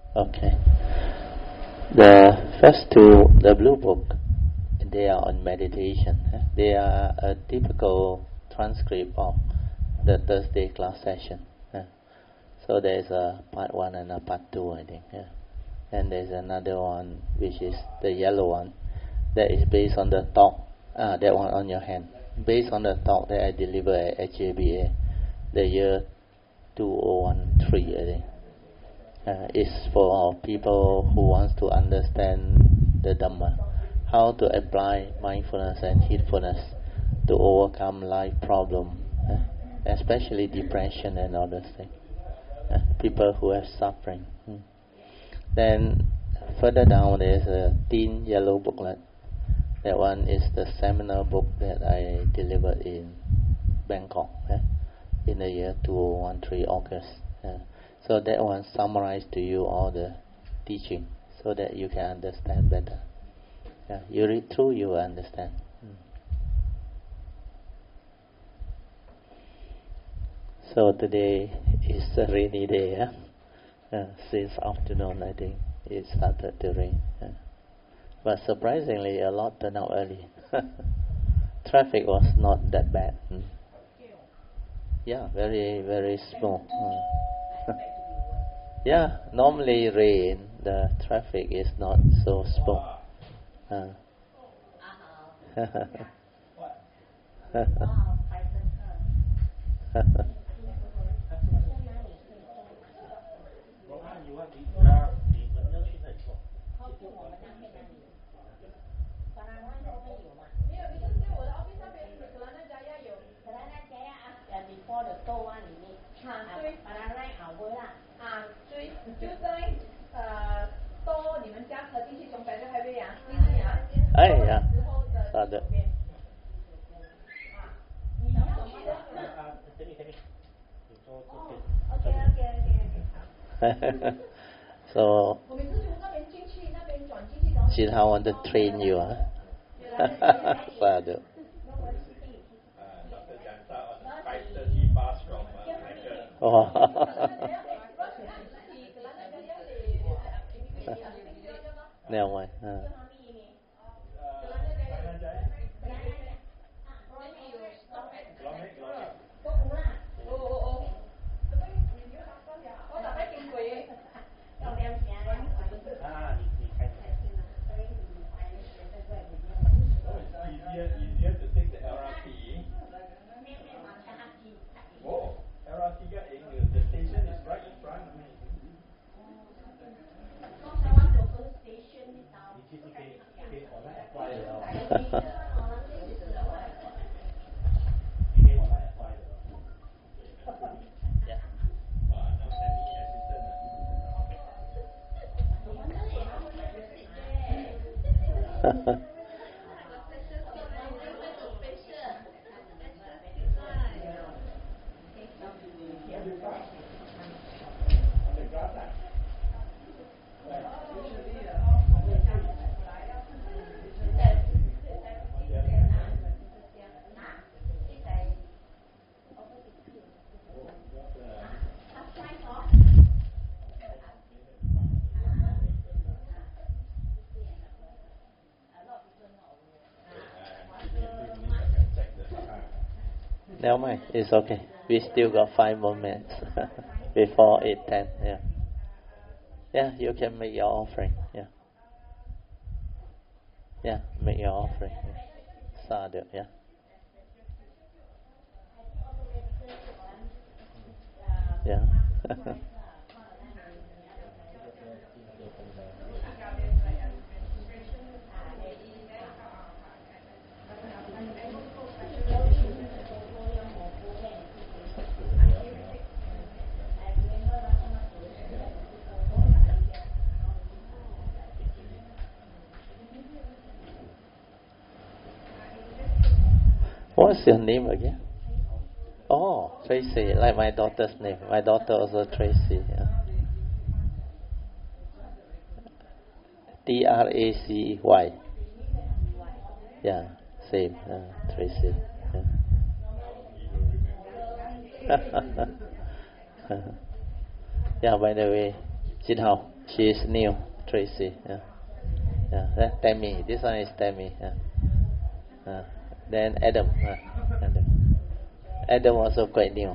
Okay. The first two, the blue book, they are on meditation. They are a typical transcript of the Thursday class session. So there's a part 1 and a part 2, I think. And there's another one, which is the yellow one, that is based on the talk, that one on your hand, based on the talk that I delivered at HJBA, the year 2013, I think. It's for people who wants to understand the Dhamma, how to apply mindfulness and heedfulness to overcome life problem, especially depression and other things. People who have suffering. Then further down there's a thin yellow booklet. That one is the seminar book that I delivered in Bangkok in the year 2013 August. So that one summarized to you all the teaching so that you can understand better. You read through, you will understand. So today is a rainy day. Since afternoon, I think it started to rain. But surprisingly, a lot turned out early. Traffic was not that bad. Yeah, very, very small. Yeah, normally rain, the traffic is not so small. So, Jin Hao want to train you, Sadhu. Never mind. Easier to take the LRT. Oh, LRT the station is right in front of me. Never mind, it's okay. We still got 5 more minutes before 8:10. Yeah, you can make your offering. Yeah, make your offering. Sadhu. Yeah. What's your name again? Oh, Tracy, like my daughter's name. My daughter also Tracy. Tracy. Yeah, same. Tracy. Yeah, by the way, Jin Hao, She is new, Tracy. Yeah. That's Tammy. This one is Tammy. Then Adam. Adam also quite new.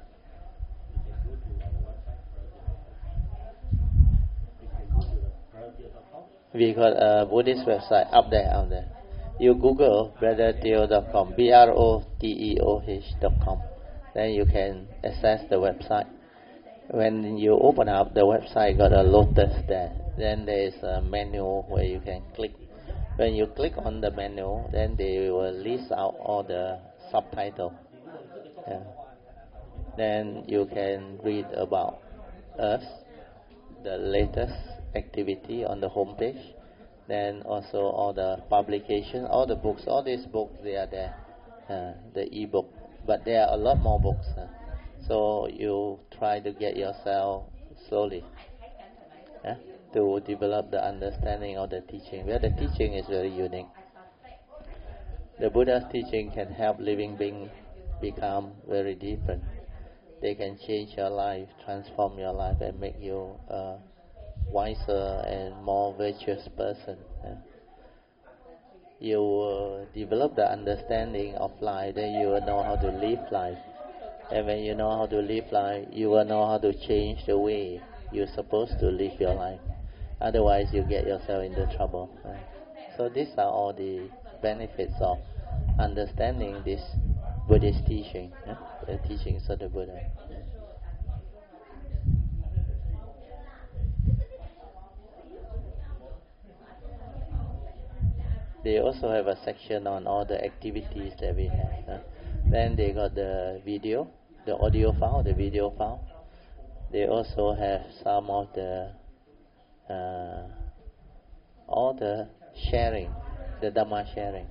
We got a Buddhist website up there. You Google brotherteoh.com, BROTEOH.com. Then you can access the website. When you open up the website, got a lotus there. Then there is a menu where you can click. When you click on the menu, then they will list out all the subtitles. Then you can read about us, the latest activity on the homepage. Then also all the publication, all the books, all these books, they are there, the e-book. But there are a lot more books. So you try to get yourself slowly to develop the understanding of the teaching. Where the teaching is very unique. The Buddha's teaching can help living beings become very different. They can change your life, transform your life, and make you a wiser and more virtuous person. You will develop the understanding of life, then you will know how to live life. And when you know how to live life, you will know how to change the way you're supposed to live your life. Otherwise, you get yourself into trouble. So these are all the benefits of understanding this Buddhist teaching, the teachings of the Buddha. They also have a section on all the activities that we have. Then they got the video, the audio file, the video file. They also have some of the all the sharing, the Dhamma sharing.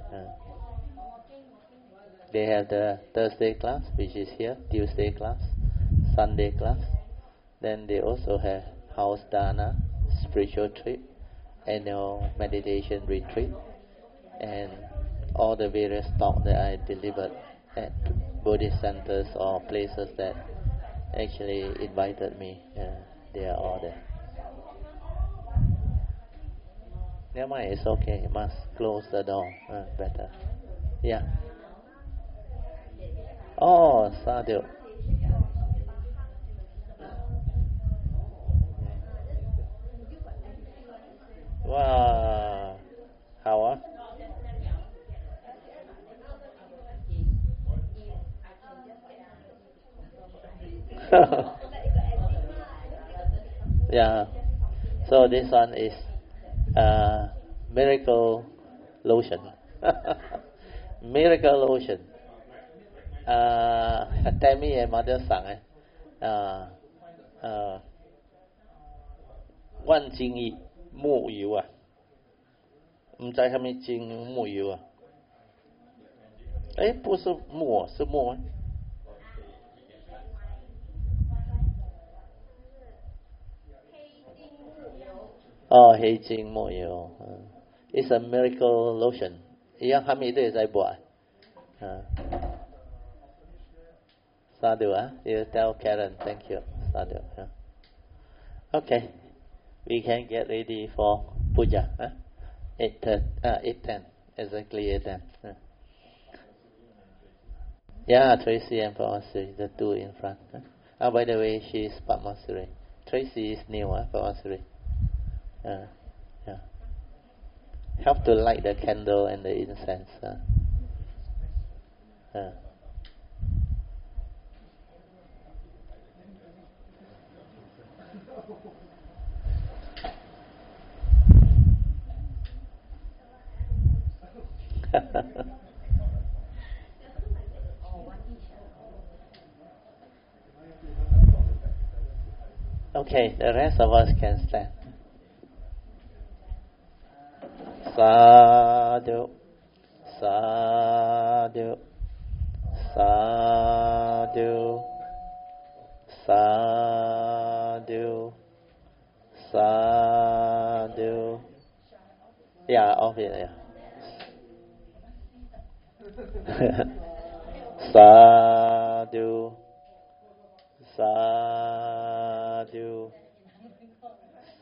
They have the Thursday class, which is here, Tuesday class, Sunday class. Then they also have house dana, spiritual trip, annual meditation retreat, and all the various talks that I delivered at Buddhist centers or places that actually invited me. They are all there. Never mind, it's okay. You must close the door. Better. Yeah. Oh, sadhu. Wow. How? Yeah. So this one is miracle lotion. Miracle lotion. Tammy and mother sang万金益木油啊，唔知係咪金木油啊？哎，不是木，是木。哦，黑金木油。It's a miracle lotion. 而家係咪都係在播？Sadhu, you tell Karen, thank you. Sadhu. Okay, we can get ready for puja. 8:10, exactly 8:10. Yeah, Tracy and Pamasuri, the two in front. By the way, she is Pamasuri. Tracy is new, Pamasuri. Yeah. Help to light the candle and the incense. Okay, the rest of us can stand. Sadhu, sadhu, sadhu, sadhu, sadhu. Yeah, off it, yeah. Sadhu, sadhu,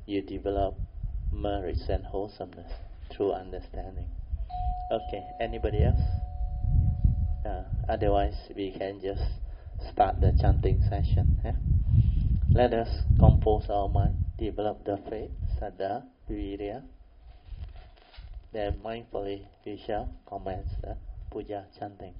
you develop merits and wholesomeness through understanding. Okay, anybody else? Otherwise, we can just start the chanting session. Let us compose our mind, develop the faith, saddha, virya. Then mindfully we shall commence the puja chanting.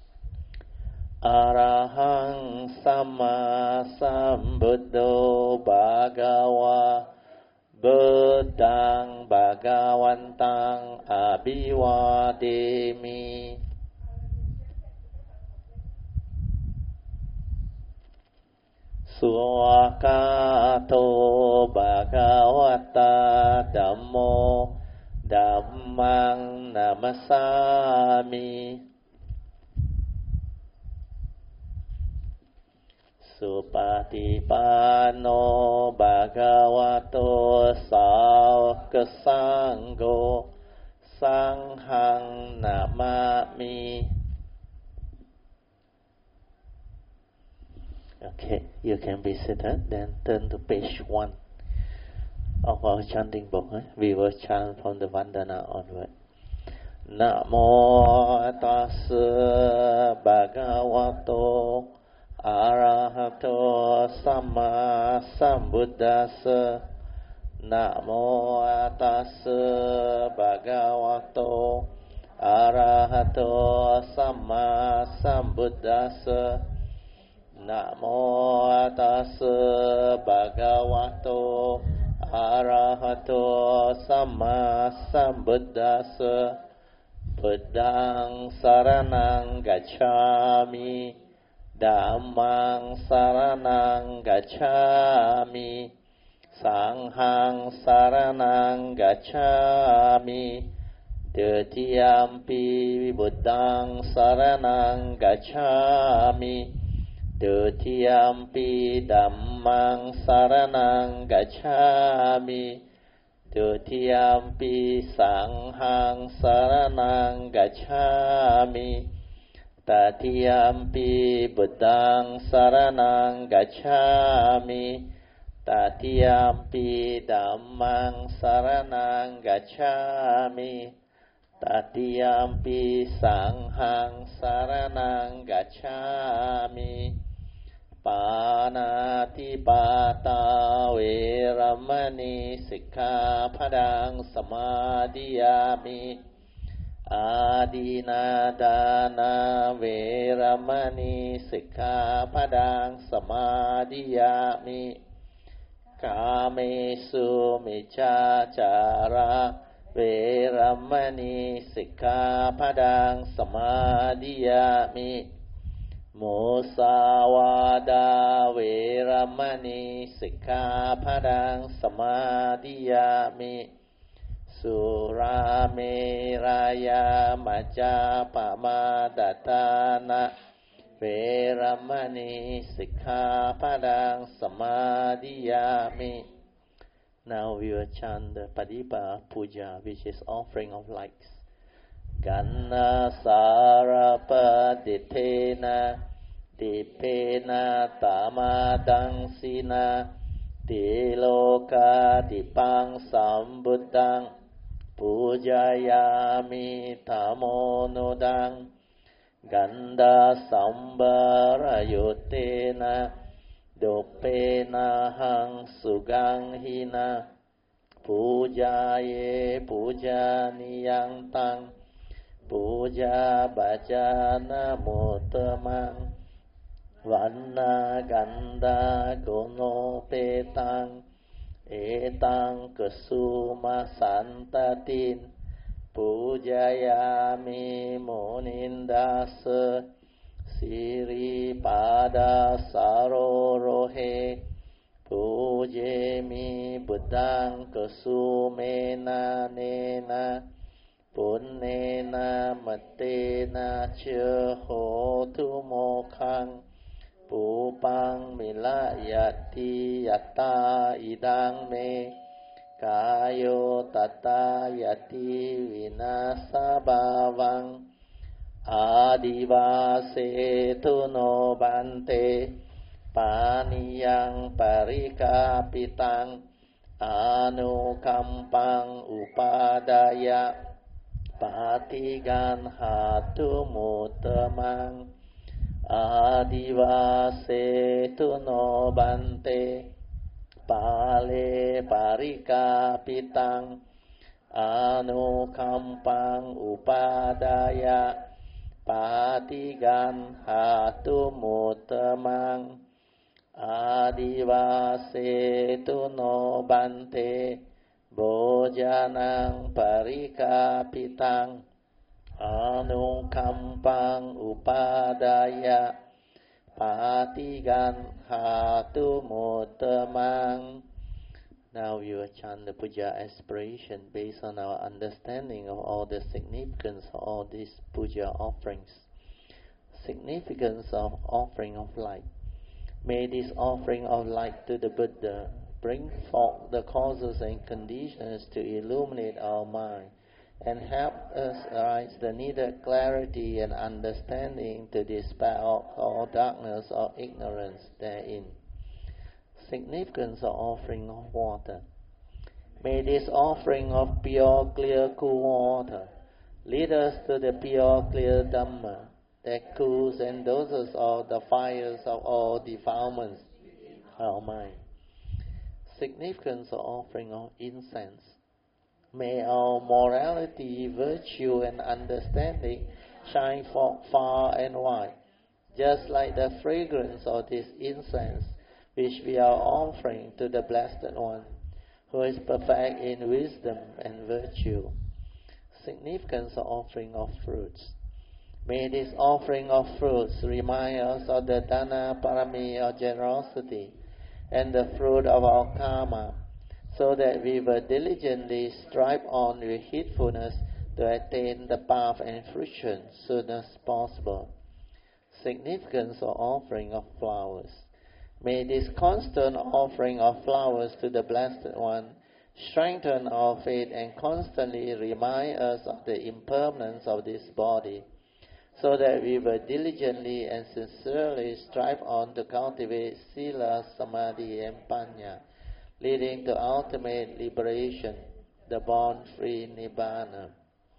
Arahang Samma Sambuddho Bhagava Buddhaṃ Bhagavantaṃ Abhivādemi. Suwakato Bhagavata Dhammo Dhammang Namasami. Supatipanno Bhagavato Sāvaka Sangho Sanghang Namami. Okay, you can be seated. Then turn to page 1 of our chanting book. We will chant from the Vandana onward. Namo tassa bhagavato arahato samma sambuddhassa. Namo tassa bhagavato arahato samma sambuddhassa. Namo tassa bhagavato arahato samma sambuddhassa. Buddhaṃ saranang gacchāmi. Dhammang saranang gacchāmi. Sanghang saranang gacchāmi. Dutiyampi buddhaṃ saranang gacchāmi. Dutiyampi dhammang saranang gacchāmi. Dutiyampi sanghang saranang gacchāmi. Tatiyampi buddhaṃ saranang gacchāmi. Tatiyampi dhammang saranang gacchāmi. Tatiyampi sanghang saranang gacchāmi. Pānātipātā veramani sikkhapadang samadhiyāmi. Ādinādāna veramani sikkhapadang samadhiyāmi. Kāmesu micchācārā veramani sikkhapadang samadhiyāmi. Musāvādā veramani sikkhapadang samadhiyāmi. Surameraya majjapamadatthāna veramani sikkhapadang samadhiyāmi. Now we will chant the Padipa Puja, which is offering of lights. Ganna Sarapaditena Dipena Tamadangsina Tiloka Dipang Sambuddhaṃ Pujayami Tamonudang. Ganda Sambarayutena Dopena Hang Suganghina. Pujaye Pujaniyang Tang. Puja Bhajana Muttamang. Vanna Ganda Gunopetang. Etang Kusuma Santatin. Pujayami Munindasa. Siri Pada Sarorohe. Pujemi Buddhaṃ Kusumena Nena. Punnena Matena Cha Hotu Mokhang. Pupang Milayati Yatta Idang Me. Kayo Tata Yati Vinasa Bhavang. Adivase Tuno Bante. Paniyang Parikapitang. anukampang upadaya patigan hatu mutamang adivasetu no bante pale parikapitang anukampang upadaya patigan hatu mutamang adivasetu no bante bojanang parikapitang anukampang upadaya patigan hatu mutamang. Now we will chant the puja aspiration based on our understanding of all the significance of all these puja offerings. Significance of offering of light. May this offering of light to the Buddha bring forth the causes and conditions to illuminate our mind and help us arise the needed clarity and understanding to dispel all darkness or ignorance therein. Significance of offering of water. May this offering of pure, clear, cool water lead us to the pure, clear Dhamma that cools and doses all the fires of all defilements of our mind. Significance of offering of incense. May our morality, virtue, and understanding shine forth far and wide, just like the fragrance of this incense which we are offering to the Blessed One, who is perfect in wisdom and virtue. Significance of offering of fruits. May this offering of fruits remind us of the Dana Parami of generosity and the fruit of our karma, so that we will diligently strive on with heedfulness to attain the path and fruition soon as possible. Significance of offering of flowers. May this constant offering of flowers to the Blessed One strengthen our faith and constantly remind us of the impermanence of this body, so that we will diligently and sincerely strive on to cultivate Sila, Samadhi, and Panya, leading to ultimate liberation, the born-free Nibbana.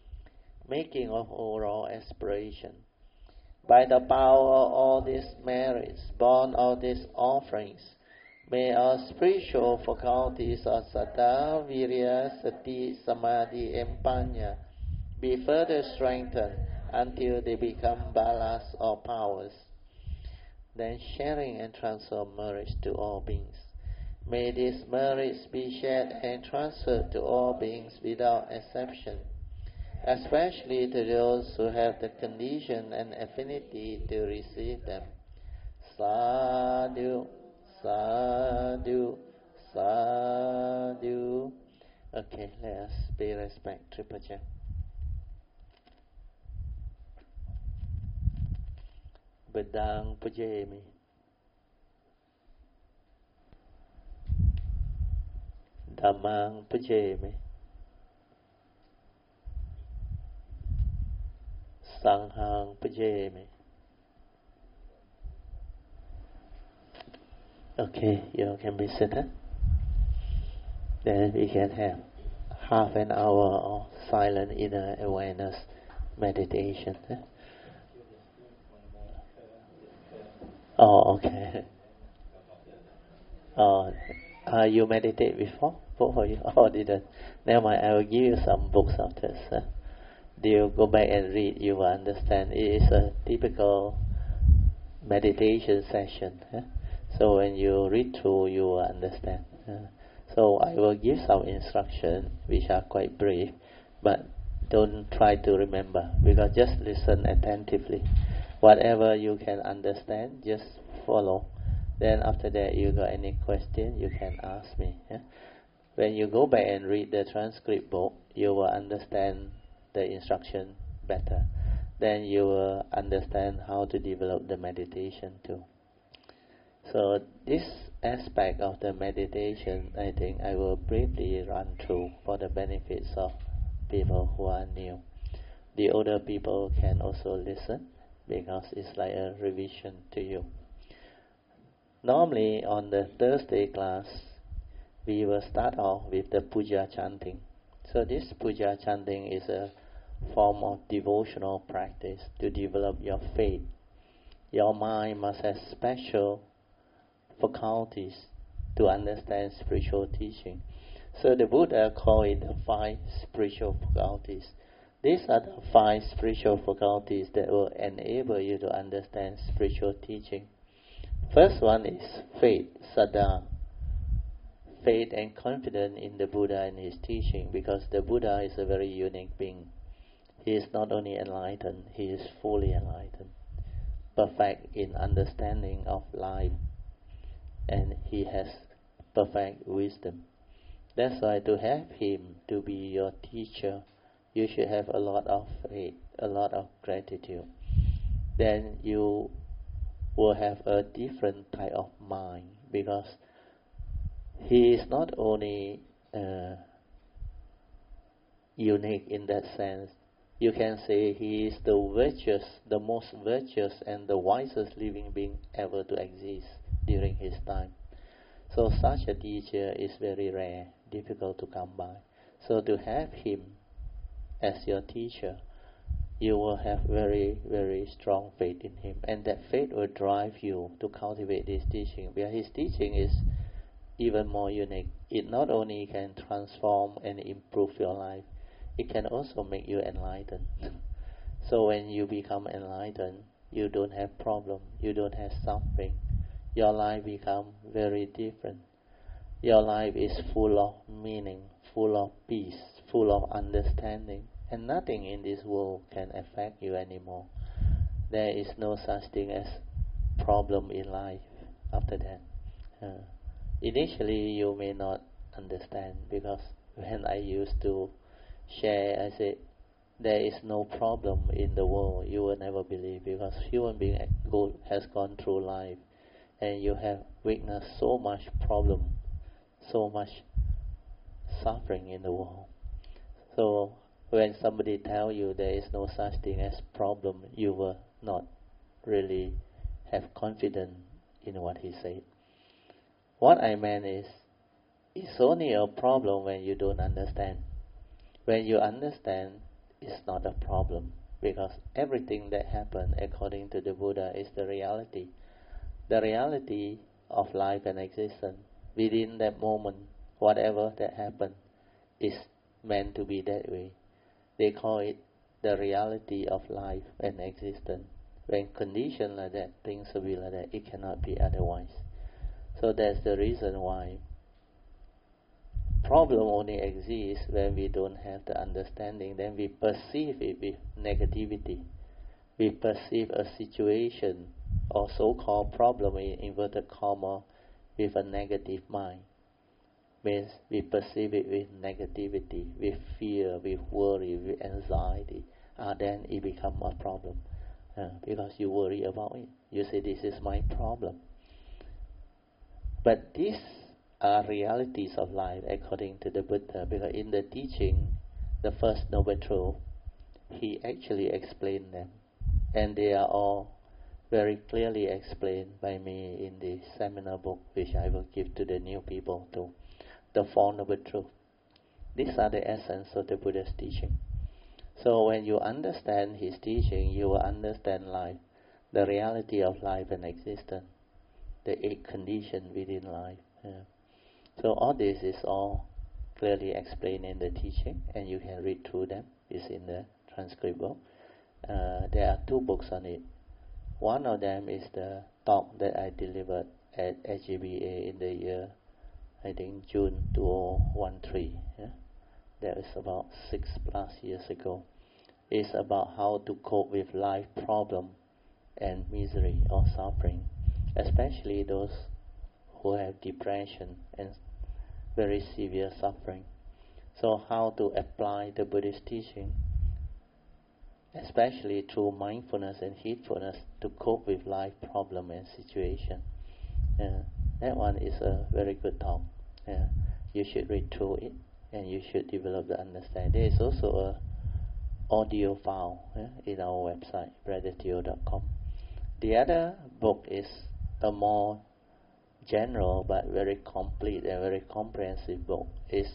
Making of overall aspiration. By the power of all these merits, born of these offerings, may our spiritual faculties of Saddha, Virya, Sati, Samadhi, and Panya be further strengthened until they become balas or powers. Then sharing and transfer merits to all beings. May these merits be shared and transferred to all beings without exception, especially to those who have the condition and affinity to receive them. Sadhu, sadhu, sadhu. Okay, let us pay respect to Puja. Bedang pujemi. Dhammang pujemi. Sanghang pujemi. Okay, you can be seated. Then we can have half an hour of silent inner awareness meditation. Oh, okay. Oh, you meditate before? Both of you? Oh, didn't. Never mind, I will give you some books after this. Do you go back and read, you will understand. It is a typical meditation session. So when you read through, you will understand. So I will give some instruction, which are quite brief, but don't try to remember, because just listen attentively. Whatever you can understand, just follow. Then after that, you got any question, you can ask me. When you go back and read the transcript book, you will understand the instruction better. Then you will understand how to develop the meditation too. So this aspect of the meditation, I think I will briefly run through for the benefits of people who are new. The older people can also listen, because it's like a revision to you. Normally on the Thursday class, we will start off with the puja chanting. So this puja chanting is a form of devotional practice to develop your faith. Your mind must have special faculties to understand spiritual teaching. So the Buddha called it the 5 spiritual faculties. These are the 5 spiritual faculties that will enable you to understand spiritual teaching. First one is faith, saddha. Faith and confidence in the Buddha and his teaching, because the Buddha is a very unique being. He is not only enlightened, he is fully enlightened, perfect in understanding of life, and he has perfect wisdom. That's why to have him to be your teacher, you should have a lot of faith, a lot of gratitude. Then you will have a different type of mind, because he is not only unique in that sense. You can say he is the most virtuous and the wisest living being ever to exist during his time. So such a teacher is very rare, difficult to come by. So to have him as your teacher, you will have very, very strong faith in him. And that faith will drive you to cultivate his teaching. Because his teaching is even more unique. It not only can transform and improve your life, it can also make you enlightened. So when you become enlightened, you don't have problem, you don't have suffering. Your life becomes very different. Your life is full of meaning, full of peace, full of understanding, and nothing in this world can affect you anymore. There is no such thing as problem in life after that. Initially you may not understand, because when I used to share, I said, there is no problem in the world. You will never believe, because human being has gone through life, and you have witnessed so much problem, so much suffering in the world. So when somebody tell you there is no such thing as problem, you will not really have confidence in what he said. What I meant is, it's only a problem when you don't understand. When you understand, it's not a problem, because everything that happened according to the Buddha is the reality. The reality of life and existence. Within that moment, whatever that happened is meant to be that way. They call it the reality of life and existence. When conditions like that, things will be like that, it cannot be otherwise. So that's the reason why problem only exists when we don't have the understanding. Then we perceive it with negativity. We perceive a situation or so-called problem in inverted comma with a negative mind. Means we perceive it with negativity, with fear, with worry, with anxiety. Then it becomes a problem, because you worry about it. You say, this is my problem. But these are realities of life according to the Buddha, because in the teaching, the First Noble Truth, he actually explained them, and they are all very clearly explained by me in the seminar book, which I will give to the new people too. The Four Noble Truths. These are the essence of the Buddha's teaching. So when you understand his teaching, you will understand life, the reality of life and existence, the 8 conditions within life. So all this is all clearly explained in the teaching, and you can read through them. It's in the transcript book. There are 2 books on it. One of them is the talk that I delivered at SGBA in the year, I think, June 2013. That was about 6+ years ago. It's about how to cope with life problem and misery or suffering, especially those who have depression and very severe suffering. So how to apply the Buddhist teaching, especially through mindfulness and heedfulness, to cope with life problem and situation. That one is a very good talk. You should read through it, and you should develop the understanding. There is also a audio file in our website, brotherteo.com. The other book is a more general but very complete and very comprehensive book. It's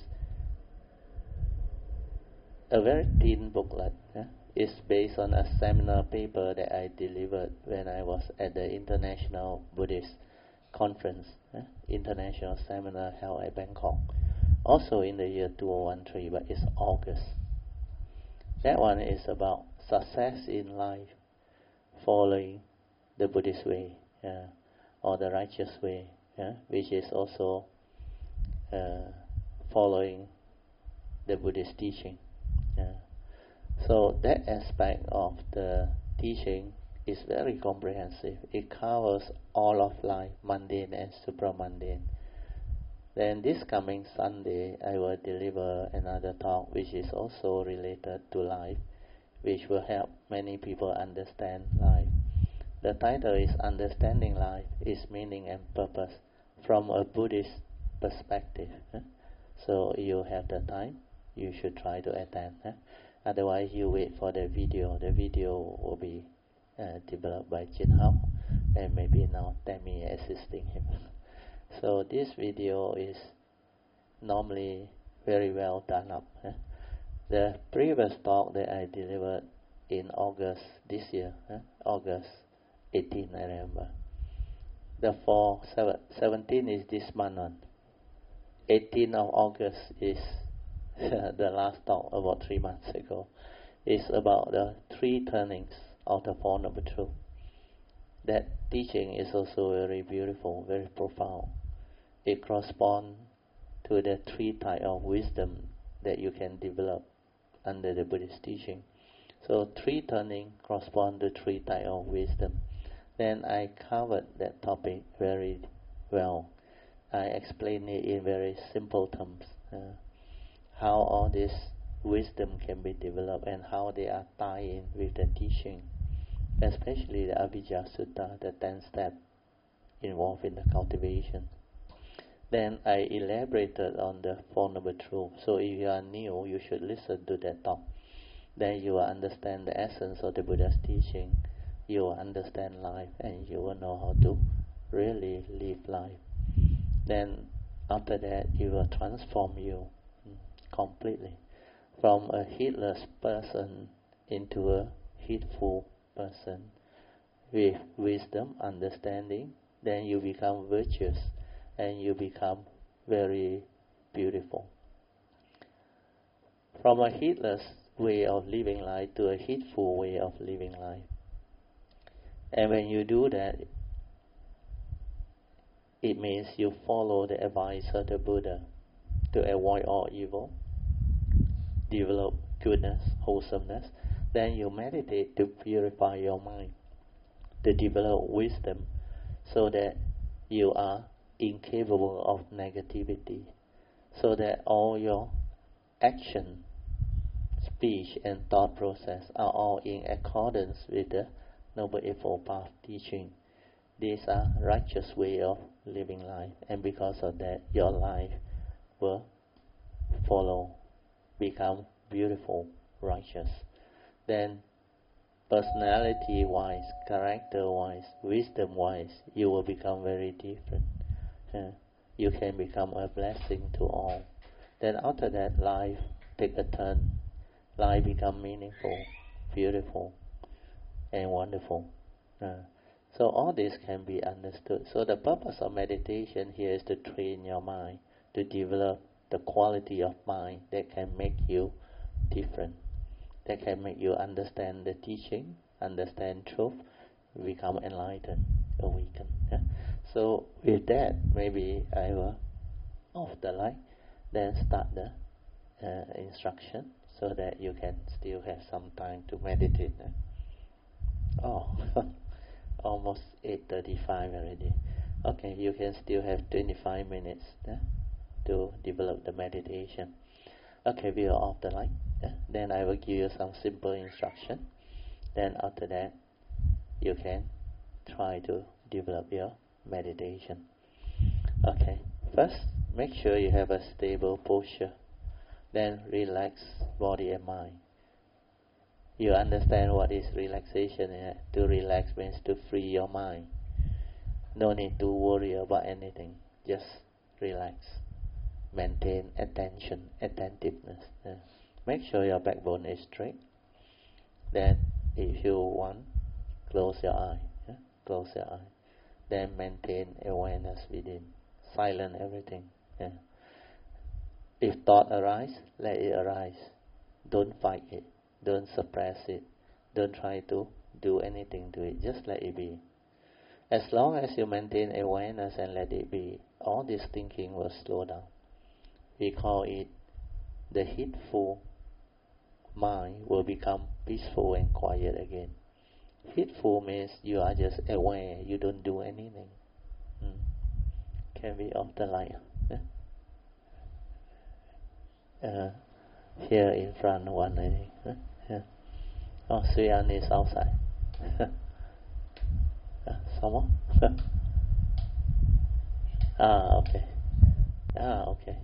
a very thin booklet. It's based on a seminar paper that I delivered when I was at the International Buddhist Conference, International Seminar held at Bangkok, also in the year 2013, but it's August. That one is about success in life, following the Buddhist way, or the righteous way, which is also following the Buddhist teaching. So that aspect of the teaching is very comprehensive. It covers all of life, mundane and supramundane. Then this coming Sunday, I will deliver another talk which is also related to life, which will help many people understand life. The title is Understanding Life, Its Meaning and Purpose from a Buddhist Perspective. So you have the time, you should try to attend. Otherwise, you wait for the video. The video will be developed by Jin Hao, and maybe now Tammy assisting him. So this video is normally very well done up. The previous talk that I delivered in August this year, August 18, I remember. The 17 is this month on. 18th of August is the last talk, about 3 months ago. It's about the 3 turnings of the Four Noble Truths. That teaching is also very beautiful, very profound. It corresponds to the 3 types of wisdom that you can develop under the Buddhist teaching. So 3 turning correspond to 3 types of wisdom. Then I covered that topic very well. I explained it in very simple terms, how all this wisdom can be developed and how they are tied in with the teaching, especially the Avijja Sutta, the 10 steps involved in the cultivation. Then I elaborated on the Four Noble Truths. So if you are new, you should listen to that talk. Then you will understand the essence of the Buddha's teaching. You will understand life, and you will know how to really live life. Then after that, it will transform you completely from a heedless person into a heedful person with wisdom, understanding. Then you become virtuous and you become very beautiful. From a heedless way of living life to a heedful way of living life. And when you do that, it means you follow the advice of the Buddha to avoid all evil, develop goodness, wholesomeness. Then you meditate to purify your mind, to develop wisdom, so that you are incapable of negativity, so that all your action, speech and thought process are all in accordance with the Noble Eightfold Path teaching. These are righteous way of living life, and because of that, your life will follow, become beautiful, righteous. Then personality-wise, character-wise, wisdom-wise, you will become very different. You can become a blessing to all. Then after that, life take a turn. Life become meaningful, beautiful, and wonderful. So all this can be understood. So the purpose of meditation here is to train your mind, to develop the quality of mind that can make you different, that can make you understand the teaching, understand truth, become enlightened, awakened. So with that, maybe I will off the light, then start the instruction so that you can still have some time to meditate. Oh, almost 8:35 already. Okay, you can still have 25 minutes to develop the meditation. Okay, we are off the light. Then I will give you some simple instruction. Then after that, you can try to develop your meditation. Okay, first make sure you have a stable posture. Then relax body and mind. You understand what is relaxation? To relax means to free your mind. No need to worry about anything. Just relax. Maintain attention, attentiveness. Make sure your backbone is straight. Then, if you want, close your eye. Close your eye. Then maintain awareness within. Silence everything. If thought arise, let it arise. Don't fight it. Don't suppress it. Don't try to do anything to it. Just let it be. As long as you maintain awareness and let it be, all this thinking will slow down. We call it the heedful mind will become peaceful and quiet again. Heedful means you are just aware, you don't do anything. Can we off the light? Here in front, one I think. Oh, Suyan is outside. Someone? Okay. Okay.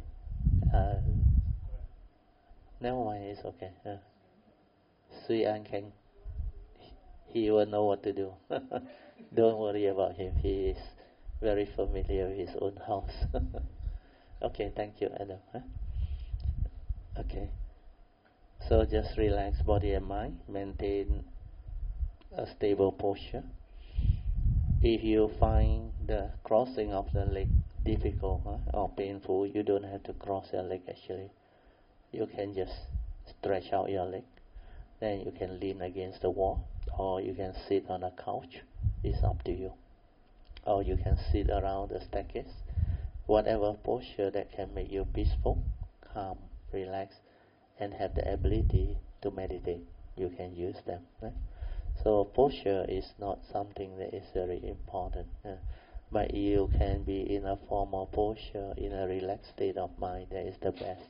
Never mind, it's okay. Suyan can, he will know what to do. Don't worry about him. He is very familiar with his own house. Okay, thank you, Adam. Okay. So just relax body and mind. Maintain a stable posture. If you find the crossing of the leg difficult or painful, you don't have to cross your leg actually. You can just stretch out your leg. Then you can lean against the wall, or you can sit on a couch. It's up to you. Or you can sit around the staircase. Whatever posture that can make you peaceful, calm, relax, and have the ability to meditate, you can use them. So posture is not something that is very important. But you can be in a formal posture, in a relaxed state of mind, that is the best.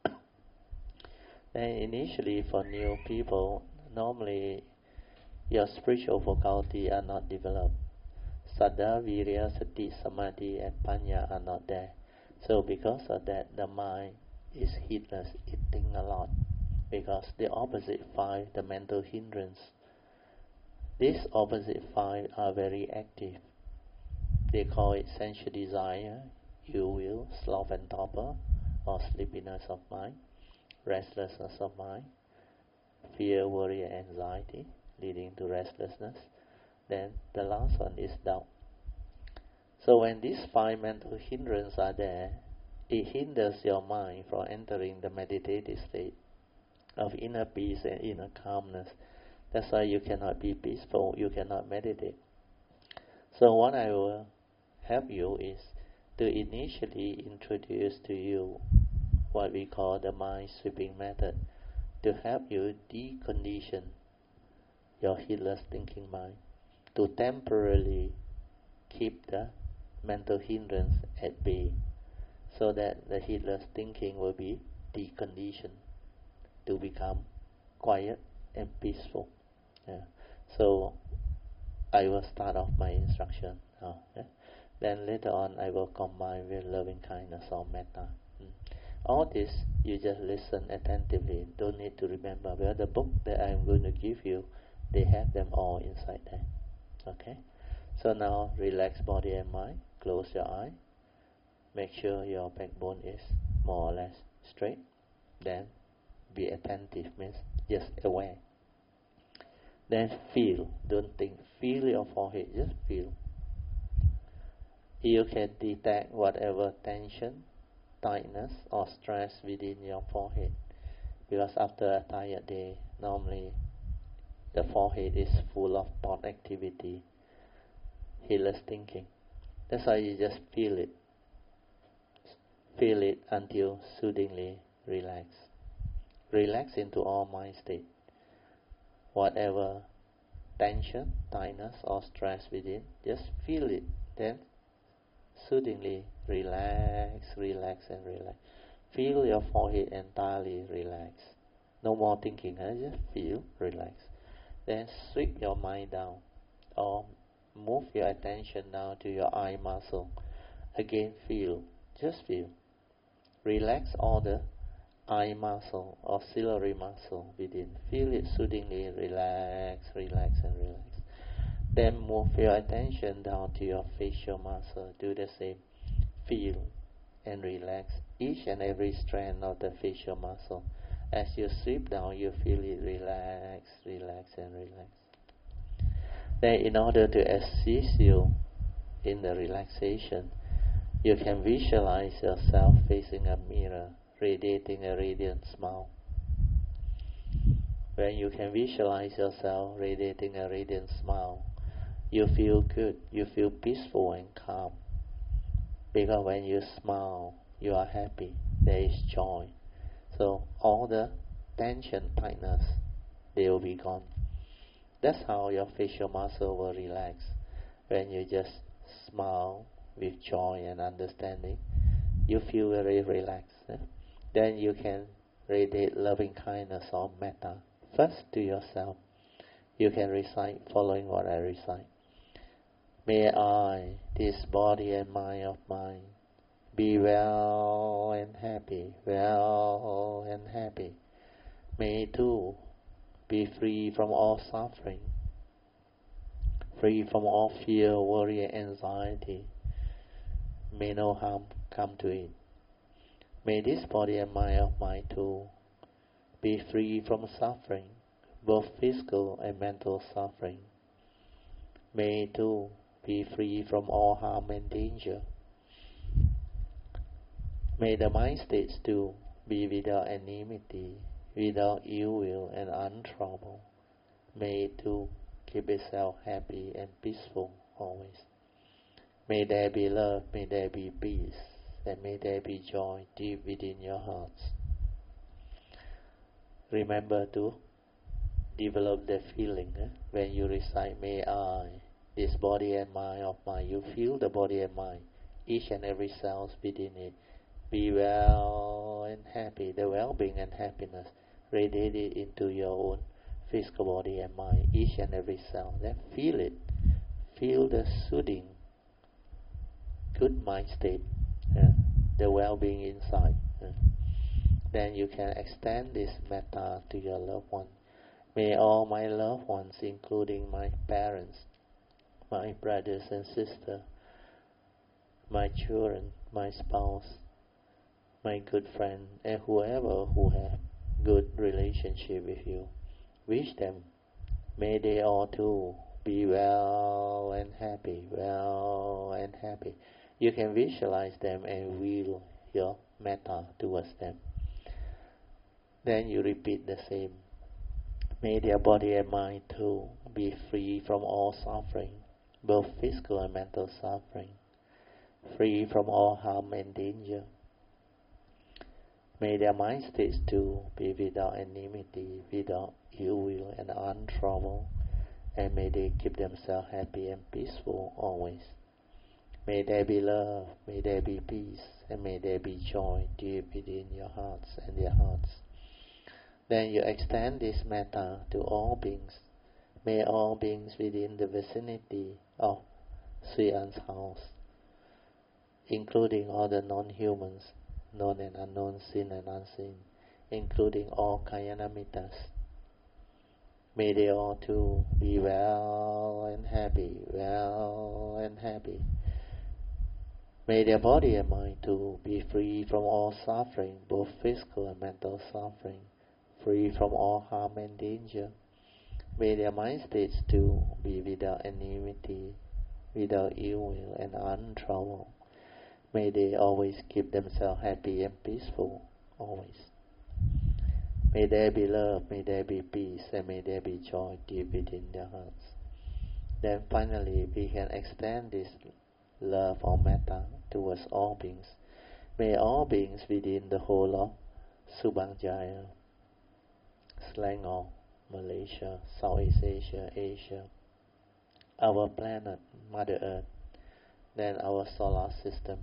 And initially for new people, normally your spiritual faculty are not developed. Saddha, Virya, Sati, Samadhi and Panya are not there. So because of that, the mind is heedless, it thinks a lot. Because the opposite five, the mental hindrance, these opposite five are very active. They call it sensual desire, ill will, sloth and torpor, or sleepiness of mind, restlessness of mind, fear, worry and anxiety, leading to restlessness. Then the last one is doubt. So when these five mental hindrances are there, it hinders your mind from entering the meditative state of inner peace and inner calmness. That's why you cannot be peaceful, you cannot meditate. So what I will help you is to initially introduce to you what we call the mind sweeping method, to help you decondition your heedless thinking mind, to temporarily keep the mental hindrance at bay, so that the heedless thinking will be deconditioned to become quiet and peaceful. So I will start off my instruction now. Then later on I will combine with loving kindness or metta. All this you just listen attentively. Don't need to remember. Well, the book that I'm going to give you, they have them all inside there. Okay? So now relax body and mind. Close your eye. Make sure your backbone is more or less straight. Then be attentive, means just aware. Then feel, don't think. Feel your forehead, just feel. You can detect whatever tension, tightness or stress within your forehead. Because after a tired day, normally the forehead is full of thought activity, heedless thinking. That's why you just feel it. Feel it until soothingly relax. Relax into all mind state. Whatever tension, tightness or stress within, just feel it. Then soothingly relax, relax and relax. Feel your forehead entirely relax. No more thinking, just feel, relax. Then sweep your mind down or move your attention down to your eye muscle. Again feel, just feel. Relax all the eye muscle or ciliary muscle within. Feel it soothingly, relax, relax and relax. Then move your attention down to your facial muscle. Do the same. Feel and relax each and every strand of the facial muscle. As you sweep down, you feel it relax, relax, and relax. Then in order to assist you in the relaxation, you can visualize yourself facing a mirror, radiating a radiant smile. When you can visualize yourself radiating a radiant smile, you feel good, you feel peaceful and calm. Because when you smile, you are happy, there is joy. So all the tension, tightness, they will be gone. That's how your facial muscle will relax. When you just smile with joy and understanding, you feel very relaxed. Then you can radiate loving kindness or metta. First to yourself. You can recite following what I recite. May I, this body and mind of mine, be well and happy, well and happy. May too be free from all suffering, free from all fear, worry, and anxiety. May no harm come to it. May this body and mind of mine too be free from suffering, both physical and mental suffering. May too be free from all harm and danger. May the mind states too be without enmity, without ill will and untroubled. May it too keep itself happy and peaceful always. May there be love, may there be peace, and may there be joy deep within your hearts. Remember to develop the feeling when you recite, may I, this body and mind of mine, you feel the body and mind, each and every cell within it, be well and happy. The well-being and happiness radiated into your own physical body and mind, each and every cell. Then feel it. Feel the soothing, good mind state, the well-being inside. Then you can extend this metta to your loved one. May all my loved ones, including my parents, my brothers and sisters, my children, my spouse, my good friend, and whoever who have good relationship with you, wish them, may they all too be well and happy, well and happy. You can visualize them and will your metta towards them. Then you repeat the same. May their body and mind too be free from all suffering, both physical and mental suffering, free from all harm and danger. May their mind states too be without enmity, without ill will and untroubled, and may they keep themselves happy and peaceful always. May there be love, may there be peace, and may there be joy deep within your hearts and their hearts. Then you extend this metta to all beings. May all beings within the vicinity of Sri An's house, including all the non-humans, known and unknown, seen and unseen, including all Kalyanamitas, may they all too be well and happy, well and happy. May their body and mind too be free from all suffering, both physical and mental suffering, free from all harm and danger. May their mind states too be without enmity, without ill will and untroubled. May they always keep themselves happy and peaceful, always. May there be love, may there be peace, and may there be joy deep within their hearts. Then finally we can extend this love or metta towards all beings. May all beings within the whole of Subang Jaya, Selangor, Malaysia, Southeast Asia, Asia, our planet, Mother Earth, then our solar system,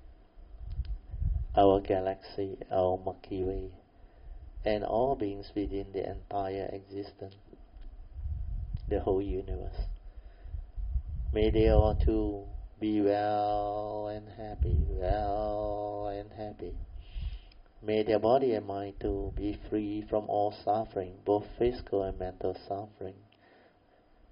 our galaxy, our Milky Way, and all beings within the entire existence, the whole universe. May they all too be well and happy, well and happy. May their body and mind too be free from all suffering, both physical and mental suffering,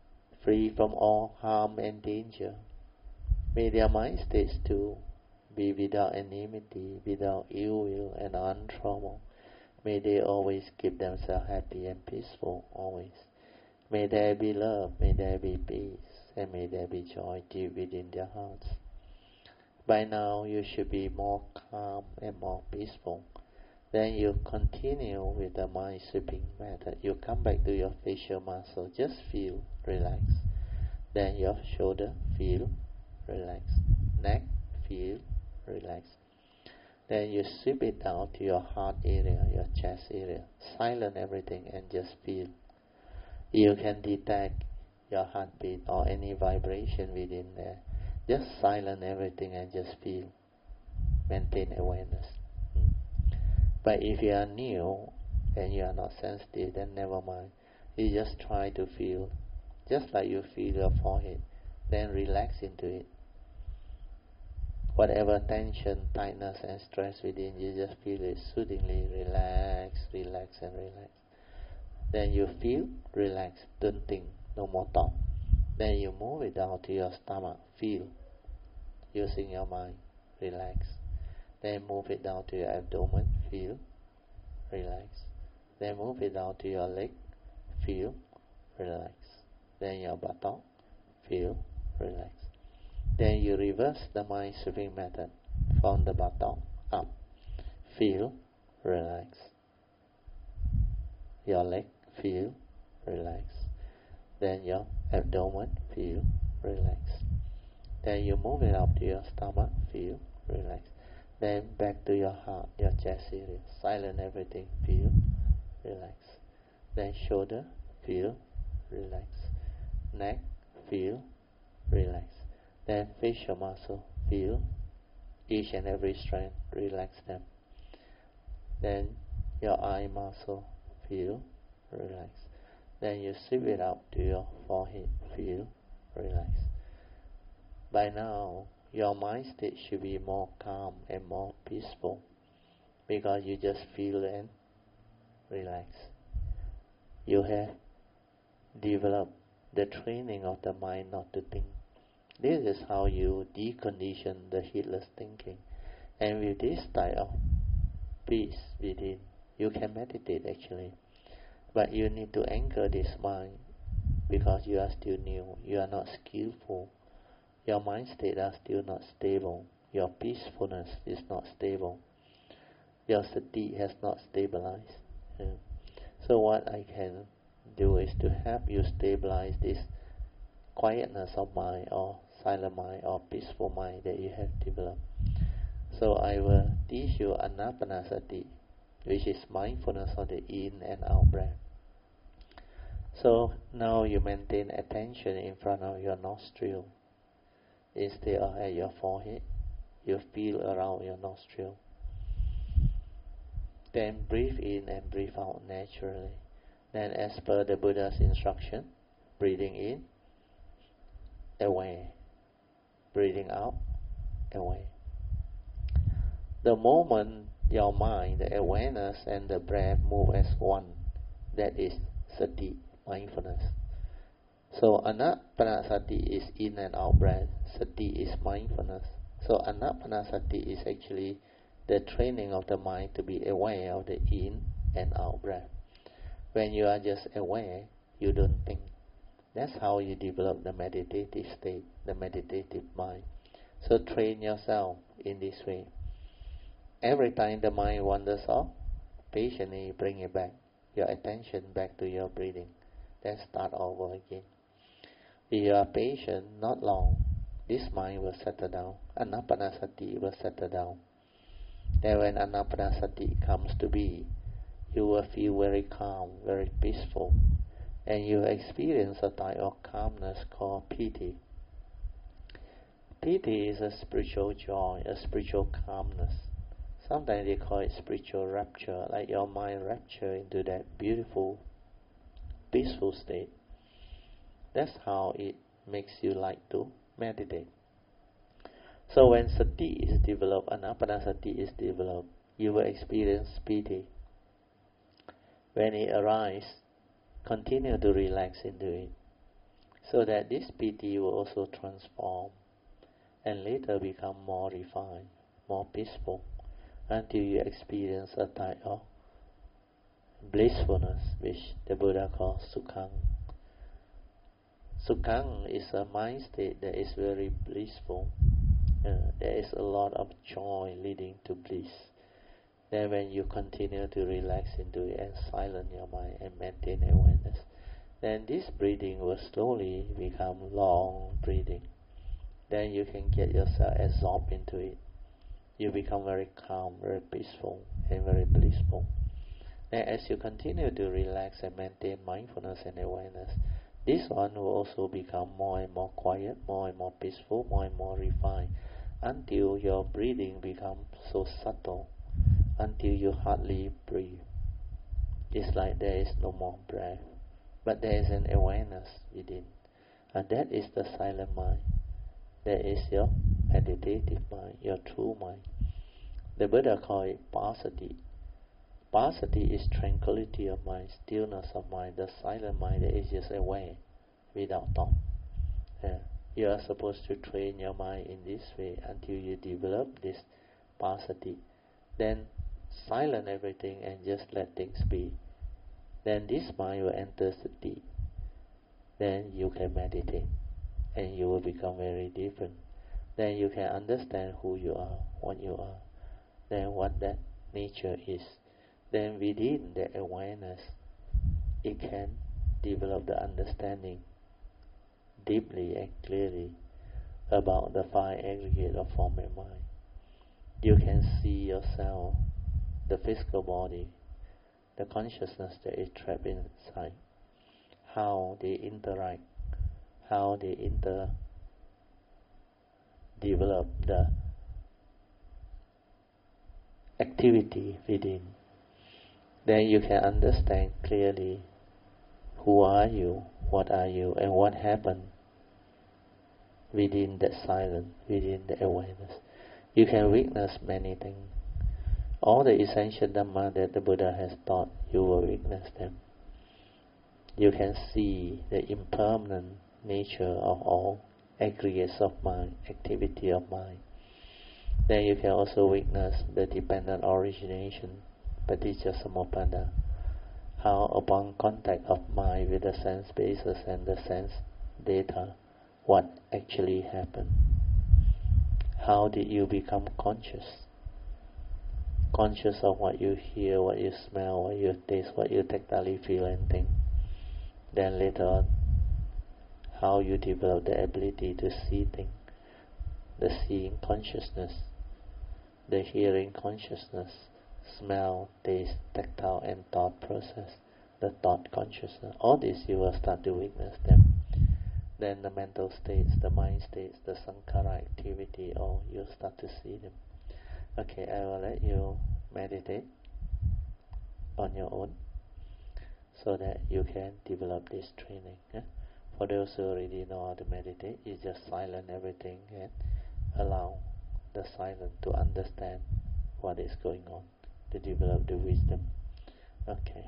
free from all harm and danger. May their mind states too be without enmity, without ill will and untroubled. May they always keep themselves happy and peaceful, always. May there be love, may there be peace, and may there be joy deep within their hearts. By now you should be more calm and more peaceful. Then you continue with the mind sweeping method. You come back to your facial muscle, just feel, relax. Then your shoulder, feel, relax. Neck, feel, relax. Then you sweep it down to your heart area, your chest area. Silence everything and just feel. You can detect your heartbeat or any vibration within there. Just silence everything and just feel. Maintain awareness. But if you are new and you are not sensitive, then never mind. You just try to feel, just like you feel your forehead. Then relax into it. Whatever tension, tightness and stress within, you just feel it soothingly. Relax, relax and relax. Then you feel, relax, don't think, no more thought. Then you move it down to your stomach, feel, using your mind, relax. Then move it down to your abdomen, feel, relax. Then move it down to your leg, feel, relax. Then your buttock, feel, relax. Then you reverse the mind sweeping method from the buttock up, feel, relax. Your leg, feel, relax. Then your abdomen, feel, relax. Then you move it up to your stomach, feel, relax. Then back to your heart, your chest area. Silence everything, feel, relax. Then shoulder, feel, relax. Neck, feel, relax. Then facial muscle, feel, each and every strength, relax them. Then your eye muscle, feel, relax. Then you sweep it up to your forehead, feel, relax. By now, your mind state should be more calm and more peaceful because you just feel and relax. You have developed the training of the mind not to think. This is how you decondition the heedless thinking. And with this type of peace within, you can meditate actually. But you need to anchor this mind because you are still new, you are not skillful. Your mind state are still not stable. Your peacefulness is not stable. Your sati has not stabilized. So what I can do is to help you stabilize this quietness of mind or silent mind or peaceful mind that you have developed. So I will teach you anapanasati, which is mindfulness of the in and out breath. So now you maintain attention in front of your nostril. Instead of at your forehead, you feel around your nostril. Then breathe in and breathe out naturally. Then as per the Buddha's instruction, breathing in, away. Breathing out, away. The moment your mind, the awareness and the breath move as one, that is sati, mindfulness. So anapanasati is in and out breath, sati is mindfulness. So anapanasati is actually the training of the mind to be aware of the in and out breath. When you are just aware, you don't think. That's how you develop the meditative state, the meditative mind. So train yourself in this way. Every time the mind wanders off, patiently bring it back, your attention back to your breathing. Then start over again. If you are patient, not long, this mind will settle down. Anapanasati will settle down. Then when anapanasati comes to be, you will feel very calm, very peaceful, and you experience a type of calmness called piti. Piti is a spiritual joy, a spiritual calmness. Sometimes they call it spiritual rapture, like your mind rapture into that beautiful, peaceful state. That's how it makes you like to meditate. So when sati is developed, anapanasati is developed, you will experience piti. When it arises, continue to relax into it. So that this piti will also transform and later become more refined, more peaceful, until you experience a type of blissfulness which the Buddha calls sukhang. Sukhang is a mind state that is very blissful. There is a lot of joy leading to bliss. Then when you continue to relax into it and silence your mind and maintain awareness, then this breathing will slowly become long breathing. Then you can get yourself absorbed into it. You become very calm, very peaceful, and very blissful. Then as you continue to relax and maintain mindfulness and awareness, this one will also become more and more quiet, more and more peaceful, more and more refined, until your breathing becomes so subtle, until you hardly breathe. It's like there is no more breath, but there is an awareness within, and that is the silent mind. That is your meditative mind, your true mind. The Buddha called it passaddhi. Passaddhi is tranquility of mind, stillness of mind, the silent mind that is just aware without thought. You are supposed to train your mind in this way until you develop this passaddhi. Then silence everything and just let things be. Then this mind will enter sati. Then you can meditate and you will become very different. Then you can understand who you are, what you are, then what that nature is. Then within the awareness, it can develop the understanding deeply and clearly about the five aggregate of form and mind. You can see yourself, the physical body, the consciousness that is trapped inside, how they interact, how they develop the activity within. Then you can understand clearly who are you, what are you, and what happened within that silence, within the awareness. You can witness many things. All the essential Dhamma that the Buddha has taught, you will witness them. You can see the impermanent nature of all aggregates of mind, activity of mind. Then you can also witness the dependent origination, paticca samuppada, how upon contact of mind with the sense basis and the sense data, what actually happened. How did you become conscious? Conscious of what you hear, what you smell, what you taste, what you tactily feel and think. Then later on, how you develop the ability to see things, the seeing consciousness, the hearing consciousness, smell, taste, tactile and thought process, the thought consciousness. All this you will start to witness them. Then the mental states, the mind states, the sankhara activity, all you'll start to see them. Okay, I will let you meditate on your own so that you can develop this training. For those who already know how to meditate, you just silence everything and allow the silence to understand what is going on, to develop the wisdom. Okay.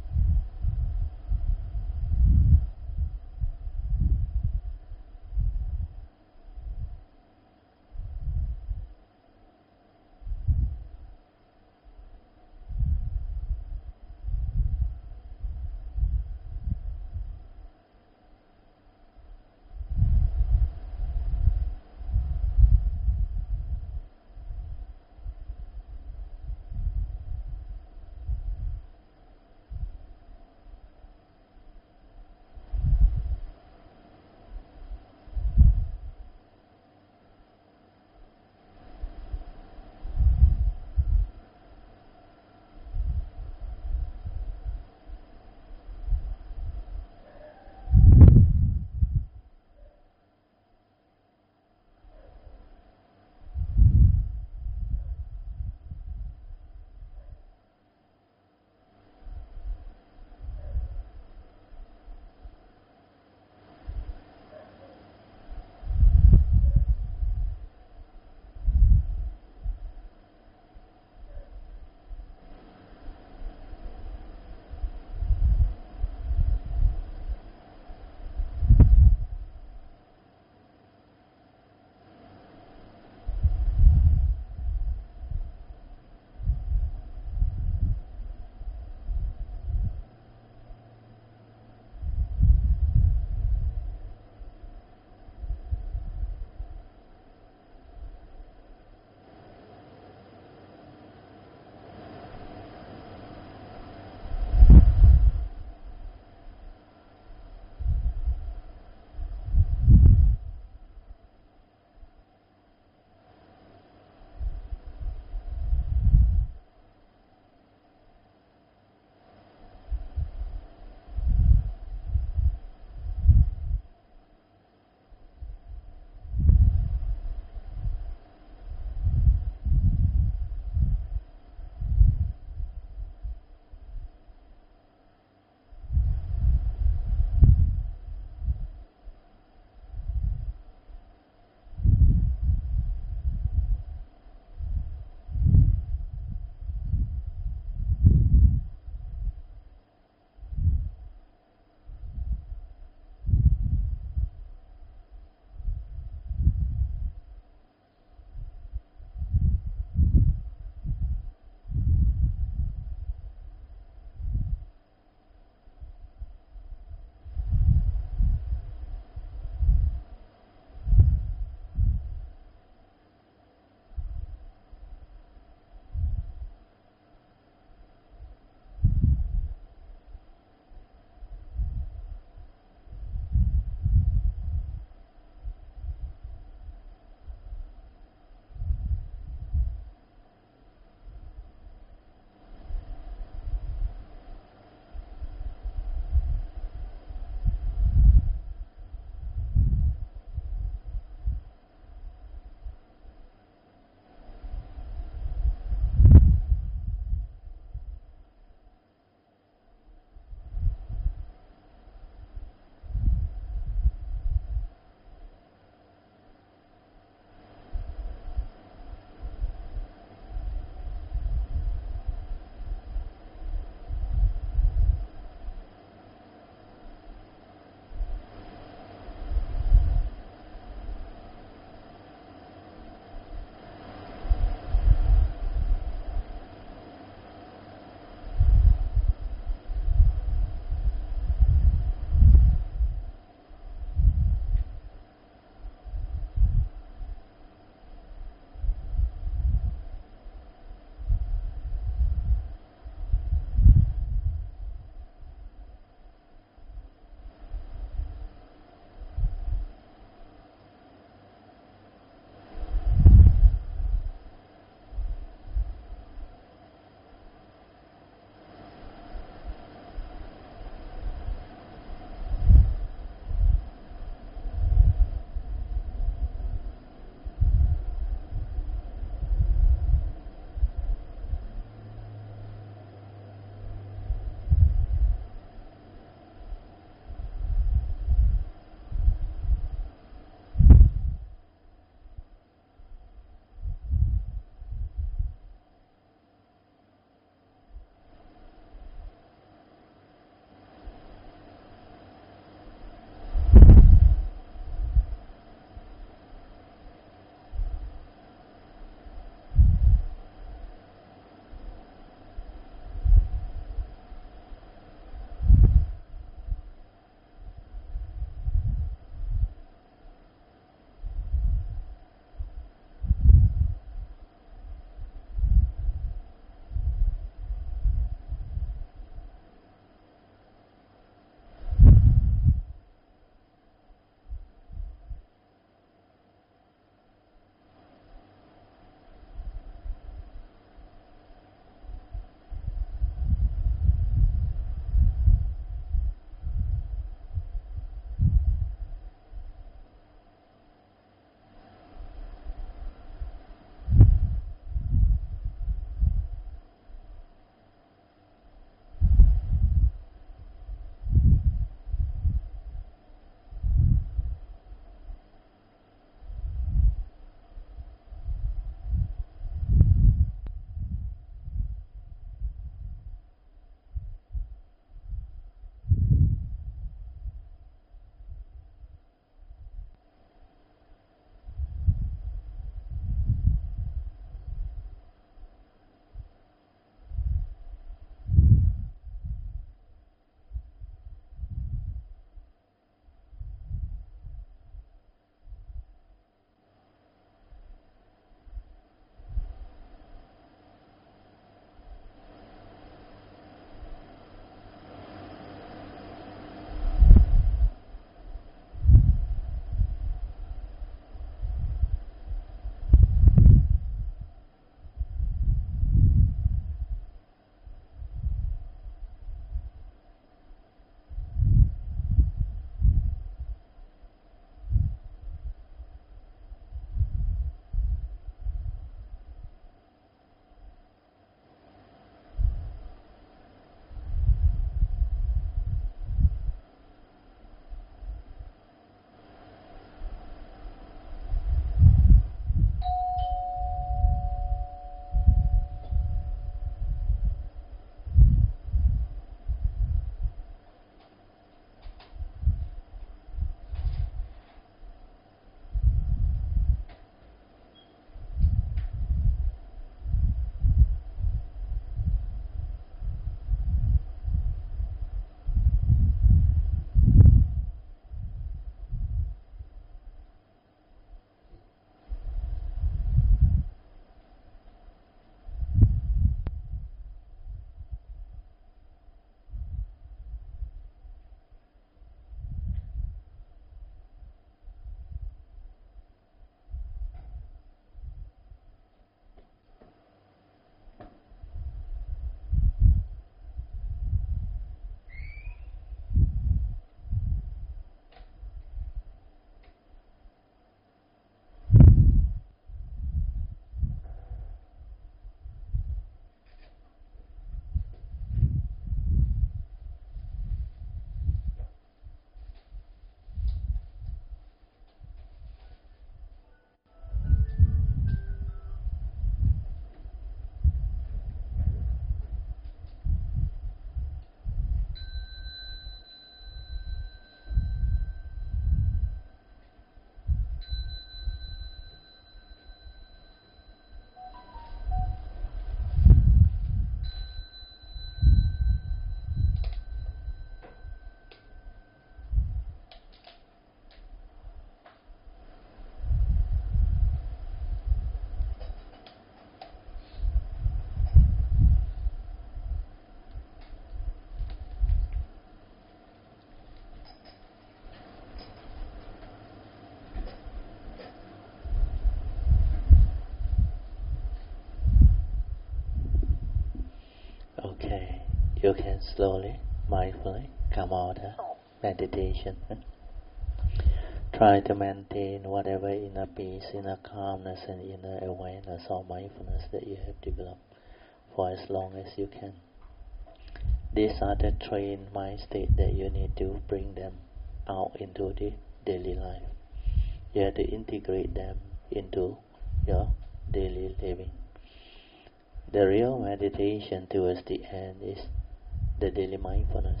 you can slowly, mindfully come out of meditation. Try to maintain whatever inner peace, inner calmness, and inner awareness or mindfulness that you have developed for as long as you can. These are the trained mind state that you need to bring them out into the daily life. You have to integrate them into your daily living. The real meditation towards the end is the daily mindfulness.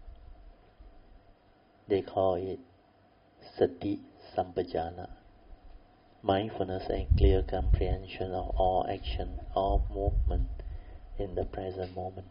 They call it Sati Sampajana. Mindfulness and clear comprehension of all action, all movement in the present moment.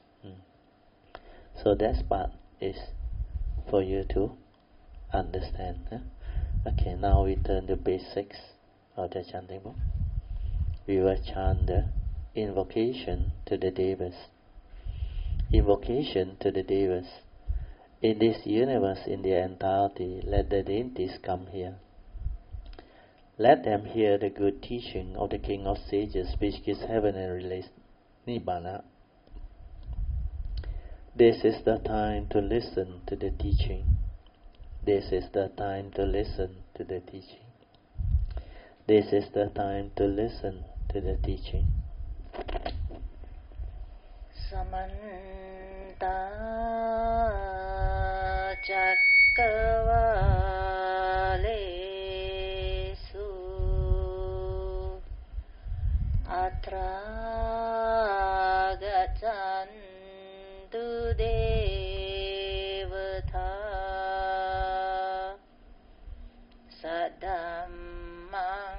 So that part is for you to understand. Okay, now we turn to page 6 of the chanting book. We will chant the invocation to the Devas. Invocation to the Devas. In this universe, in their entirety, let the deities come here. Let them hear the good teaching of the King of Sages, which gives heaven and release Nibbana. This is the time to listen to the teaching. This is the time to listen to the teaching. This is the time to listen to the teaching. Samanta Cakkavalesu Atra Gaccantu Devata Sadammang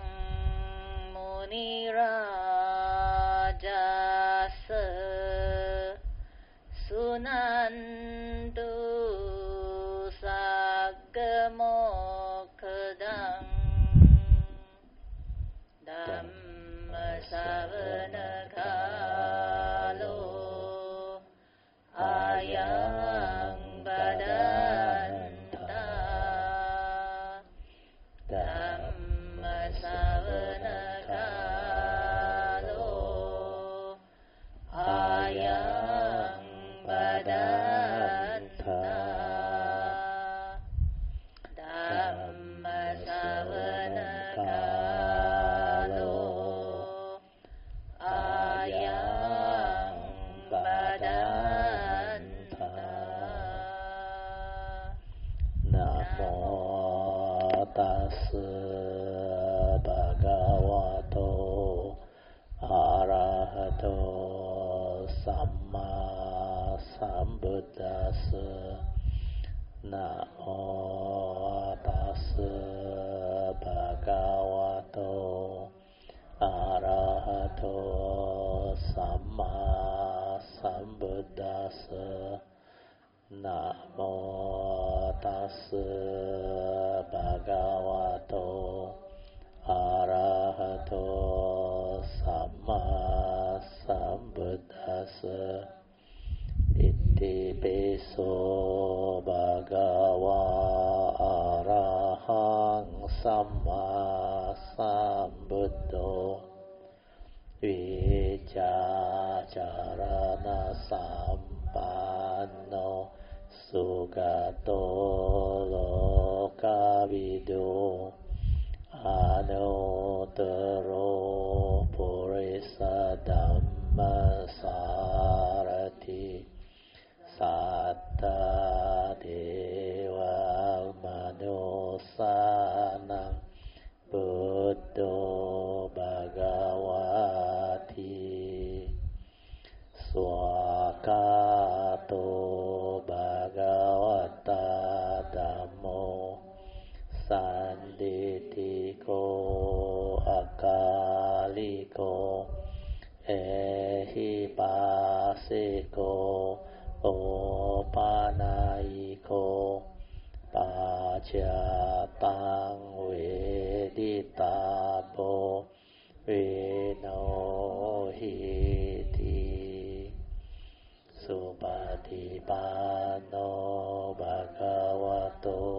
Munirajasa Sunantu Saggamokkhadang Dhammasavana-kalo Ayang Badanta Dhammasavana-kalo Ayang Badanta Dhammasavana-kalo Ayang Badanta. Namo tassa bhagavato arahato samma sambuddhassa. Namo tassa bhagavato arahato samma sambuddhassa. Namo tassa bhagavato arahato samma sambuddhassa. Iti piso bhagava arahang samma sambuddho vicacarana sampanno sugato lokavido anuttaro purisa dhammasarati satta deva manusanam buddho bhagavati swakato bhagavata dhammo sanditiko akaliko ehipasiko opanayiko pacatang veditabo venohiti supatipanno bhagavato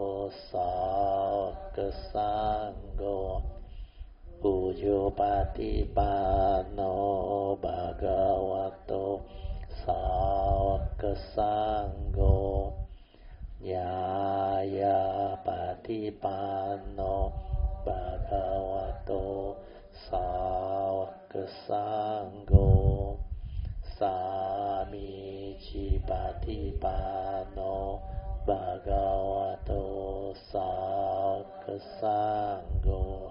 sakkasanggo Ujupatipanno bhagavato Sāvaka Sangho Nyāya Patipanno Bhagavato Sāvaka Sangho Sāmici Patipanno Bhagavato Sāvaka Sangho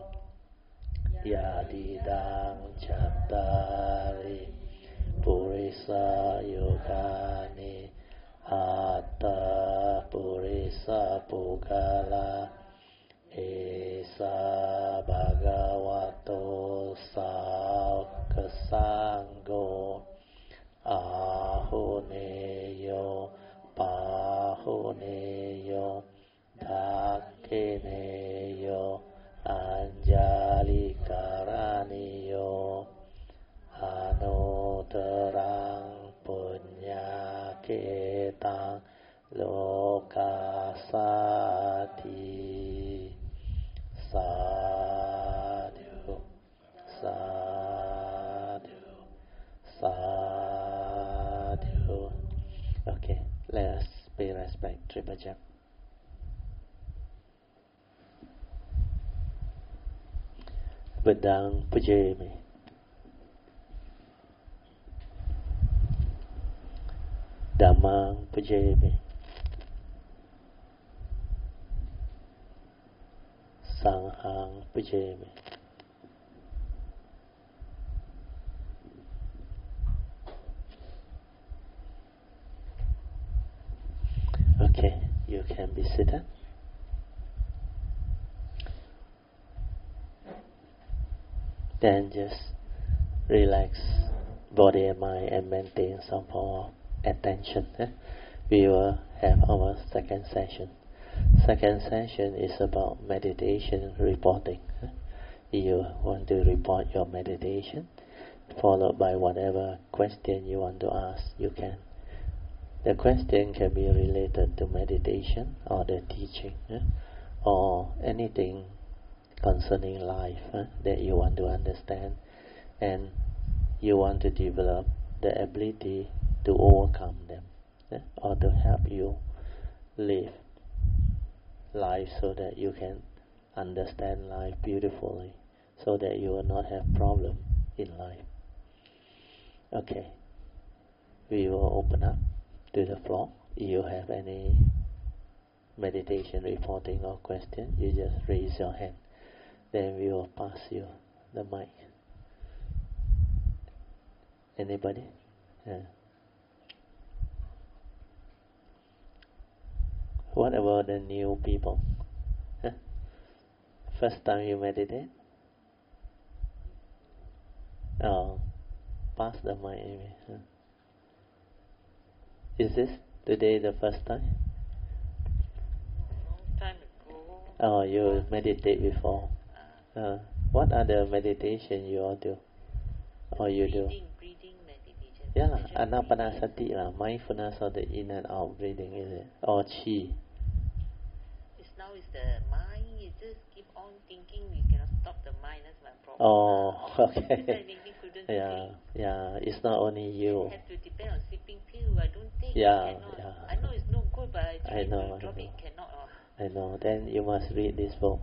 Yadidang Chattari Purisa Yogani Atta Purisa Pugala Esa Bhagavato Sāvaka Sangho Ahuneyo Pahuneyo Dakhineyo Anjali Karaniyo Anutarang Punya Ketang Lokasati Sadhu Sadhu Sadhu. Okay, let us pay respect. Triple jump. Bedang Pujemi. Dhammang Pujemi. Sanghang Pujemi. Okay, you can be seated. Then just relax body and mind and maintain some form of attention. We will have our second session. Second session is about meditation reporting. You want to report your meditation, followed by whatever question you want to ask, you can. The question can be related to meditation or the teaching, or anything concerning life that you want to understand, and you want to develop the ability to overcome them, or to help you live life so that you can understand life beautifully, so that you will not have problem in life. Okay, we will open up to the floor. If you have any meditation reporting or question, you just raise your hand. Then we will pass you the mic. Anybody? Yeah. What about the new people? Huh? First time you meditate? Oh, pass the mic. Huh? Is this today the first time? Long time ago. Oh, you meditate before. What are the meditation you all do? Or you do? Breathing meditation. Yeah, anapanasati, mindfulness of the in and out breathing, is it? Or chi? Now is the mind. You just keep on thinking. You cannot stop the mind. That's my problem. Oh, okay. That's why maybe couldn't sleep. Yeah. It's not only you. You have to depend on sleeping pill. I don't take. Yeah. I know it's no good, but I try to drop I know. it. Cannot. I know. Then you must read this book.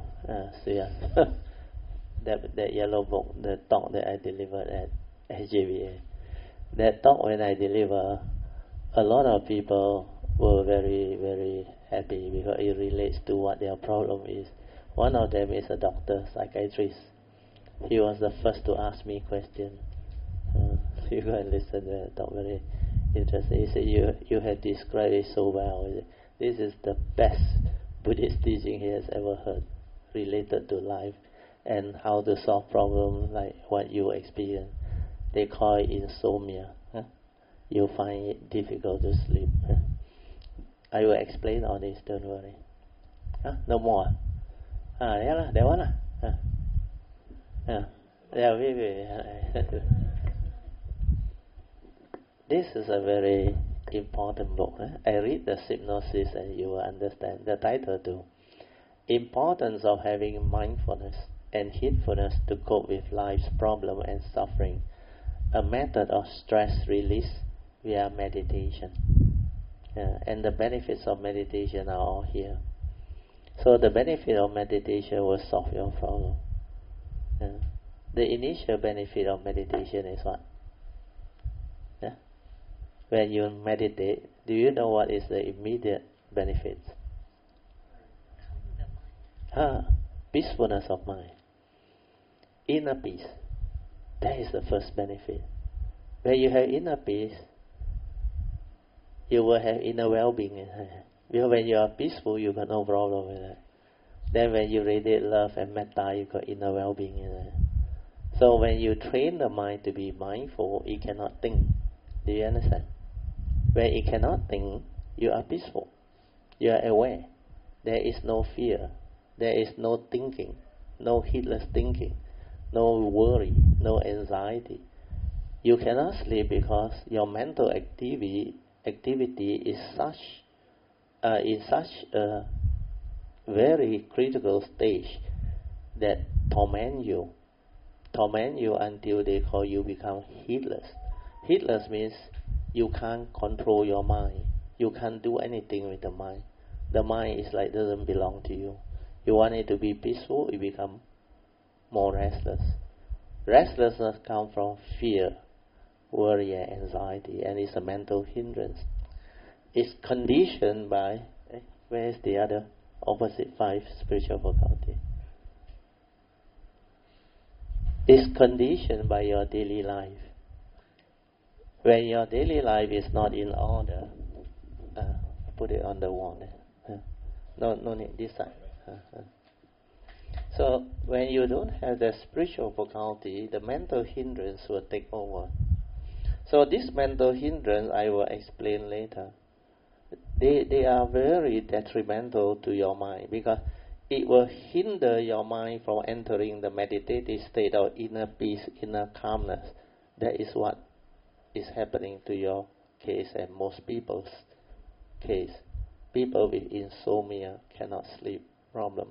that yellow book, the talk that I delivered at SJVA. That talk when I deliver, a lot of people were very, very happy because it relates to what their problem is. One of them is a doctor, psychiatrist. He was the first to ask me questions. You go and listen to the talk, very interesting. He said, you have described it so well. This is the best Buddhist teaching he has ever heard, related to life and how to solve problems like what you experience. They call it insomnia. You find it difficult to sleep. I will explain all this, don't worry. No more. That one. This is a very important book. I read the synopsis and you will understand. The title too. Importance of having mindfulness and heedfulness to cope with life's problem and suffering. A method of stress release via meditation. And the benefits of meditation are all here. So the benefit of meditation will solve your problem. The initial benefit of meditation is what? When you meditate, do you know what is the immediate benefits? Peacefulness of mind. Inner peace. That is the first benefit. When you have inner peace, you will have inner well-being. Because when you are peaceful, you got no problem with that. Then when you radiate love and metta, you got inner well-being in there. So when you train the mind to be mindful, it cannot think. Do you understand? When it cannot think, you are peaceful. You are aware. There is no fear. There is no thinking. No heedless thinking. No worry. No anxiety. You cannot sleep because your mental activity is in such a very critical stage that torment you until they call you become heedless. Heedless means you can't control your mind. You can't do anything with the mind. The mind is like doesn't belong to you. You want it to be peaceful, you become more restless. Restlessness comes from fear, worry and anxiety, and it's a mental hindrance. It's conditioned by, where is the other opposite 5 spiritual faculty? It's conditioned by your daily life. When your daily life is not in order, put it on the wall there. No need, this side. So when you don't have the spiritual faculty, the mental hindrance will take over. So this mental hindrance I will explain later. They are very detrimental to your mind because it will hinder your mind from entering the meditative state of inner peace, inner calmness. That is what is happening to your case and most people's case. People with insomnia cannot sleep problem.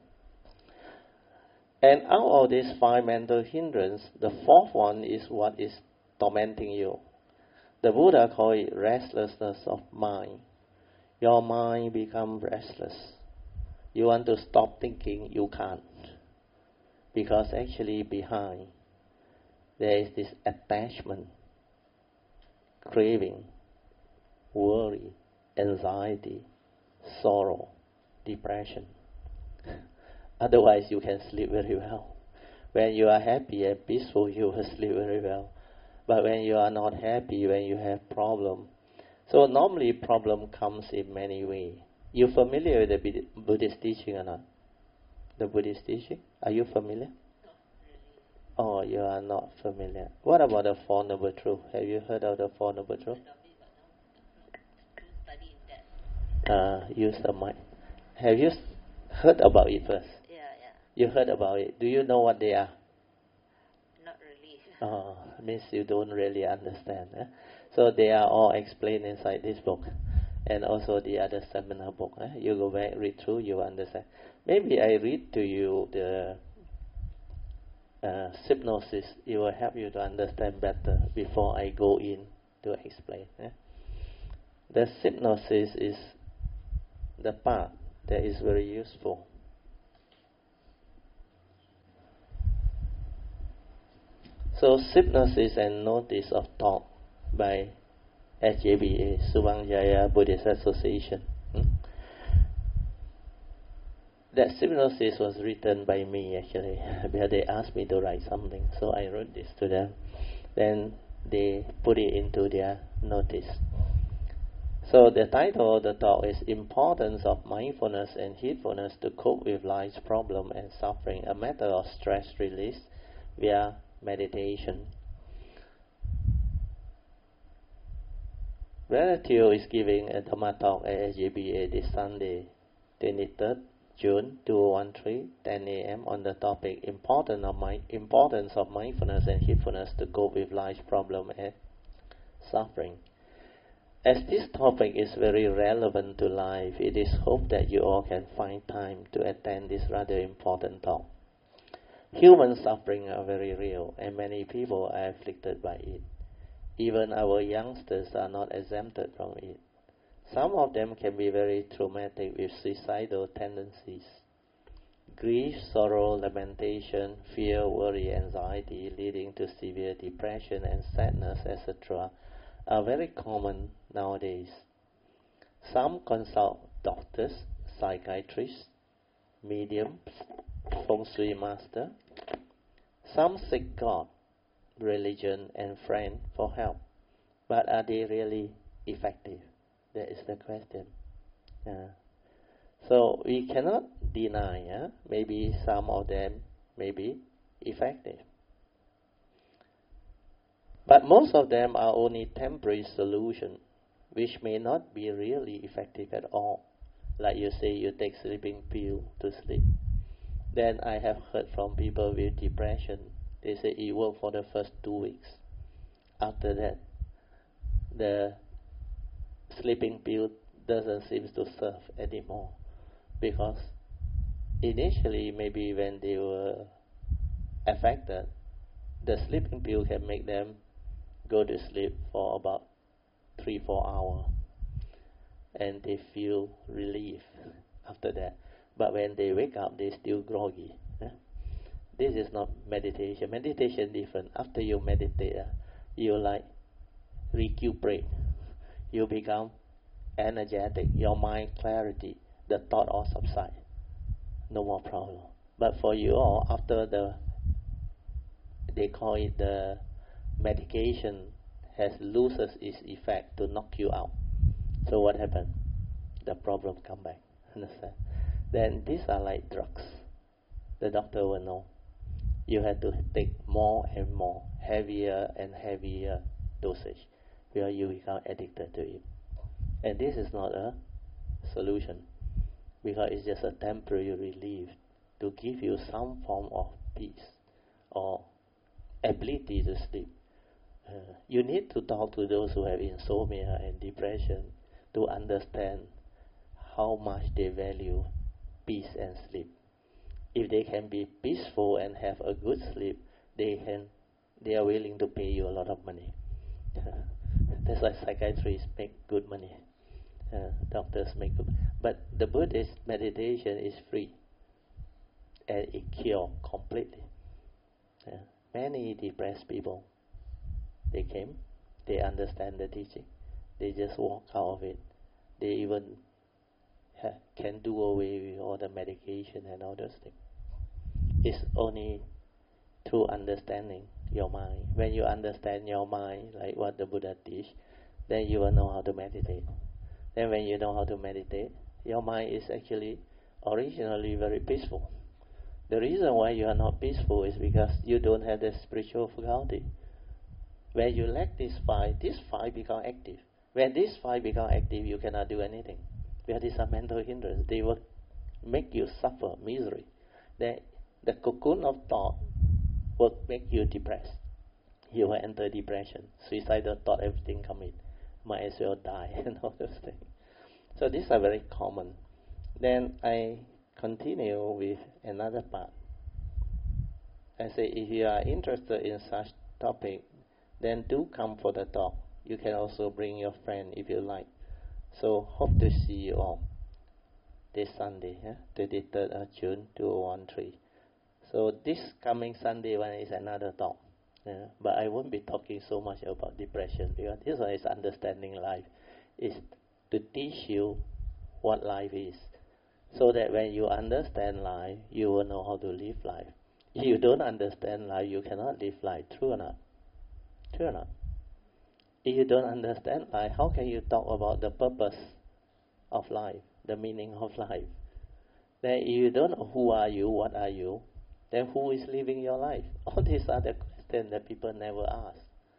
And out of these 5 mental hindrances, the 4th one is what is tormenting you. The Buddha called it restlessness of mind. Your mind becomes restless. You want to stop thinking, you can't. Because actually behind, there is this attachment, craving, worry, anxiety, sorrow, depression. Otherwise you can sleep very well. When you are happy and peaceful, you will sleep very well. But when you are not happy, when you have problem, so normally problem comes in many ways. You familiar with the Buddhist teaching or not? The Buddhist teaching? Are you familiar? Not really. Oh, you are not familiar. What about the Four Noble Truths? Have you heard of the Four Noble Truths? Study in that. Use the mic. Have you heard about it first? Yeah. You heard about it. Do you know what they are? Not really. Oh, means you don't really understand. So they are all explained inside this book. And also the other seminar book. You go back, read through, you understand. Maybe I read to you the hypnosis. It will help you to understand better before I go in to explain. The hypnosis is the part that is very useful. So hypnosis and notice of thought by SJBA, Subhangjaya Buddhist Association. That hypnosis was written by me actually, because they asked me to write something, so I wrote this to them. Then they put it into their notice. So the title of the talk is Importance of Mindfulness and Heedfulness to Cope with Life's Problem and Suffering, a Matter of Stress Release via Meditation. Brother is giving a Dhamma talk at SJBA this Sunday, 23rd June 2013, 10 a.m. on the topic Importance of Mindfulness and Heedfulness to Cope with Life's Problem and Suffering. As this topic is very relevant to life, it is hoped that you all can find time to attend this rather important talk. Human suffering are very real, and many people are afflicted by it. Even our youngsters are not exempted from it. Some of them can be very traumatic with suicidal tendencies. Grief, sorrow, lamentation, fear, worry, anxiety, leading to severe depression and sadness, etc., are very common nowadays. Some consult doctors, psychiatrists, mediums, feng shui master. Some seek God, religion, and friends for help. But are they really effective? That is the question. So we cannot deny, maybe some of them may be effective. But most of them are only temporary solutions, which may not be really effective at all. Like you say, you take sleeping pill to sleep. Then I have heard from people with depression, they say it worked for the first 2 weeks. After that, the sleeping pill doesn't seem to serve anymore. Because initially, maybe when they were affected, the sleeping pill can make them go to sleep for about 3-4 hours. And they feel relief after that. But when they wake up, they're still groggy. This is not meditation. Meditation different. After you meditate, you like recuperate. You become energetic. Your mind clarity. The thought all subside. No more problem. But for you all, after they call it the medication has loses its effect to knock you out. So what happened? The problem come back. Understand? Then these are like drugs. The doctor will know. You have to take more and more, heavier and heavier dosage, where you become addicted to it. And this is not a solution, because it's just a temporary relief to give you some form of peace or ability to sleep. You need to talk to those who have insomnia and depression to understand how much they value peace and sleep. If they can be peaceful and have a good sleep, they are willing to pay you a lot of money. That's why psychiatrists make good money. Doctors make good. But the Buddhist meditation is free, and it cures completely. Many depressed people, they came, they understand the teaching, they just walk out of it. They even can do away with all the medication and all those things. It's only through understanding your mind. When you understand your mind, like what the Buddha teach, then you will know how to meditate. Then when you know how to meditate, your mind is actually originally very peaceful. The reason why you are not peaceful is because you don't have the spiritual faculty. When you lack this five become active. When this five become active, you cannot do anything. Because these are mental hindrances. They will make you suffer misery. The cocoon of thought will make you depressed. You will enter depression, suicidal thought, everything come in. Might as well die and all those things. So these are very common. Then I continue with another part. I say, if you are interested in such topic, then do come for the talk. You can also bring your friend if you like. So hope to see you all this Sunday, 23rd of June 2013. So this coming Sunday one is another talk. But I won't be talking so much about depression, because this one is understanding life. Is to teach you what life is, so that when you understand life, you will know how to live life. If you don't understand life, you cannot live life. True or not? True or not? If you don't understand life, how can you talk about the purpose of life, the meaning of life? Then if you don't know who are you, what are you, then who is living your life? All these are the questions that people never ask.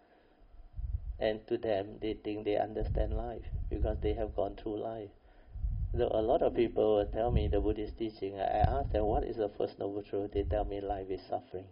And to them, they think they understand life because they have gone through life. So a lot of people will tell me the Buddhist teaching. I ask them, what is the first noble truth? They tell me life is suffering.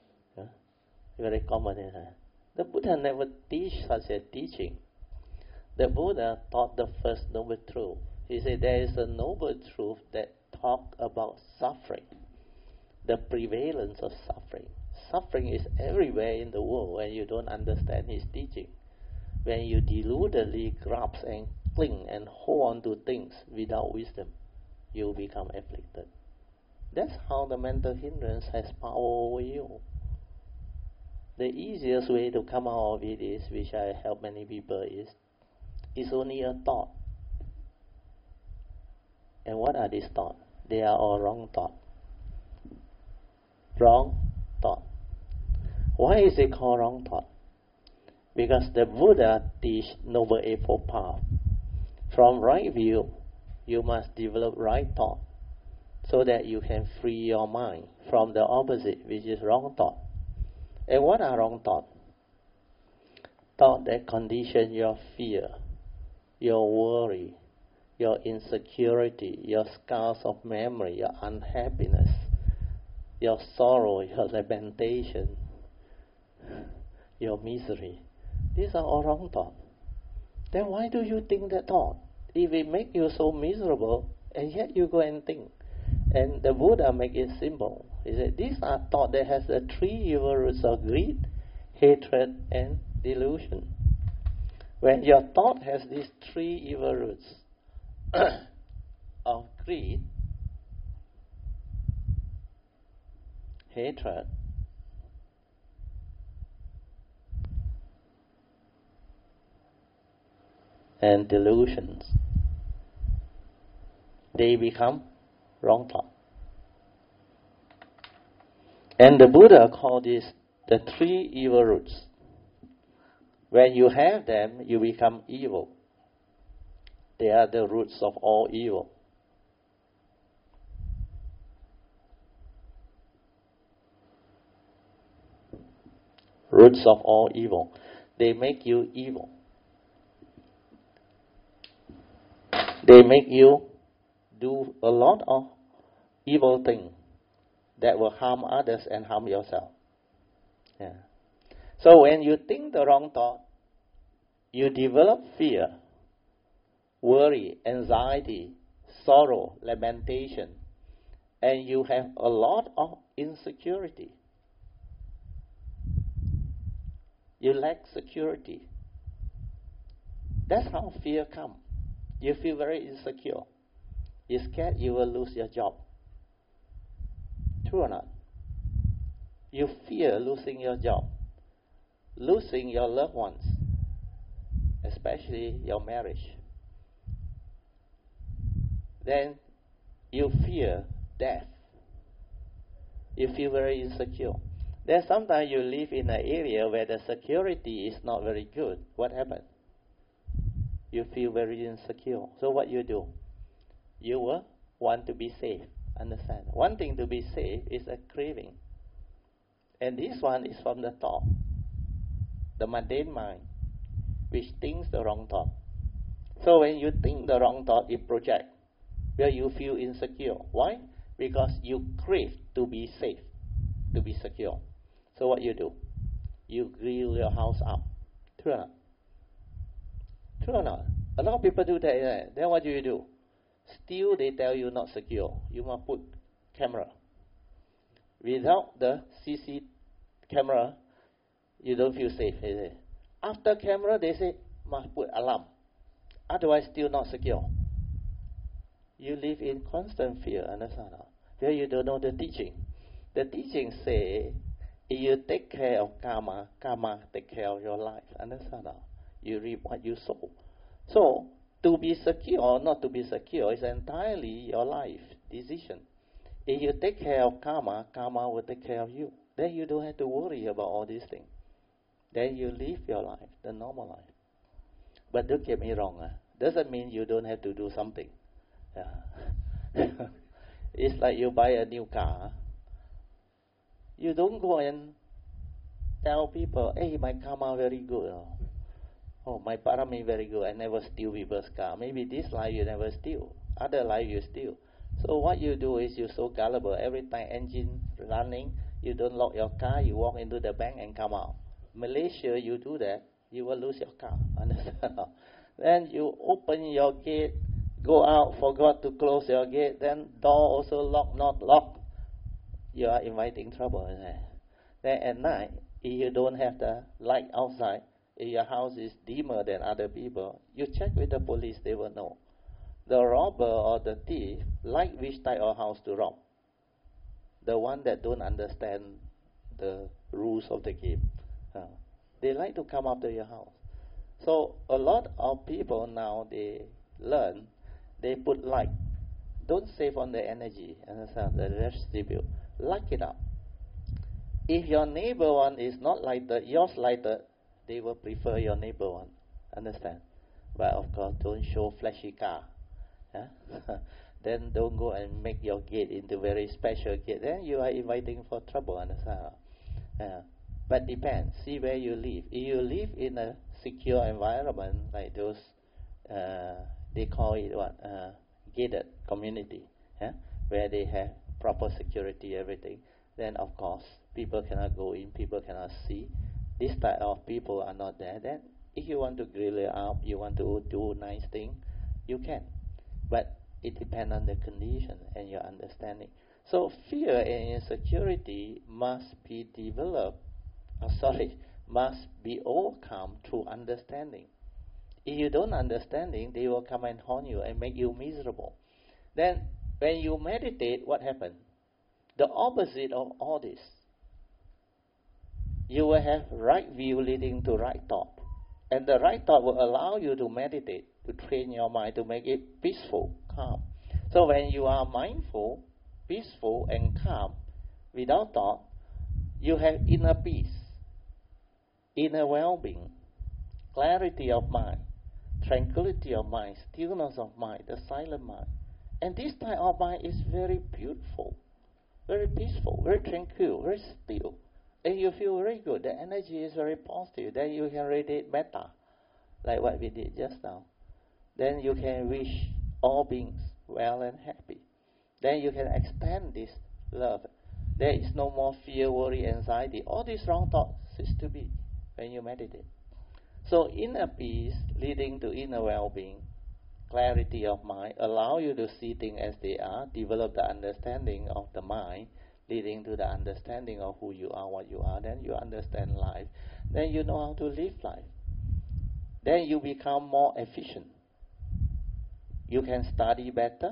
Very common, isn't it? The Buddha never teach such a teaching. The Buddha taught the first noble truth. He said there is a noble truth that talks about suffering, the prevalence of suffering. Suffering is everywhere in the world when you don't understand his teaching. When you deludedly grasp and cling and hold on to things without wisdom, you become afflicted. That's how the mental hindrance has power over you. The easiest way to come out of it is, which I help many people, is it's only a thought. And what are these thoughts? They are all wrong thoughts. Wrong thought. Why is it called wrong thought? Because the Buddha teach Noble Eightfold Path. From right view, you must develop right thought, so that you can free your mind from the opposite, which is wrong thought. And what are wrong thoughts? Thoughts that condition your fear, your worry, your insecurity, your scars of memory, your unhappiness, your sorrow, your lamentation, your misery. These are all wrong thoughts. Then why do you think that thought? If it makes you so miserable, and yet you go and think. And the Buddha make it simple. He said, these are thoughts that has the three evil roots of greed, hatred, and delusion. When your thought has these three evil roots of greed, hatred, and delusions, they become wrong thought. And the Buddha called this the three evil roots. When you have them, you become evil. They are the roots of all evil. Roots of all evil. They make you evil. They make you do a lot of evil things that will harm others and harm yourself. Yeah. So when you think the wrong thought, you develop fear, worry, anxiety, sorrow, lamentation, and you have a lot of insecurity. You lack security. That's how fear comes. You feel very insecure. You're scared you will lose your job. True or not? You fear losing your job, losing your loved ones, especially your marriage. Then you fear death. You feel very insecure. Then sometimes you live in an area where the security is not very good. What happens? You feel very insecure. So what you do? You will want to be safe. Understand? Wanting to be safe is a craving. And this one is from the thought, the mundane mind, which thinks the wrong thought. So when you think the wrong thought, it projects where you feel insecure. Why? Because you crave to be safe, to be secure. So what you do? You grill your house up. True or not? True or not? A lot of people do that. Then what do? Still, they tell you not secure. You must put camera. Without the CC camera, you don't feel safe. After camera, they say, must put alarm. Otherwise, still not secure. You live in constant fear, understand? Here you don't know the teaching. The teaching say, if you take care of karma, karma take care of your life. Understand? You reap what you sow. So, to be secure or not to be secure is entirely your life decision. If you take care of karma, karma will take care of you. Then you don't have to worry about all these things. Then you live your life, the normal life. But don't get me wrong. Doesn't mean you don't have to do something. Yeah. It's like you buy a new car. You don't go and tell people, hey, my karma very good. Oh, my parami very good. I never steal people's car. Maybe this life you never steal. Other life you steal. So what you do is you're so gullible. Every time engine running, you don't lock your car. You walk into the bank and come out. Malaysia, you do that, you will lose your car. Understand? Then you open your gate, go out, forgot to close your gate. Then door also locked, not locked. You are inviting trouble. Then at night, if you don't have the light outside, if your house is dimmer than other people, you check with the police, they will know. The robber or the thief like which type of house to rob? The one that don't understand the rules of the game. They like to come after your house. So a lot of people now, they learn, they put light. Don't save on the energy, understand? The redistribute. Light it up. If your neighbor one is not lighted, yours lighted, they will prefer your neighbor one. Understand? But of course, don't show flashy car. Then don't go and make your gate into very special gate. Then you are inviting for trouble. Understand? But depends. See where you live. If you live in a secure environment like those, they call it what? Gated community, where they have proper security, everything. Then of course people cannot go in, people cannot see. This type of people are not there. Then if you want to grill it up, you want to do nice thing, you can. But it depends on the condition and your understanding. So fear and insecurity must be developed, must be overcome through understanding. If you don't understanding, they will come and haunt you and make you miserable. Then when you meditate, what happens? The opposite of all this. You will have right view leading to right thought. And the right thought will allow you to meditate, to train your mind, to make it peaceful, calm. So when you are mindful, peaceful and calm, without thought, you have inner peace, inner well-being, clarity of mind, tranquility of mind, stillness of mind, the silent mind. And this type of mind is very beautiful, very peaceful, very tranquil, very still. And you feel very good. The energy is very positive. Then you can radiate metta, like what we did just now. Then you can wish all beings well and happy. Then you can extend this love. There is no more fear, worry, anxiety. All these wrong thoughts cease to be when you meditate. So inner peace leading to inner well-being, clarity of mind, allow you to see things as they are, develop the understanding of the mind, leading to the understanding of who you are, what you are. Then you understand life. Then you know how to live life. Then you become more efficient. You can study better.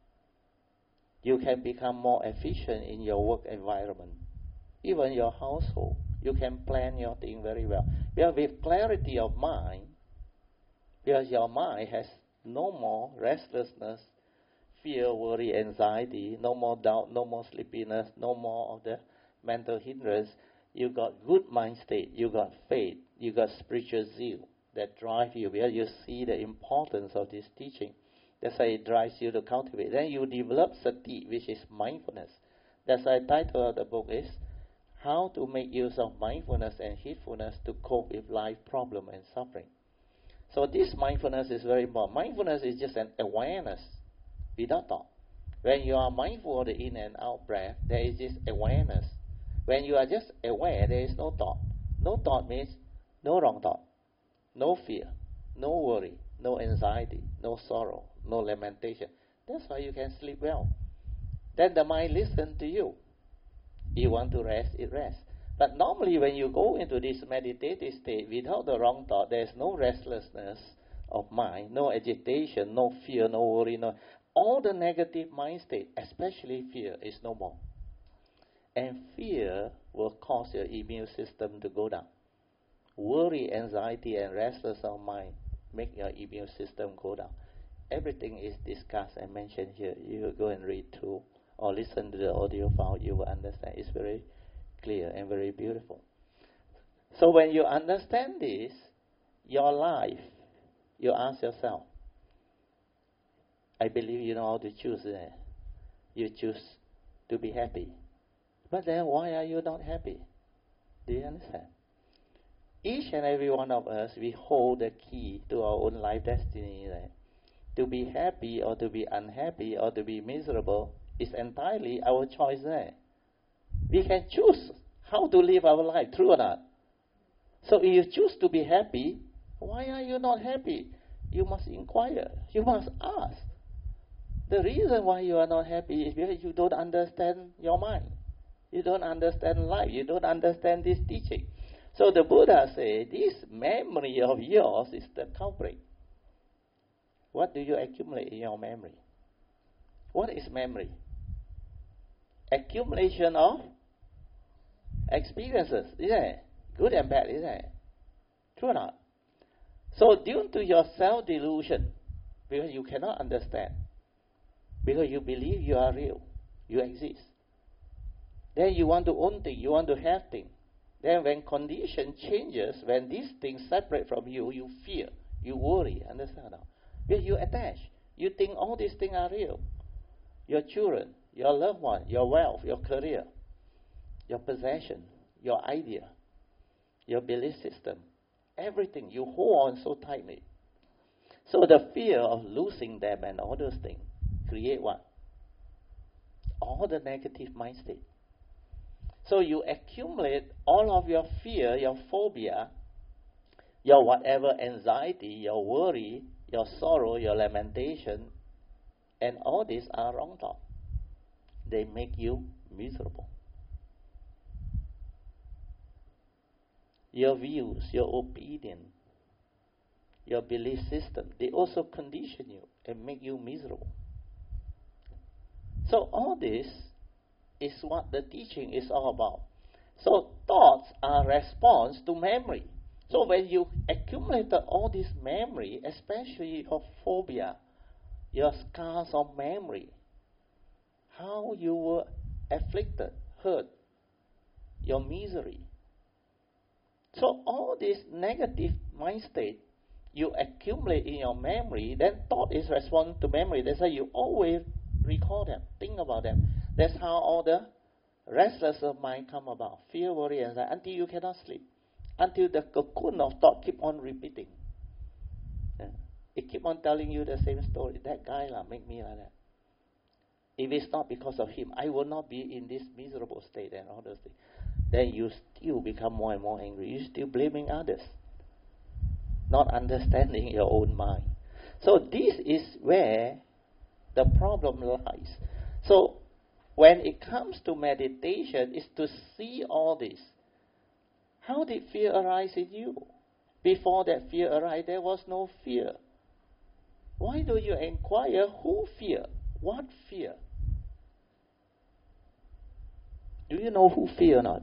You can become more efficient in your work environment. Even your household. You can plan your thing very well. Because with clarity of mind, because your mind has no more restlessness, fear, worry, anxiety, no more doubt, no more sleepiness, no more of the mental hindrance. You got good mind state, you got faith, you got spiritual zeal that drive you because you see the importance of this teaching. That's why it drives you to cultivate. Then you develop sati, which is mindfulness. That's why the title of the book is How to Make Use of Mindfulness and Heedfulness to Cope with Life Problem and Suffering. So this mindfulness is very important. Mindfulness is just an awareness without thought. When you are mindful of the in and out breath, there is this awareness. When you are just aware, there is no thought. No thought means no wrong thought, no fear, no worry, no anxiety, no sorrow, no lamentation. That's why you can sleep well. Then the mind listens to you. You want to rest, it rests. But normally when you go into this meditative state without the wrong thought, there is no restlessness of mind, no agitation, no fear, no worry, no. All the negative mind state, especially fear, is no more. And fear will cause your immune system to go down. Worry, anxiety, and restlessness of mind make your immune system go down. Everything is discussed and mentioned here. You will go and read through or listen to the audio file, you will understand. It's very clear and very beautiful. So when you understand this, your life, you ask yourself, I believe you know how to choose it. You choose to be happy. But then why are you not happy? Do you understand? Each and every one of us, we hold the key to our own life destiny. Right? To be happy or to be unhappy or to be miserable is entirely our choice there. We can choose how to live our life, true or not? So if you choose to be happy, why are you not happy? You must inquire. You must ask. The reason why you are not happy is because you don't understand your mind. You don't understand life. You don't understand this teaching. So the Buddha said, this memory of yours is the culprit. What do you accumulate in your memory? What is memory? Accumulation of experiences, isn't it? Good and bad, isn't it? True or not? So due to your self-delusion, because you cannot understand, because you believe you are real, you exist, then you want to own things, you want to have things. Then when condition changes, when these things separate from you, you fear, you worry, understand now? Because you attach, you think all these things are real. Your children, your loved one, your wealth, your career, your possession, your idea, your belief system, everything, you hold on so tightly. So the fear of losing them and all those things create what? All the negative mind state. So you accumulate all of your fear, your phobia, your whatever anxiety, your worry, your sorrow, your lamentation, and all these are wrong thoughts. They make you miserable. Your views, your opinion, your belief system, they also condition you and make you miserable. So all this is what the teaching is all about. So thoughts are response to memory. So when you accumulated all this memory, especially your phobia, your scars of memory, how you were afflicted, hurt, your misery. So all this negative mind state you accumulate in your memory, then thought is response to memory. That's why you always recall them, think about them. That's how all the restless of mind come about. Fear, worry, anxiety, until you cannot sleep. Until the cocoon of thought keep on repeating. Yeah. It keep on telling you the same story. That guy make me like that. If it's not because of him, I will not be in this miserable state and all those things. Then you still become more and more angry. You're still blaming others, not understanding your own mind. So this is where the problem lies. So when it comes to meditation, is to see all this. How did fear arise in you? Before that fear arise, there was no fear. Why do you inquire who fear? What fear? Do you know who fear or not?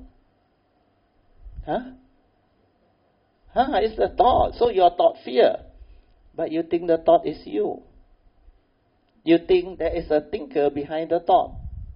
It's the thought. So your thought fear. But you think the thought is you. You think there is a thinker behind the thought.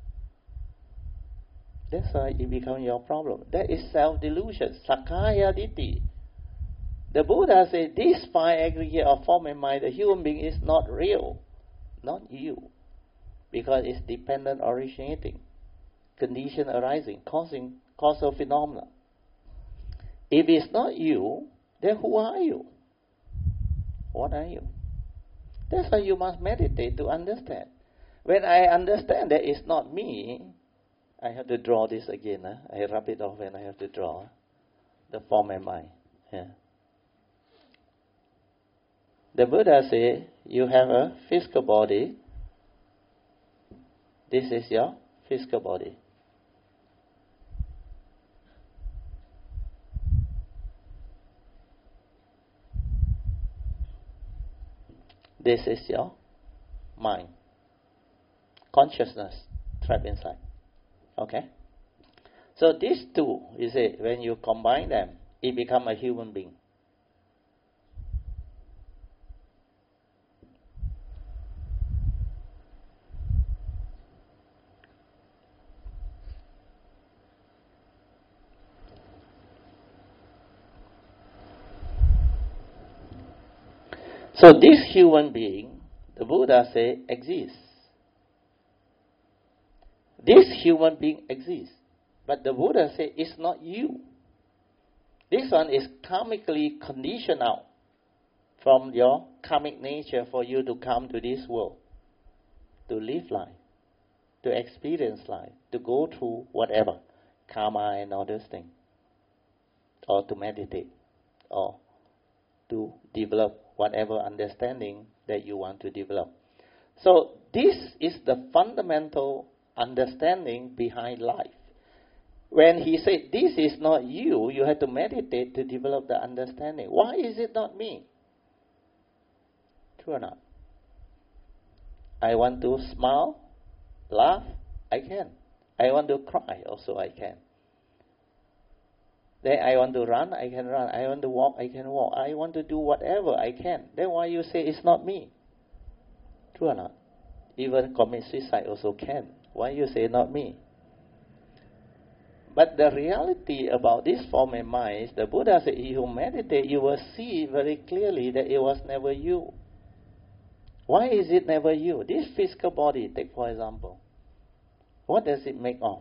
That's why it becomes your problem. That is self-delusion, Sakkaya Ditthi. The Buddha said, this five aggregate of form and mind, the human being is not real, not you. Because it's dependent originating, condition arising, causing causal phenomena. If it's not you, then who are you? What are you? That's why you must meditate to understand. When I understand that it's not me, I have to draw this again. I rub it off and I have to draw the form and mind. Yeah. The Buddha said, you have a physical body. This is your physical body. This is your mind. Consciousness trapped inside. Okay? So these two, you see, when you combine them, it becomes a human being. So this human being, the Buddha said, exists. This human being exists. But the Buddha said, it's not you. This one is karmically conditioned out from your karmic nature for you to come to this world, to live life, to experience life, to go through whatever, karma and all those things, or to meditate, or to develop whatever understanding that you want to develop. So this is the fundamental understanding behind life. when he said, this is not you, you have to meditate to develop the understanding. Why is it not me? True or not? I want to smile, laugh, I can. I want to cry, also I can. Then I want to run, I can run. I want to walk, I can walk. I want to do whatever I can. Then why you say it's not me? True or not? Even commit suicide also can. Why you say not me? But the reality about this form and mind is the Buddha said, if you meditate, you will see very clearly that it was never you. Why is it never you? This physical body, take for example. What does it make of?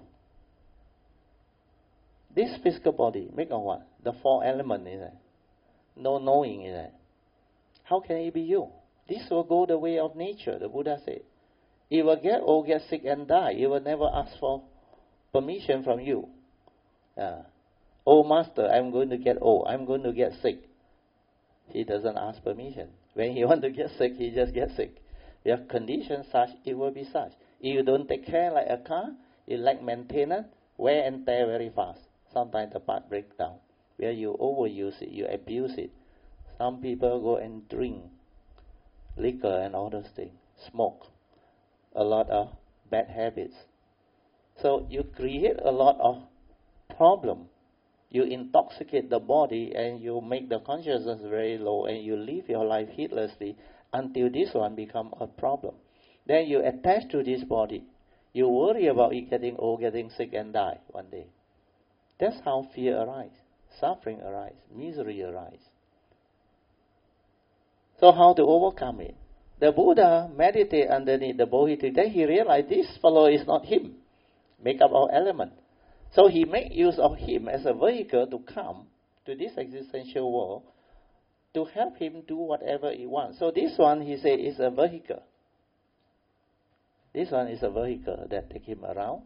This physical body make of what? The four elements, is it? No knowing, is it? How can it be you? This will go the way of nature, the Buddha said. It will get old, get sick and die. It will never ask for permission from you. Oh master, I'm going to get old. I'm going to get sick. He doesn't ask permission. When he wants to get sick, he just gets sick. If conditions such, it will be such. If you don't take care like a car, you lack maintenance, wear and tear very fast. Sometimes the part breaks down. Where you overuse it, you abuse it. Some people go and drink liquor and all those things, smoke, a lot of bad habits. So you create a lot of problem. You intoxicate the body and you make the consciousness very low and you live your life heedlessly until this one become a problem. Then you attach to this body. You worry about it getting old, getting sick and die one day. That's how fear arises, suffering arises, misery arises. So how to overcome it? The Buddha meditated underneath the Bodhi. Then he realized this fellow is not him, make up of element. So he made use of him as a vehicle to come to this existential world to help him do whatever he wants. So this one, he said, is a vehicle. This one is a vehicle that take him around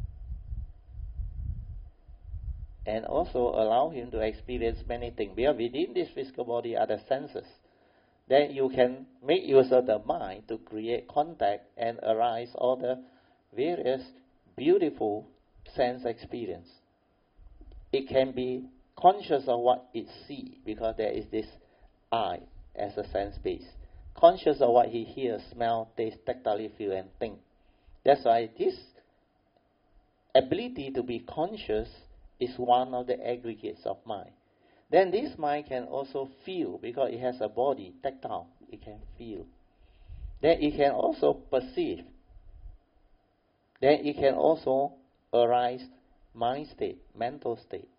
and also allow him to experience many things. Because within this physical body are the senses. Then you can make use of the mind to create contact and arise all the various beautiful sense experience. It can be conscious of what it sees, because there is this eye as a sense base. Conscious of what he hears, smell, taste, tactile, feel and think. That's why this ability to be conscious is one of the aggregates of mind. Then this mind can also feel, because it has a body, tactile, it can feel. Then it can also perceive. Then it can also arise mind state, mental state.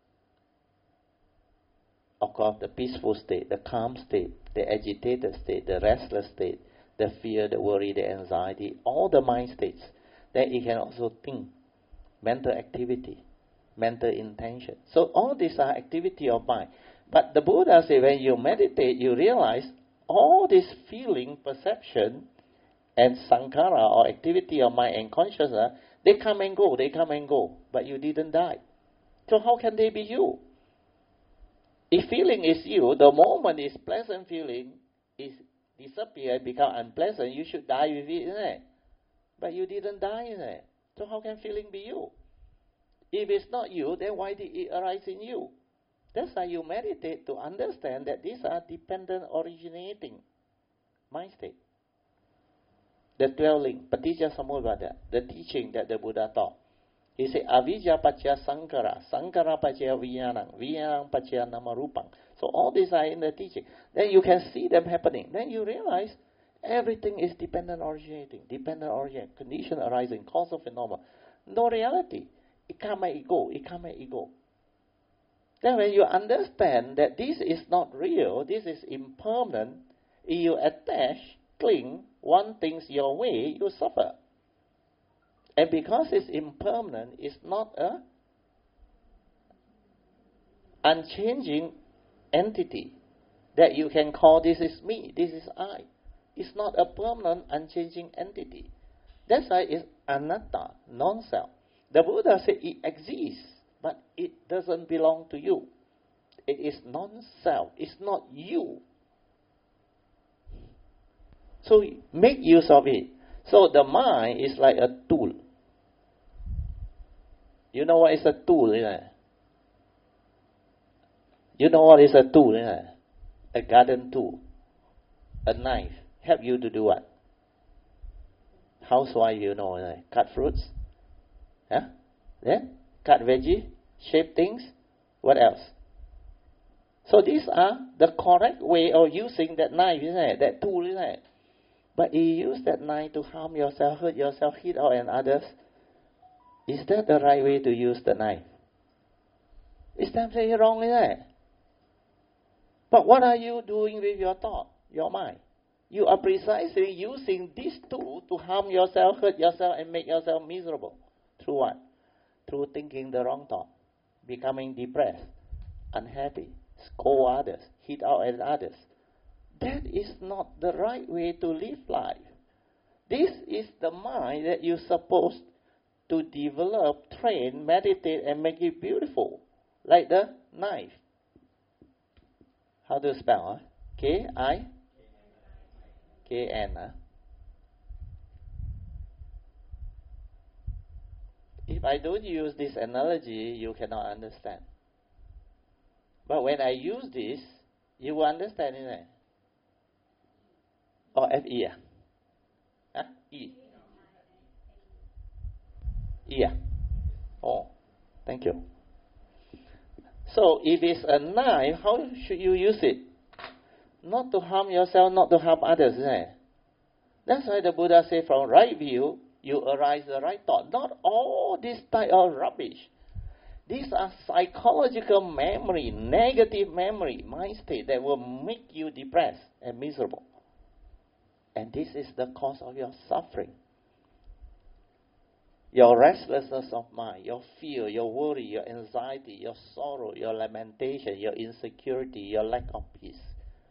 Of course, the peaceful state, the calm state, the agitated state, the restless state, the fear, the worry, the anxiety, all the mind states. Then it can also think, mental activity, mental intention. So all these are activity of mind. But the Buddha said when you meditate, you realize all this feeling, perception, and sankhara or activity of mind and consciousness, they come and go, but you didn't die. So how can they be you? If feeling is you, the moment this pleasant feeling is disappear, become unpleasant, you should die with it, isn't it? But you didn't die, isn't it? So how can feeling be you? If it's not you, then why did it arise in you? That's why you meditate to understand that these are dependent originating mind state. The 12 link, Paticca Samuppada, the teaching that the Buddha taught. He said, Avijja Paccaya Sankara, Sankara Paccaya Vijnanam, Vijnanam Paccaya Namarupam. So all these are in the teaching. Then you can see them happening. Then you realize everything is dependent originating, condition arising, causal phenomena. No reality. It come and it go, it come and it go. Then when you understand that this is not real, this is impermanent, if you attach, cling, want things your way, you suffer. And because it's impermanent, it's not a unchanging entity that you can call this is me, this is I. It's not a permanent, unchanging entity. That's why it's anatta, non-self. The Buddha said it exists, but it doesn't belong to you. It is non-self. It's not you. So make use of it. So the mind is like a tool. You know what is a tool, isn't it? You know what is a tool, isn't it? A garden tool. A knife. Help you to do what? Housewife, you know, isn't it? Cut fruits. Huh? Then? Cut veggie. Shape things. What else? So these are the correct way of using that knife, isn't it? That tool, isn't it? But you use that knife to harm yourself, hurt yourself, hit out and others. Is that the right way to use the knife? It's definitely wrong, isn't it? But what are you doing with your thought, your mind? You are precisely using this tool to harm yourself, hurt yourself, and make yourself miserable. Through what? Through thinking the wrong thought, becoming depressed, unhappy, scold others, hit out at others. That is not the right way to live life. This is the mind that you're supposed to develop, train, meditate, and make it beautiful, like the knife. How do you spell? K-I-K-N. If I don't use this analogy, you cannot understand. But when I use this, you will understand, isn't it? Or F-E? Huh? E. E. Oh, thank you. So, if it's a knife, how should you use it? Not to harm yourself, not to harm others, isn't it? That's why the Buddha said, from right view, you arise the right thought. Not all this type of rubbish. These are psychological memory, negative memory, mind state that will make you depressed and miserable. And this is the cause of your suffering. Your restlessness of mind, your fear, your worry, your anxiety, your sorrow, your lamentation, your insecurity, your lack of peace.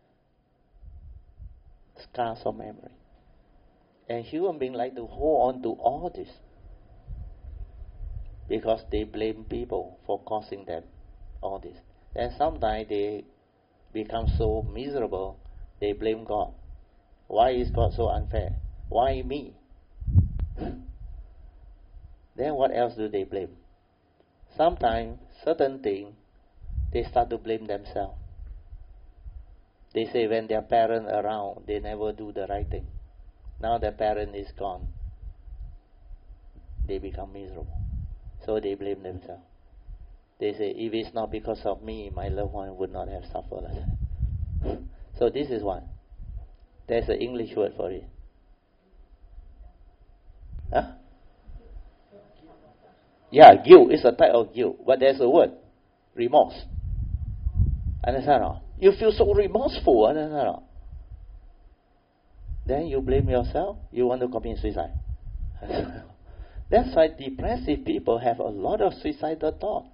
Scars of memory. And human beings like to hold on to all this because they blame people for causing them all this. And sometimes they become so miserable, they blame God. Why is God so unfair? Why me? Then what else do they blame? Sometimes, certain things, they start to blame themselves. They say when their parents are around, they never do the right thing. Now their parent is gone. They become miserable. So they blame themselves. They say, if it's not because of me, my loved one would not have suffered. So this is one. There's an English word for it. Huh? Yeah, guilt is a type of guilt, but there's a word, remorse. Understand? You feel so remorseful. Understand? Then you blame yourself. You want to commit suicide. That's why depressive people have a lot of suicidal thoughts.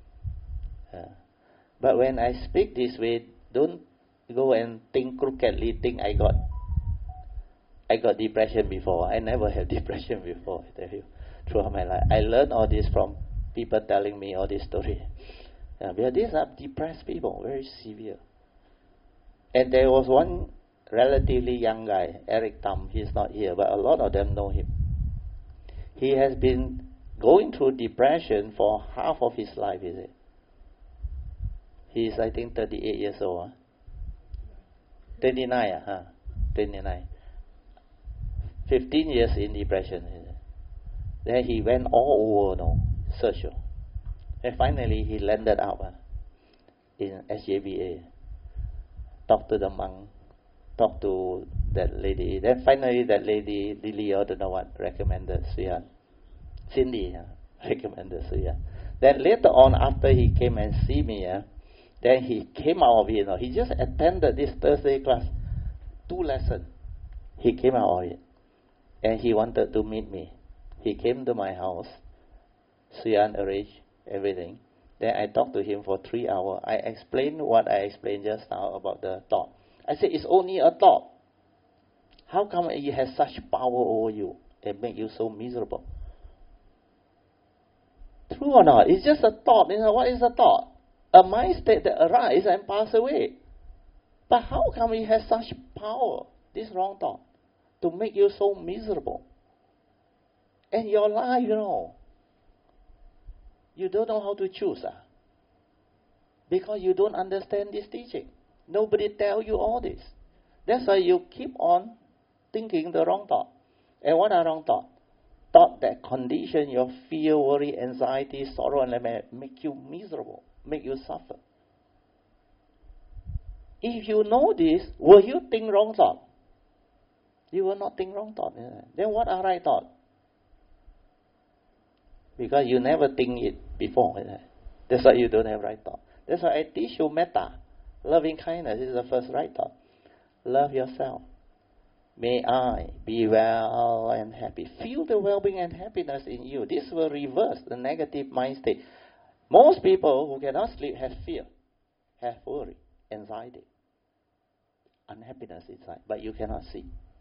But when I speak this way, don't go and think crookedly. Think I got depression before. I never had depression before. I tell you. Throughout my life, I learned all this from people telling me all this story. Because these are depressed people, very severe. And there was one relatively young guy, Eric Tam. He's not here, but a lot of them know him. He has been going through depression for half of his life, is it? He's, I think, 38 years old. 29, 29. 15 years in depression, is it? Then he went all over, search. And finally he landed up in SJBA. Talked to the monk, talked to that lady. Then finally that lady, Lily, I don't know what, recommended Suyan. Cindy recommended Suyan. Then later on, after he came and see me, then he came out of it. He just attended this Thursday class, 2 lessons. He came out of it. And he wanted to meet me. He came to my house. Suyan arranged everything. Then I talked to him for 3 hours. I explained what I explained just now about the thought. I said, it's only a thought. How come it has such power over you and make you so miserable? True or not? It's just a thought. What is a thought? A mind state that arises and passes away. But how come it has such power, this wrong thought, to make you so miserable? And your life, You don't know how to choose. Because you don't understand this teaching. Nobody tell you all this. That's why you keep on thinking the wrong thought. And what are wrong thought? Thought that condition your fear, worry, anxiety, sorrow, and lament, make you miserable, make you suffer. If you know this, will you think wrong thought? You will not think wrong thought. Then what are right thought? Because you never think it before. That's why you don't have right thought. That's why I teach you metta. Loving kindness is the first right thought. Love yourself. May I be well and happy. Feel the well-being and happiness in you. This will reverse the negative mind state. Most people who cannot sleep have fear, have worry, anxiety, unhappiness inside, but you cannot see.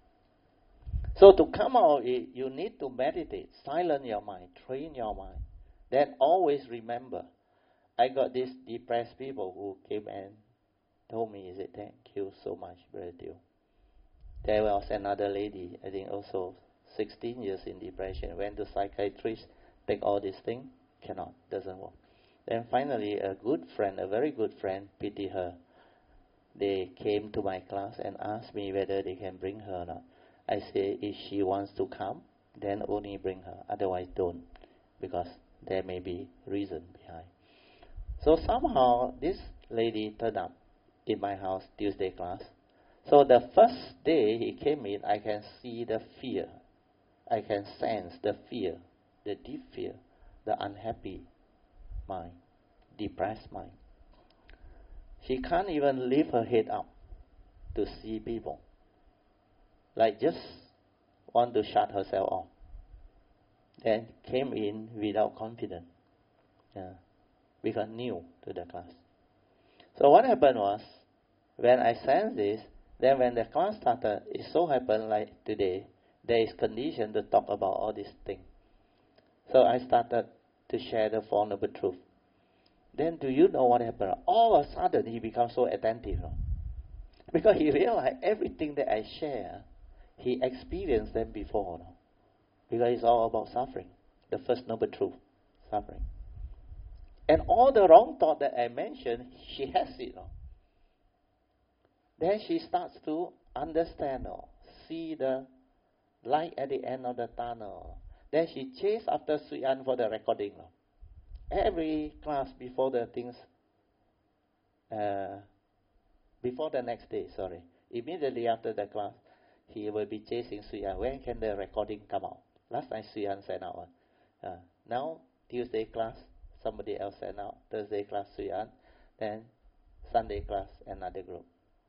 So to come out of it, you need to meditate, silence your mind, train your mind. Then always remember, I got these depressed people who came and told me, he said, thank you so much, Brother Teo. There was another lady, I think also 16 years in depression, went to psychiatrist, take all these things, cannot, doesn't work. Then finally a good friend, a very good friend, pity her. They came to my class and asked me whether they can bring her or not. I say, if she wants to come, then only bring her, otherwise don't, because there may be reason behind. So somehow this lady turned up in my house Tuesday class. So the first day he came in, I can see the fear. I can sense the fear, the deep fear, the unhappy mind, depressed mind. She can't even lift her head up to see people. Like just want to shut herself off. Then came in without confidence. Because new to the class. So what happened was, when I sensed this, then when the class started, it so happened like today, there is condition to talk about all these things. So I started to share the Four Noble Truths. Then do you know what happened? All of a sudden he becomes so attentive. Because he realized everything that I share, he experienced them before. Because it's all about suffering. The First Noble Truth, suffering. And all the wrong thought that I mentioned, she has it. Then she starts to understand, see the light at the end of the tunnel. Then she chased after Sui An for the recording. Every class before the things, before the next day, immediately after the class, he will be chasing Sui An. When can the recording come out? Last time Sui An sent out one. Now, Tuesday class, somebody else sent out. Thursday class, Sui An. Then Sunday class, another group.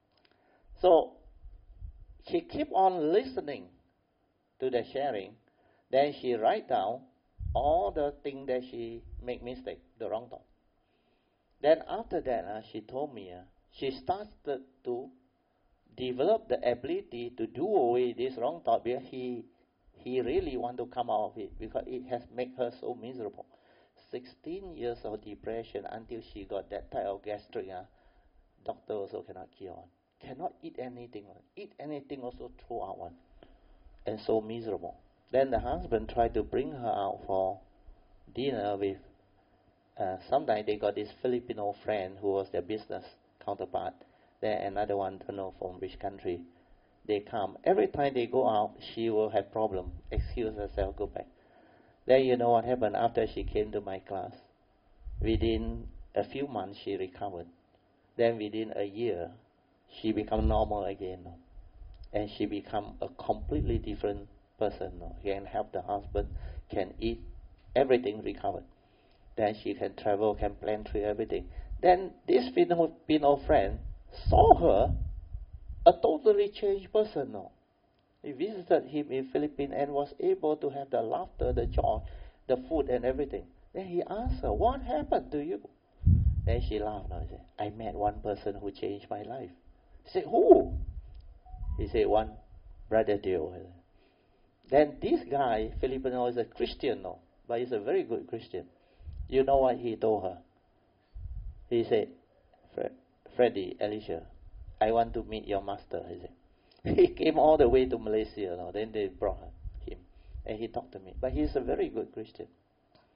So, she keep on listening to the sharing. Then she write down all the things that she make mistake, the wrong thought. Then after that, she told me, she started to develop the ability to do away this wrong thought because he really want to come out of it because it has made her so miserable. 16 years of depression until she got that type of gastric, doctor also cannot cure on. Cannot eat anything. Eat anything also throw out one. And so miserable. Then the husband tried to bring her out for dinner with, sometimes they got this Filipino friend who was their business counterpart. Then another one, don't know from which country. They come. Every time they go out, she will have problem. Excuse herself, go back. Then you know what happened after she came to my class? Within a few months, she recovered. Then within a year, she become normal again. And she become a completely different person. Can help the husband, can eat, everything recovered. Then she can travel, can plan through everything. Then this Filipino friend saw her a totally changed person. He visited him in Philippines and was able to have the laughter, the joy, the food and everything. Then he asked her, what happened to you? Then she laughed. She said, I met one person who changed my life. He said, who? He said, one Brother Teo. Then this guy, Filipino, is a Christian, but he's a very good Christian. You know what he told her? He said, Freddie, Alicia, I want to meet your master. He said. He came all the way to Malaysia. Then they brought him. And he talked to me. But he's a very good Christian.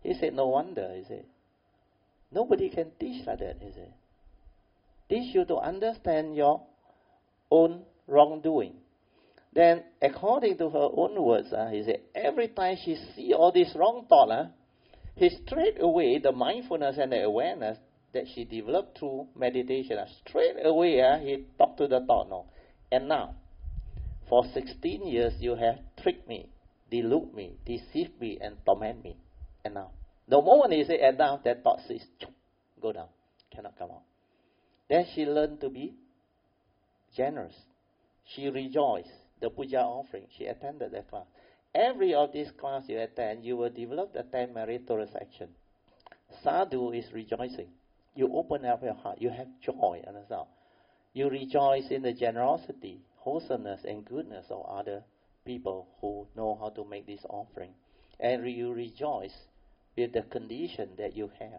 He said, no wonder, he said. Nobody can teach like that, he said. Teach you to understand your own wrongdoing. Then, according to her own words, he said, every time she see all this wrong thought, he straight away, the mindfulness and the awareness that she developed through meditation, straight away he talked to the thought now. And now, for 16 years you have tricked me, deluded me, deceived me, and tormented me. And now, the moment he said, and now, that thought says, go down, cannot come out. Then she learned to be generous. She rejoiced. The puja offering, she attended that class. Every of these class you attend, you will develop the 10 meritorious action. Sadhu is rejoicing. You open up your heart. You have joy. Understand? You rejoice in the generosity, wholesomeness, and goodness of other people who know how to make this offering. And you rejoice with the condition that you have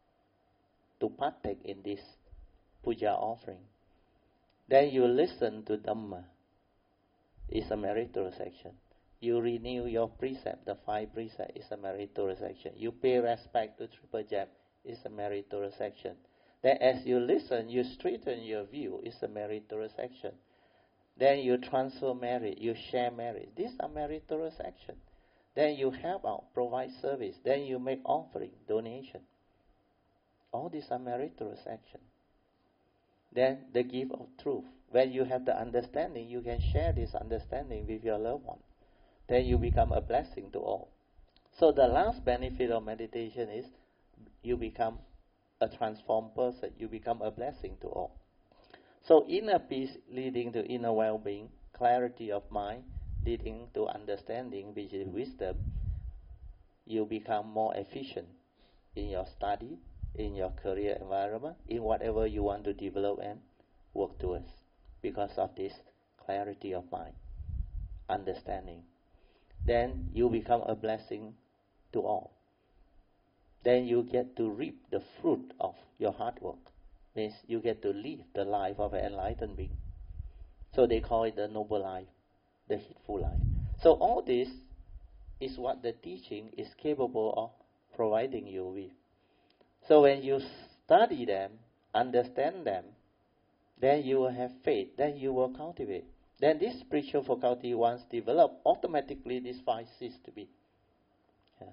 to partake in this puja offering. Then you listen to Dhamma. It's a meritorious action. You renew your precept, the 5 precepts, is a meritorious action. You pay respect to Triple Gem, is a meritorious action. Then as you listen, you straighten your view, is a meritorious action. Then you transfer merit, you share merit. These are meritorious action. Then you help out, provide service. Then you make offering, donation. All these are meritorious action. Then the gift of truth. When you have the understanding, you can share this understanding with your loved one. Then you become a blessing to all. So the last benefit of meditation is you become a transformed person. You become a blessing to all. So inner peace leading to inner well-being, clarity of mind leading to understanding, which is wisdom. You become more efficient in your study, in your career environment, in whatever you want to develop and work towards, because of this clarity of mind, understanding. Then you become a blessing to all. Then you get to reap the fruit of your hard work. Means you get to live the life of an enlightened being. So they call it the noble life, the heedful life. So all this is what the teaching is capable of providing you with. So when you study them, understand them, then you will have faith, then you will cultivate. Then this spiritual faculty, once developed, automatically this 5 cease to be. Yeah.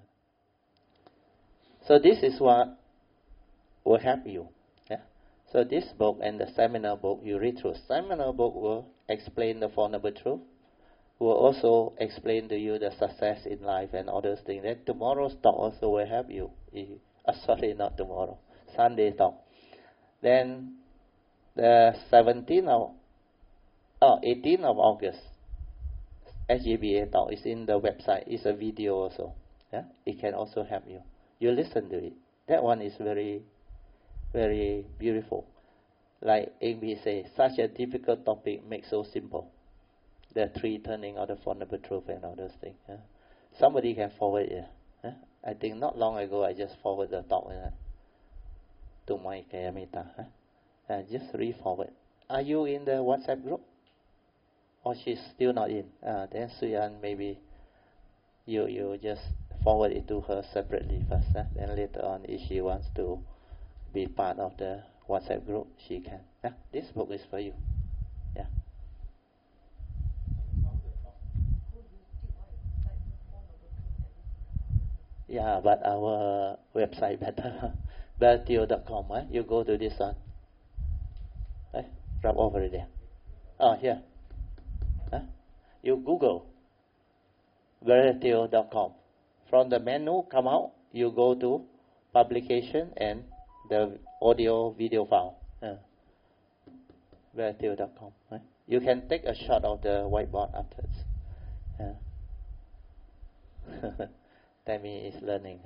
So this is what will help you. Yeah. So this book and the seminar book you read through. Seminar book will explain the Four Noble Truths, will also explain to you the success in life and all those things. Then tomorrow's talk also will help you. Sorry, not tomorrow. Sunday talk. Then the 18th of August, SGBA talk is in the website. It's a video also. Yeah? It can also help you. You listen to it. That one is very, very beautiful. Like Amy says, such a difficult topic makes so simple. The 3 turning of the Four Noble Truths and all those things. Yeah? Somebody can forward it. Yeah? I think not long ago I just forwarded the talk to my Kayamita. Just re-forward. Are you in the WhatsApp group? Or she's still not in? Then Suyan, maybe you just forward it to her separately first. Then later on, if she wants to be part of the WhatsApp group, she can. This book is for you. Yeah. Yeah, but our website better. Belteo.com. You go to this one. Drop over there. Oh, here. You Google Belteo.com. From the menu, come out. You go to publication and the audio video file. Belteo.com. You can take a shot of the whiteboard afterwards. Tammy is learning,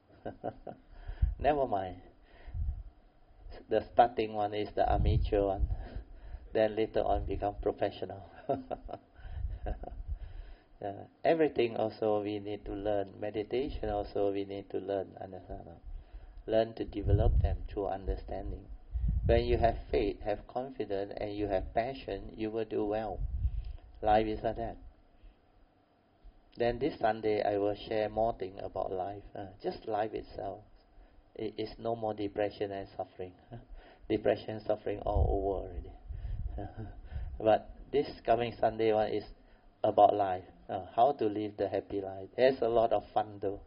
Never mind. The starting one is the amateur one. Then later on become professional. Everything also we need to learn. Meditation also we need to learn. Understand? Learn to develop them through understanding. When you have faith, have confidence, and you have passion, you will do well. Life is like that. Then this Sunday I will share more thing about life. Just life itself. It is no more depression and suffering. Depression and suffering all over already. But this coming Sunday one is about life. How to live the happy life. There's a lot of fun though.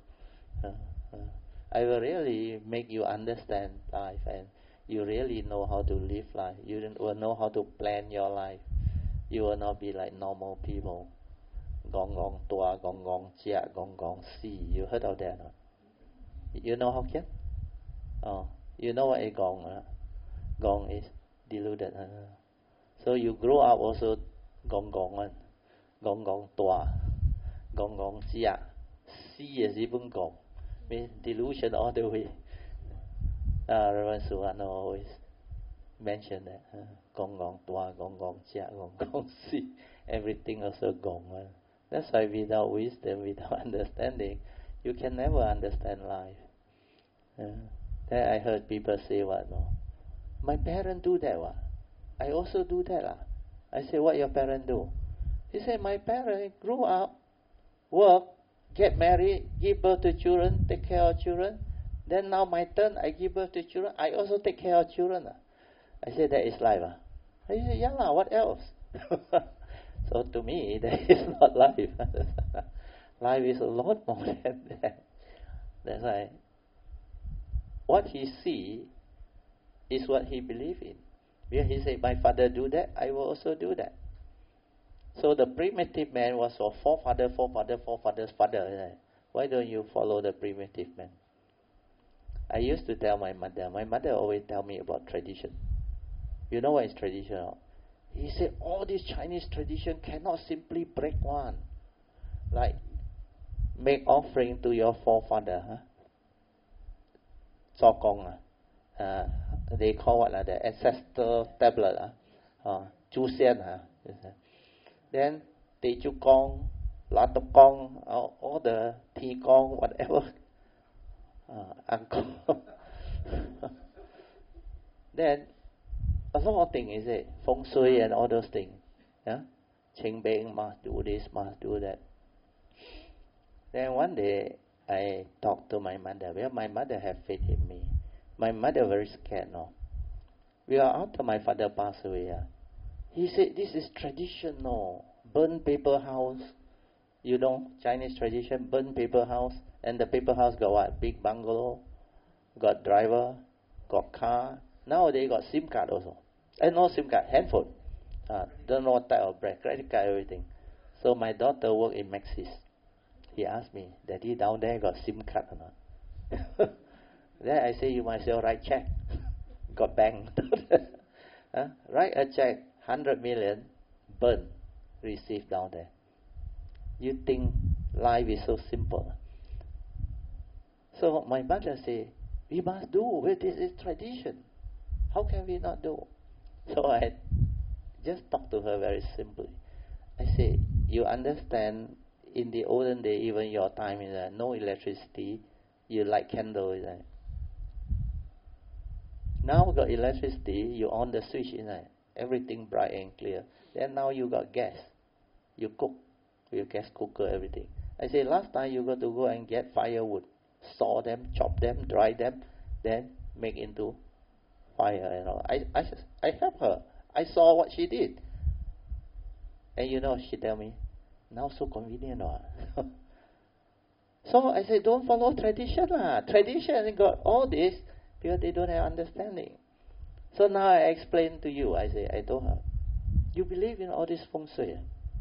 I will really make you understand life, and you really know how to live life. You will know how to plan your life. You will not be like normal people. Gong gong tua, gong gong chia, gong gong si. You heard of that? No? You know Hokkien? Oh, you know what a gong? Gong is deluded. So you grow up also gong gong one, gong gong tua, gong gong chia. Si is even gong. Means delusion all the way. Reverend Suwano always mention that. Gong gong tua, gong gong chia, gong gong si. Everything also gong. That's why without wisdom, without understanding, you can never understand life. Then I heard people say what? No? My parents do that what? I also do that lah. I say, what your parents do? He said, my parents grew up, work, get married, give birth to children, take care of children. Then now my turn, I give birth to children. I also take care of children. I said, that is life. He said, yeah lah, what else? So to me, that is not life. Life is a lot more than that. That's why what he see is what he believe in. Because he said, my father do that, I will also do that. So the primitive man was your forefather's father. Why don't you follow the primitive man? I used to tell my mother always tell me about tradition. You know what is tradition? He said, all this Chinese tradition cannot simply break one. Like, make offering to your forefather. Zokong. They call what? The ancestor tablet. 祖先. Then, Teju Kong, Lato Kong, all the Ti Kong, whatever. Uncle. Then, a lot of things, is it? Feng Shui and all those things. Qing Bing must do this, must do that. Then one day, I talked to my mother. Well, my mother had faith in me. My mother very scared now. After my father passed away, he said, this is tradition, no. Burn paper house. You know, Chinese tradition, burn paper house. And the paper house got what? Big bungalow, got driver, got car. Now they got SIM card also. No SIM card, handphone. Don't know what type of brand, credit card, everything. So my daughter worked in Maxis. He asked me, Daddy, down there got SIM card or not? Then I say, you might say, write check. Got bank. Write a check, 100 million, burn, receive down there. You think life is so simple? So my mother say, we must do, this is tradition. How can we not do? So I just talk to her very simply. I say, you understand, in the olden day, even your time is no electricity, you light candle, is it? Now we got electricity, you on the switch, is it? Everything bright and clear. Then now you got gas, you cook with gas cooker, everything. I say, last time you got to go and get firewood, saw them, chop them, dry them, then make into fire and all. I help her. I saw what she did. And you know, she tell me, now so convenient. So I said, don't follow tradition. Tradition got all this because they don't have understanding. So now I explain to you. I told her, you believe in all this feng shui?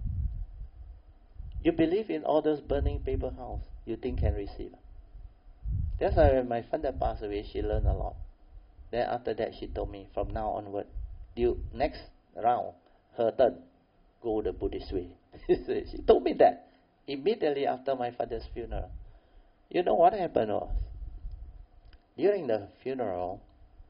You believe in all those burning paper house you think can receive? That's why when my father passed away, she learned a lot. Then after that, she told me, from now onward, next round, her turn, go the Buddhist way. She told me that immediately after my father's funeral. You know what happened was, during the funeral,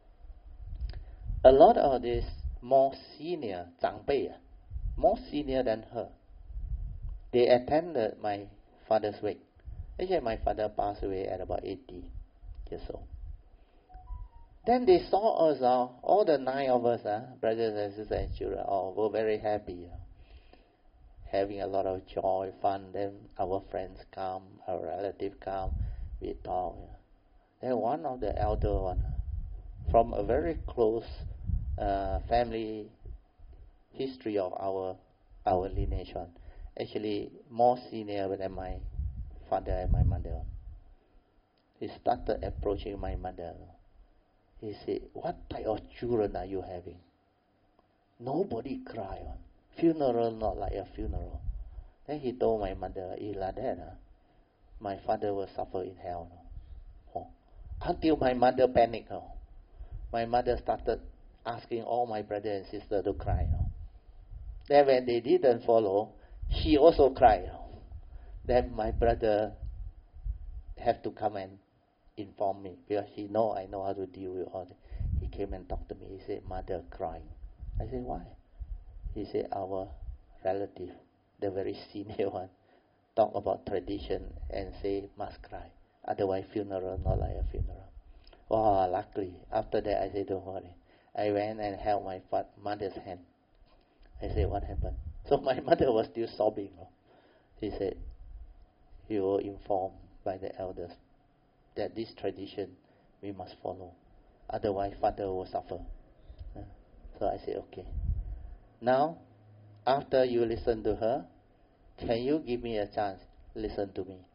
a lot of these more senior, 长辈, more senior than her, they attended my father's wake. Actually, my father passed away at about 80 years old. Then they saw us, all the 9 of us, brothers and sisters and children, were very happy. having a lot of joy, fun. Then our friends come, our relatives come, we talk. Then one of the elder one, from a very close family history of our lineage one, actually more senior than my father and my mother. He started approaching my mother. He said, "What type of children are you having? Nobody cry on. Funeral not like a funeral." Then he told my mother, "Like that, my father will suffer in hell." Until my mother panicked. My mother started asking all my brother and sister to cry. Then when they didn't follow, she also cried. Then my brother have to come and inform me, because he know I know how to deal with all this. He came and talked to me. He said, "Mother crying." I said, "Why?" He said, "Our relative, the very senior one, talk about tradition and say must cry. Otherwise funeral not like a funeral." Oh, luckily, after that I said, "Don't worry." I went and held my mother's hand. I said, "What happened?" So my mother was still sobbing. He said, "You were informed by the elders that this tradition we must follow. Otherwise father will suffer." So I said, "Okay. Now, after you listen to her, can you give me a chance? Listen to me."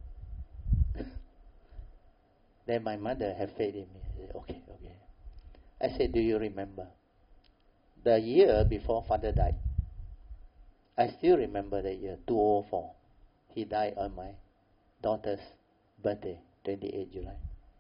Then my mother had faith in me. I said, "Okay." I said, "Do you remember? The year before father died, I still remember the year, 2004. He died on my daughter's birthday, 28 July.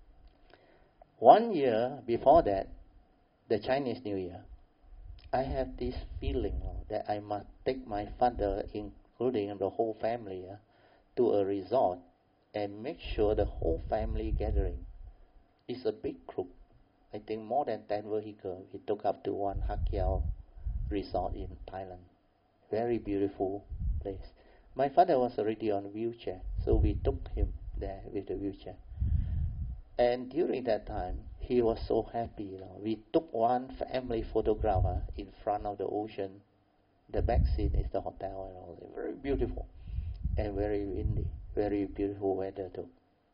1 year before that, the Chinese New Year, I have this feeling that I must take my father, including the whole family, to a resort and make sure the whole family gathering is a big group. I think more than 10 vehicles. We took up to one Hak Yao resort in Thailand. Very beautiful place. My father was already on a wheelchair, so we took him there with the wheelchair. And during that time, he was so happy. We took one family photograph in front of the ocean. The back scene is the hotel and all that. Very beautiful and very windy. Very beautiful weather too.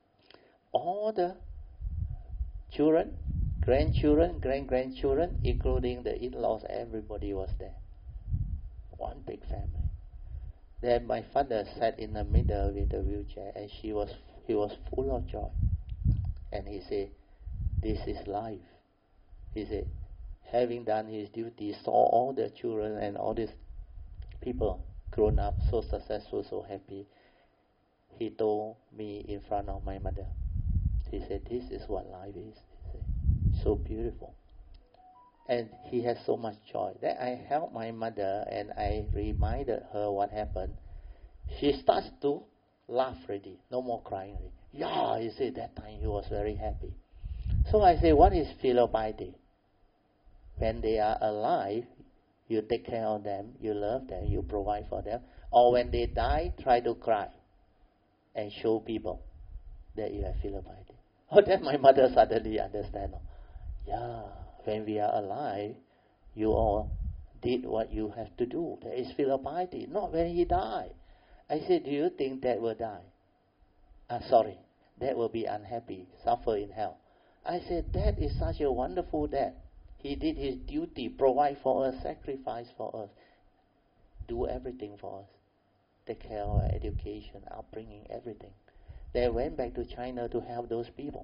All the children, grandchildren, great-grandchildren, including the in-laws, everybody was there. One big family. Then my father sat in the middle with the wheelchair, and he was full of joy. And he said, "This is life." He said, having done his duty, saw all the children and all these people grown up, so successful, so happy. He told me in front of my mother. He said, "This is what life is." He said, "So beautiful." And he has so much joy. Then I held my mother and I reminded her what happened. She starts to laugh already. No more crying already. "Yeah," he said, that time he was very happy. So I say, what is filial piety? When they are alive, you take care of them, you love them, you provide for them. Or when they die, try to cry and show people that you have filial piety. Oh, then my mother suddenly understand. Yeah, when we are alive, you all did what you have to do. There is filial piety, not when he died. I said, "Do you think that will die? Sorry, that will be unhappy, suffer in hell." I said, "That is such a wonderful death. He did his duty, provide for us, sacrifice for us, do everything for us, take care of our education, upbringing, everything." They went back to China to help those people.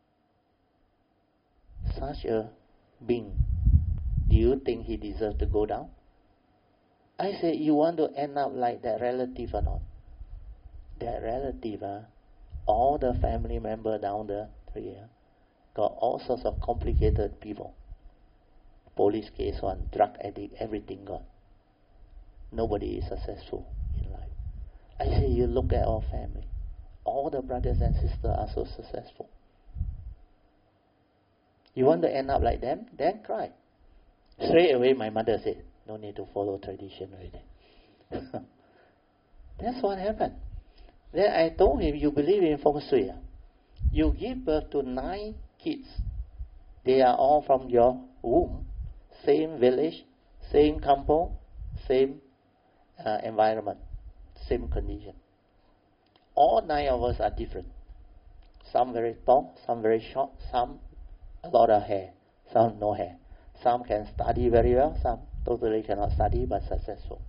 Such a being, do you think he deserves to go down? I said, "You want to end up like that relative or not?" That relative, all the family members down the tree, got all sorts of complicated people. Police case on, drug addict, everything gone. Nobody is successful in life. I say, you look at our family. All the brothers and sisters are so successful. You want to end up like them? Then cry. Straight away my mother said, "No need to follow tradition already." That's what happened. Then I told him, "You believe in feng shui. You give birth to 9 kids. They are all from your womb. Same village, same kampong, same environment, same condition. All 9 of us are different. Some very tall, some very short, some a lot of hair, some no hair. Some can study very well, some totally cannot study but successful.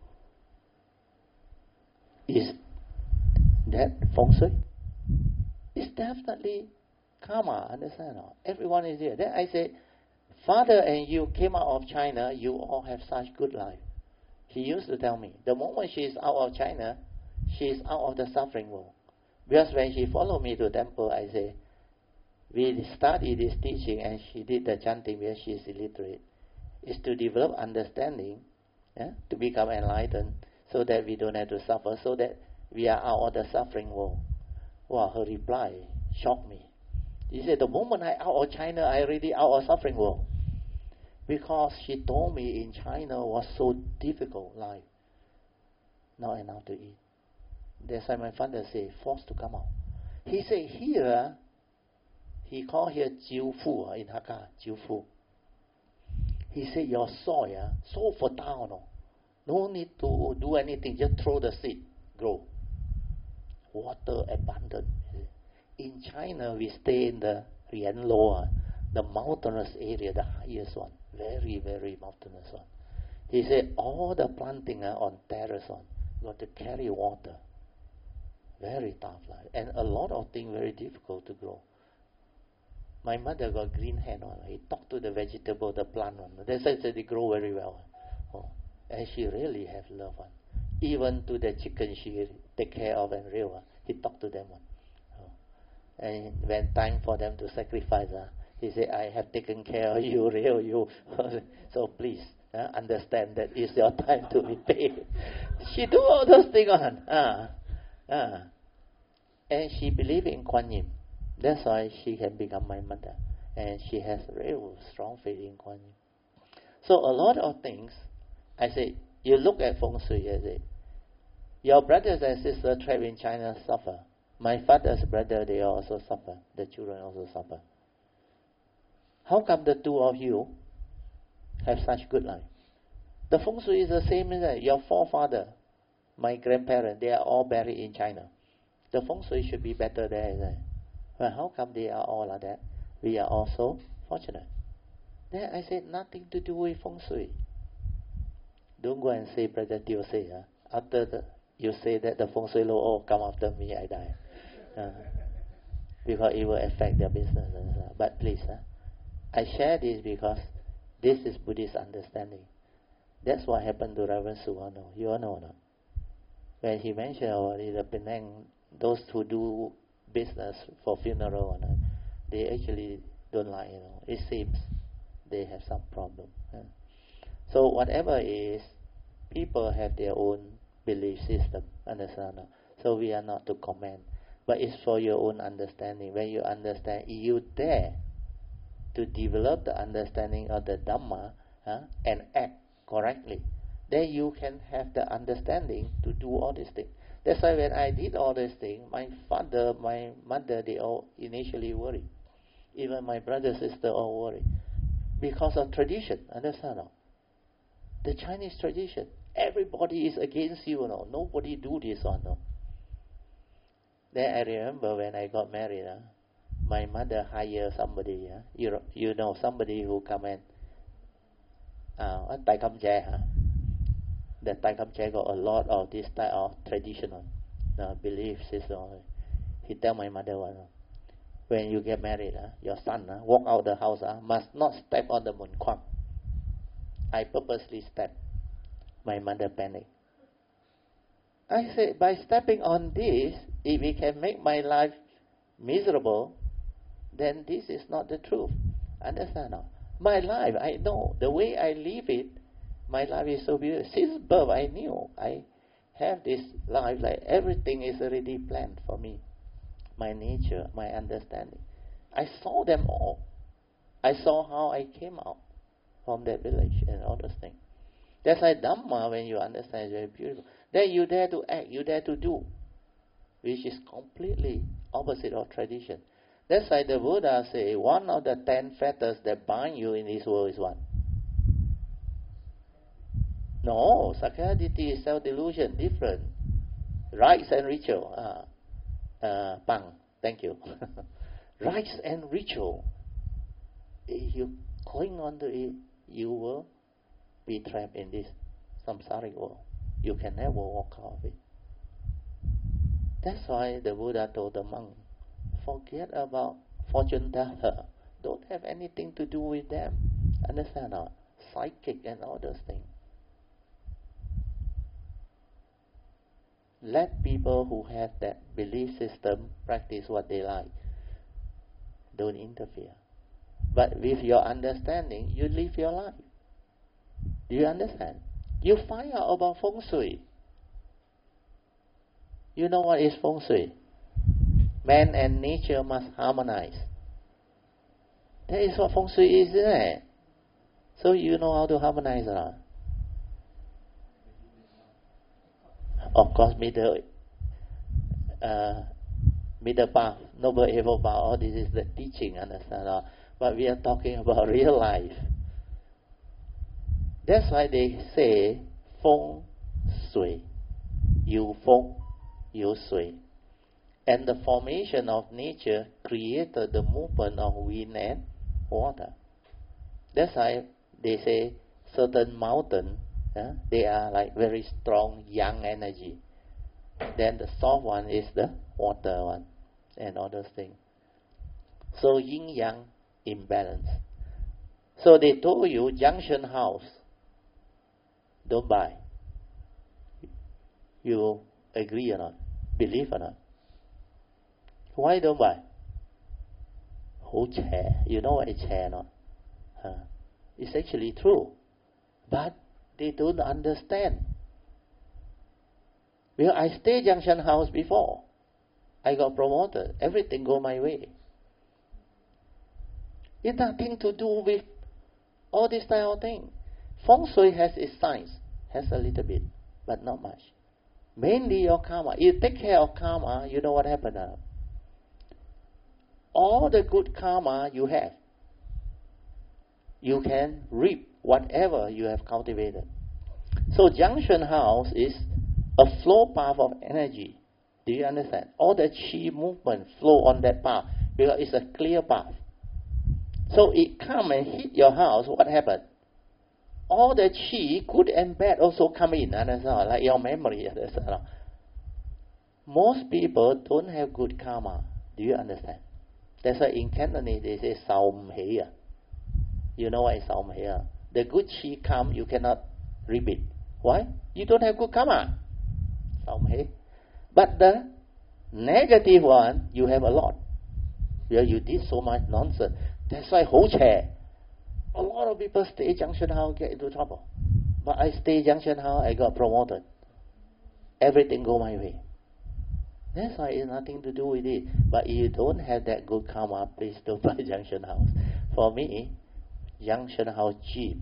Is that feng shui? It's definitely karma, understand? Everyone is here. Then I say, Father and you came out of China, you all have such good life. He used to tell me, the moment she is out of China, she is out of the suffering world. Because when she followed me to temple, I say, we study this teaching and she did the chanting because she is illiterate. Is to develop understanding, to become enlightened, so that we don't have to suffer, so that we are out of the suffering world. Wow, her reply shocked me. He said, the moment I out of China, I already out of suffering world. Because she told me in China was so difficult life. Not enough to eat. That's why my father said, forced to come out. He said here, he called here Jiu Fu in Hakka, Jiu Fu. He said your soil so fertile, no need to do anything, just throw the seed, grow. Water abundant. In China, we stay in the Rianluo, the mountainous area, the highest one, very, very mountainous one. He said all the planting on terrace one, got to carry water. Very tough life. And a lot of things very difficult to grow. My mother got green hand on. He talked to the vegetable, the plant one. They said they grow very well. Oh, and she really have love one. Even to the chicken she take care of and rear. He talked to them one. Oh. And when time for them to sacrifice, he said, I have taken care of you, rear you. So please understand that it's your time to repay. She do all those things on. And she believe in Kuan Yin. That's why she can become my mother. And she has real strong faith in Kuan Yin. So a lot of things, I say, you look at feng shui, I say, your brothers and sisters trapped in China suffer. My father's brother, they also suffer. The children also suffer. How come the two of you have such good life? The feng shui is the same as your forefather, my grandparents, they are all buried in China. The feng shui should be better there, isn't it? Well, how come they are all like that? We are also fortunate. Then I said, nothing to do with feng shui. Don't go and say, Brother Teo say, after you say that the feng shui law, oh, come after me, I die. Because it will affect their business. But please, I share this because this is Buddhist understanding. That's what happened to Reverend Suwano. You all know, no? When he mentioned about the Penang, those who do business for funeral, they actually don't like, it seems they have some problem. So whatever it is, people have their own belief system, understand? So we are not to comment, but it's for your own understanding. When you understand, you dare to develop the understanding of the Dhamma and act correctly, then you can have the understanding to do all these things. That's why when I did all these things, my father, my mother, they all initially worried. Even my brother, sister all worried. Because of tradition, understand? The Chinese tradition. Everybody is against you, nobody do this one. Then I remember when I got married, my mother hired somebody, you know, somebody who come and Tai Kam Chair, the Tai Kam Chair got a lot of this type of traditional belief system. He tell my mother one, when you get married, your son walk out the house, must not step on the mun kwang. I purposely step. My mother panicked. I said, by stepping on this, if it can make my life miserable, then this is not the truth. Understand? My life, I know, the way I live it, my life is so beautiful. Since birth, I knew I have this life, like everything is already planned for me. My nature, my understanding. I saw them all. I saw how I came out from that village and all those things. That's why Dhamma, when you understand, is very beautiful. Then you dare to act, you dare to do, which is completely opposite of tradition. That's why the Buddha say, one of the 10 fetters that bind you in this world is what? No, sacrality is self-delusion, different. Rites and ritual. Pang, thank you. Rites and ritual. If you cling on to it, you will be trapped in this samsaric world. You can never walk out of it. That's why the Buddha told the monk, forget about fortune teller. Don't have anything to do with them. Understand or not? Psychic and all those things. Let people who have that belief system practice what they like. Don't interfere. But with your understanding, you live your life. Do you understand? You find out about feng shui. You know what is feng shui? Man and nature must harmonize. That is what feng shui is, isn't it? So you know how to harmonize or not? Of course, middle path, noble evil path, all this is the teaching, understand? But we are talking about real life. That's why they say feng shui, yu feng, yu shui. And the formation of nature created the movement of wind and water. That's why they say certain mountains, they are like very strong yang energy. Then the soft one is the water one and all those things. So yin yang imbalance. So they told you junction house, don't buy. You agree or not? Believe or not? Why don't buy? Who chair? You know what is chair or not? It's actually true. But they don't understand. Well, I stayed junction house before. I got promoted. Everything go my way. It's nothing to do with all this type of thing. Feng Shui has its science. Has a little bit, but not much. Mainly your karma. You take care of karma, you know what happened now. All the good karma you have, you can reap whatever you have cultivated. So junction house is a flow path of energy. Do you understand? All the chi movement flow on that path because it's a clear path. So it come and hit your house, what happened? All the chi, good and bad, also come in, understand? Like your memory. Understand? Most people don't have good karma. Do you understand? That's why in Cantonese they say Saum Hei. You know what is Saum Hei? The good chi come, you cannot repeat. Why? You don't have good karma. Saum Hei. But the negative one, you have a lot. Well, you did so much nonsense. That's why whole chair. A lot of people stay junction house, get into trouble. But I stay junction house, I got promoted. Everything go my way. That's why it's nothing to do with it. But if you don't have that good karma, please don't buy junction house. For me, junction house cheap.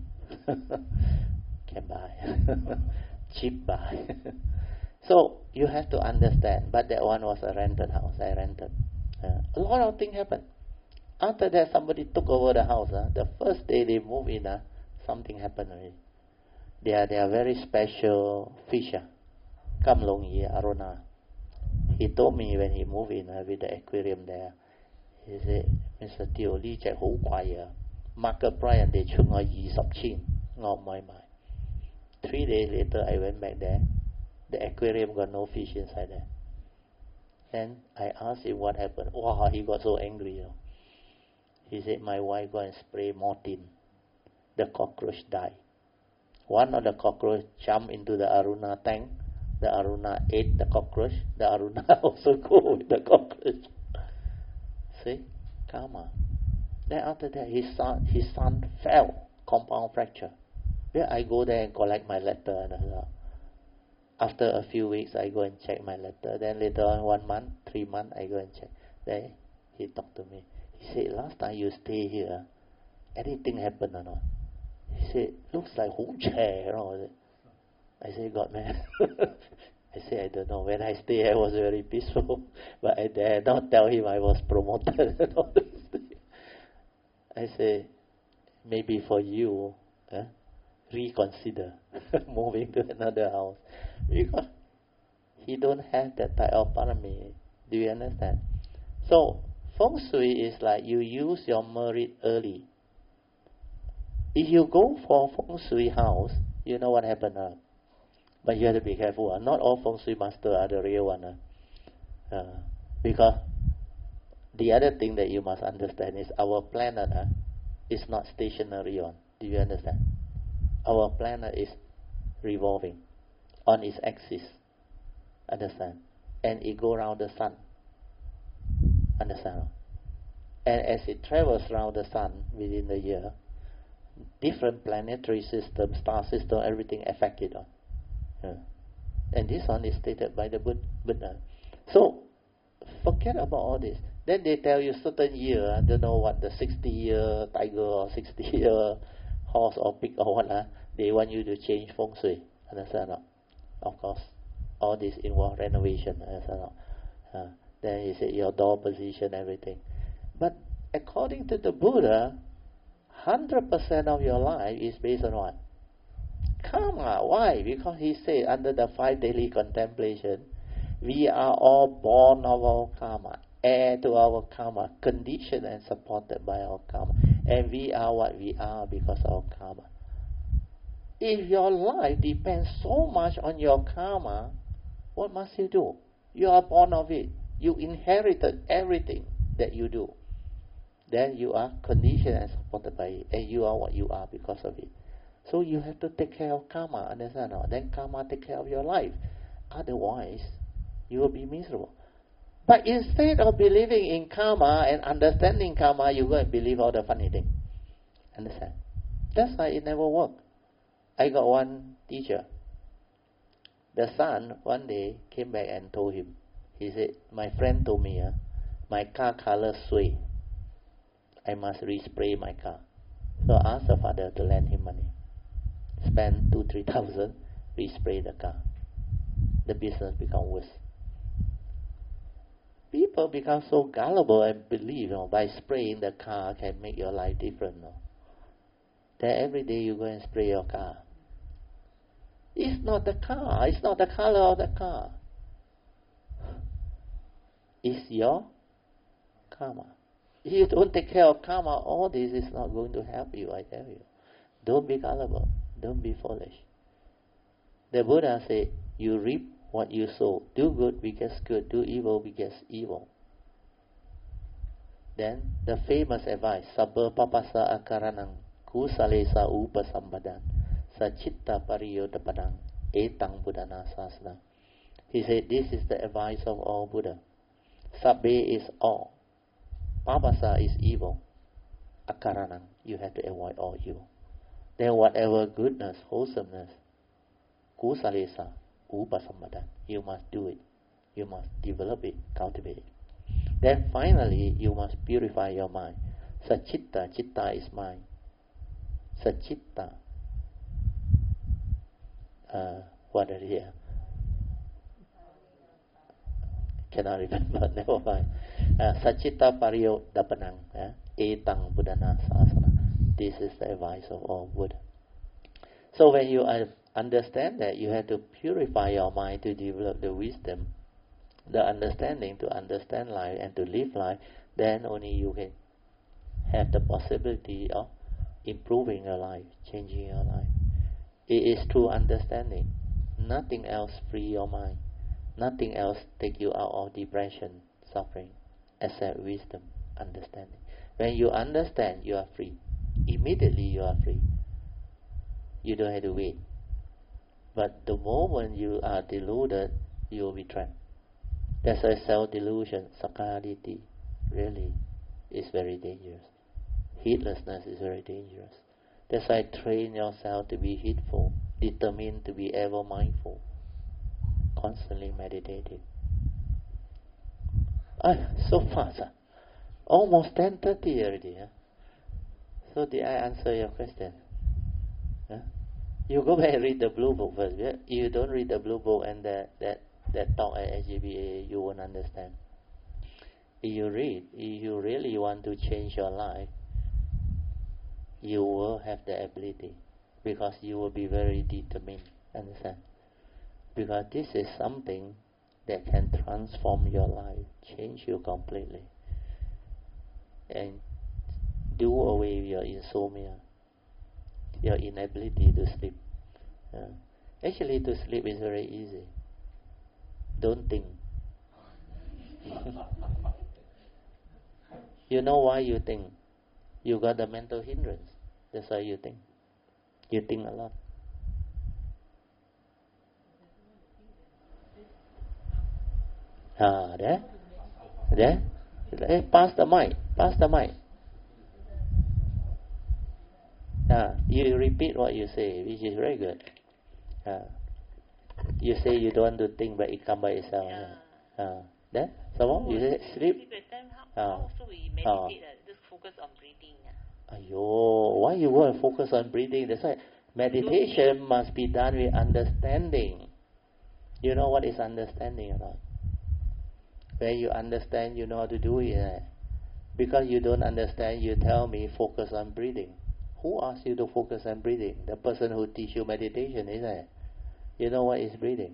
Can buy. Cheap buy. So you have to understand. But that one was a rented house. I rented. A lot of things happened. After that, somebody took over the house. The first day they moved in, something happened already. They are very special fish. Kam Long Yi Aruna. He told me when he moved in with the aquarium there, he said, Mr. Teo, Li Jack Hu Kwai, market price and they chung 20 chin. Ngọc my mind. 3 days later, I went back there. The aquarium got no fish inside there. Then I asked him what happened. Wow, he got so angry. He said, my wife go and spray Mortin. The cockroach died. One of the cockroach jumped into the Aruna tank. The Aruna ate the cockroach. The Aruna also go with the cockroach. See? Karma. Then after that, his son fell. Compound fracture. Then I go there and collect my letter. After a few weeks, I go and check my letter. Then later on, 1 month, 3 months, I go and check. Then he talked to me. He said, last time you stay here, anything happened or not? He said, looks like whole chair, you know. I said, God, man. I said, I don't know. When I stay, I was very peaceful. But I dare not tell him I was promoted and all this thing. I said, maybe for you, reconsider moving to another house because he don't have that type of parami. Do you understand? So feng shui is like you use your merit early. If you go for feng shui house, you know what happened. But you have to be careful. Not all feng shui masters are the real one. Because the other thing that you must understand is our planet is not stationary on. Do you understand? Our planet is revolving on its axis. Understand? And it goes around the sun. Understand? And as it travels around the sun within the year, different planetary systems, star system, everything affected on. And this one is stated by the Buddha. So, forget about all this. Then they tell you certain year, I don't know what, the 60-year tiger or 60-year horse or pig or what, they want you to change feng shui. Understand or not? Of course, all this involve renovation. Understand or not? Then he said your door position, everything. But according to the Buddha, 100% of your life is based on what? Karma. Why? Because he said under the 5 daily contemplation, we are all born of our karma, heir to our karma, conditioned and supported by our karma. And we are what we are because of our karma. If your life depends so much on your karma, what must you do? You are born of it. You inherited everything that you do. Then you are conditioned and supported by it. And you are what you are because of it. So you have to take care of karma, understand? Then karma take care of your life. Otherwise, you will be miserable. But instead of believing in karma and understanding karma, you go and believe all the funny things. Understand? That's why it never worked. I got one teacher. The son one day came back and told him, he said, my friend told me, my car color sway. I must respray my car. So I asked the father to lend him money. Spend 2,000-3,000, respray the car. The business become worse. People become so gullible and believe, by spraying the car can make your life different. Then every day you go and spray your car. It's not the car. It's not the color of the car. It's your karma. If you don't take care of karma, all this is not going to help you, I tell you. Don't be gullible. Don't be foolish. The Buddha said, you reap what you sow. Do good begets good. Do evil begets evil. Then the famous advice, Sabba papasa akaranang kusalesa upasambadan sachitta pariyodapadang etang buddhana sasana. He said, this is the advice of all Buddha. Sabbe is all. Papasa is evil. Akaranang, you have to avoid all evil. Then whatever goodness, wholesomeness, kusalesa, upasambadan, you must do it. You must develop it, cultivate it. Then finally, you must purify your mind. Sachitta, chitta is mind. Sachitta, what are here? Cannot remember, never mind. Sachitta pariyo dapanang, etang buddhana sasana. This is the advice of all Buddha. So when you understand that, you have to purify your mind to develop the wisdom, the understanding to understand life and to live life, then only you can have the possibility of improving your life, changing your life. It is through understanding. Nothing else free your mind. Nothing else take you out of depression, suffering, except wisdom, understanding. When you understand, you are free. Immediately you are free. You don't have to wait. But the moment you are deluded, you will be trapped. That's why self-delusion, sakkayaditthi, really is very dangerous. Heedlessness is very dangerous. That's why train yourself to be heedful, determined to be ever mindful, constantly meditative. So fast. Almost 10:30 already. So did I answer your question? You go back and read the blue book first. If you don't read the blue book and that talk at SGBA, you won't understand. If you read, if you really want to change your life, you will have the ability. because you will be very determined. Understand? Because this is something that can transform your life, change you completely, and do away with your insomnia, your inability to sleep. Actually, to sleep is very easy. Don't think. You know why you think? You got the mental hindrance. That's why you think. You think a lot. There. Hey, pass the mic. You repeat what you say, which is very good. You say you don't want to think, but it come by itself. Then, some more? You say sleep. How also we meditate, just focus on breathing. Why you want to focus on breathing? That's why meditation must be done with understanding. You know what is understanding or not? When you understand, you know how to do it. Because you don't understand, you tell me focus on breathing. Who asked you to focus on breathing? The person who teach you meditation, isn't it? You know what is breathing?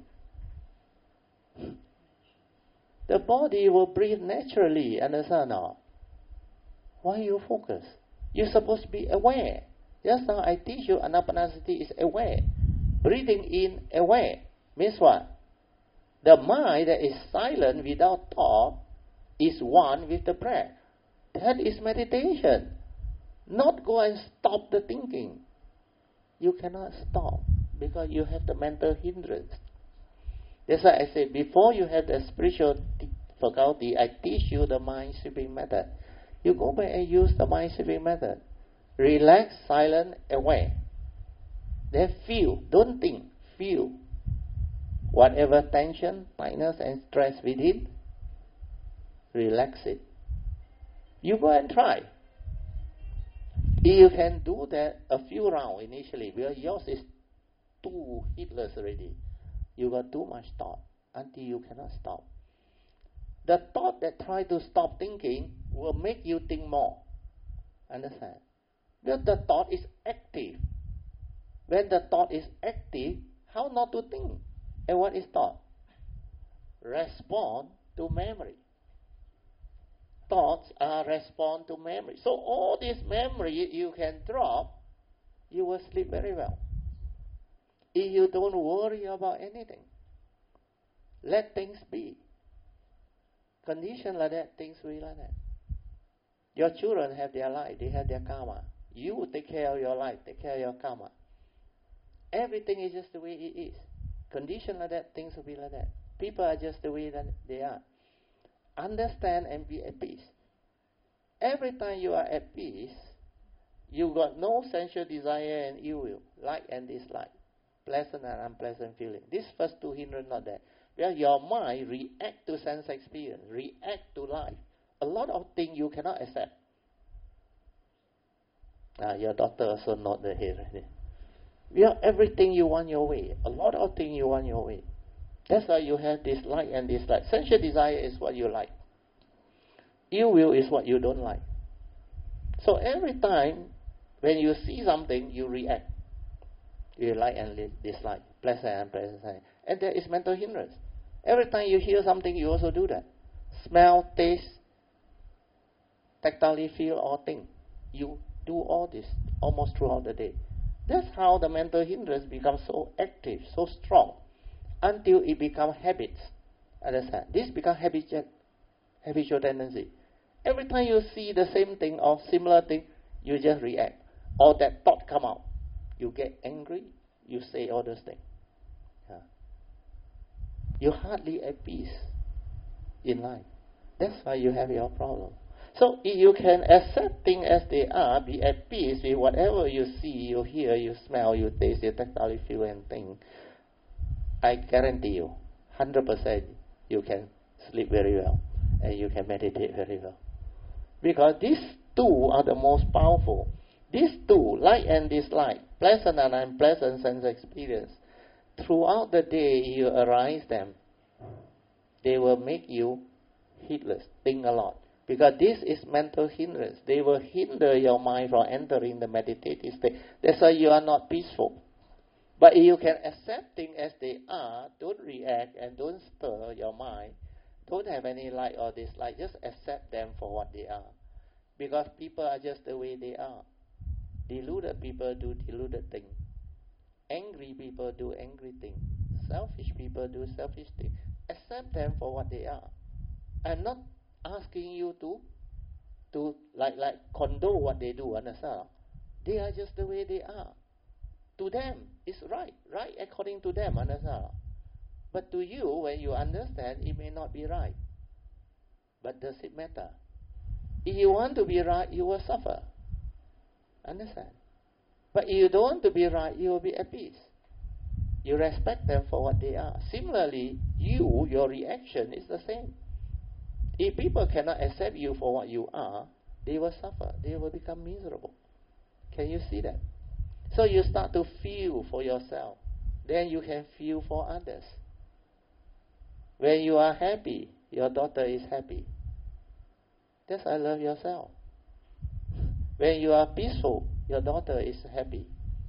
The body will breathe naturally, understand now? Why you focus? You're supposed to be aware. Just now I teach you Anapanasati is aware. Breathing in aware means what? The mind that is silent without thought is one with the breath. That is meditation. Not go and stop the thinking. You cannot stop because you have the mental hindrance. That's why I say before you have the spiritual faculty, I teach you the mind sweeping method. You go back and use the mind sweeping method. Relax, silent, aware. Then feel, don't think, feel. Whatever tension, tightness and stress within, relax it. You go and try. You can do that a few rounds initially because yours is too heedless already. You got too much thought until you cannot stop. The thought that try to stop thinking will make you think more. Understand? Because the thought is active. When the thought is active, how not to think? And what is thought? Respond to memory. Thoughts are respond to memory. So all this memory you can drop, you will sleep very well. If you don't worry about anything, let things be. Condition like that, things will be like that. Your children have their life, they have their karma. You take care of your life, take care of your karma. Everything is just the way it is. Condition like that, things will be like that. People are just the way that they are. Understand and be at peace. Every time you are at peace, you got no sensual desire and ill will, like and dislike, pleasant and unpleasant feeling. These first two hindrance not there. Where your mind react to sense experience, react to life. A lot of things you cannot accept. Your daughter also not the head right there. Everything you want your way. A lot of things you want your way. That's why you have this like and dislike. Sensual desire is what you like. Ill will is what you don't like. So every time when you see something, you react. You like and dislike, pleasant and unpleasant. And there is mental hindrance. Every time you hear something, you also do that. Smell, taste, tactile feel or think. You do all this almost throughout the day. That's how the mental hindrance becomes so active, so strong, until it becomes habits. Understand? This becomes habitual tendency. Every time you see the same thing or similar thing, you just react. Or that thought come out. You get angry, you say all those things. You're hardly at peace in life. That's why you have your problem. So if you can accept things as they are, be at peace with whatever you see, you hear, you smell, you taste, you tactile feel and think, I guarantee you, 100% you can sleep very well and you can meditate very well. Because these two are the most powerful. These two, like and dislike, pleasant and unpleasant sense experience, throughout the day you arise them, they will make you heedless, think a lot. Because this is mental hindrance. They will hinder your mind from entering the meditative state. That's why you are not peaceful. But if you can accept things as they are, don't react and don't stir your mind, don't have any like or dislike, just accept them for what they are. Because people are just the way they are. Deluded people do deluded things. Angry people do angry things. Selfish people do selfish things. Accept them for what they are. I'm not asking you to like condone what they do, understand? They are just the way they are. To them, it's right according to them, understand? But to you, when you understand, it may not be right. But does it matter? If you want to be right, you will suffer. Understand? But if you don't want to be right, you will be at peace. You respect them for what they are. Similarly, your reaction is the same. If people cannot accept you for what you are, they will suffer. They will become miserable. Can you see that? So you start to feel for yourself. Then you can feel for others. When you are happy, your daughter is happy. That's I love yourself. When you are peaceful, your daughter is happy.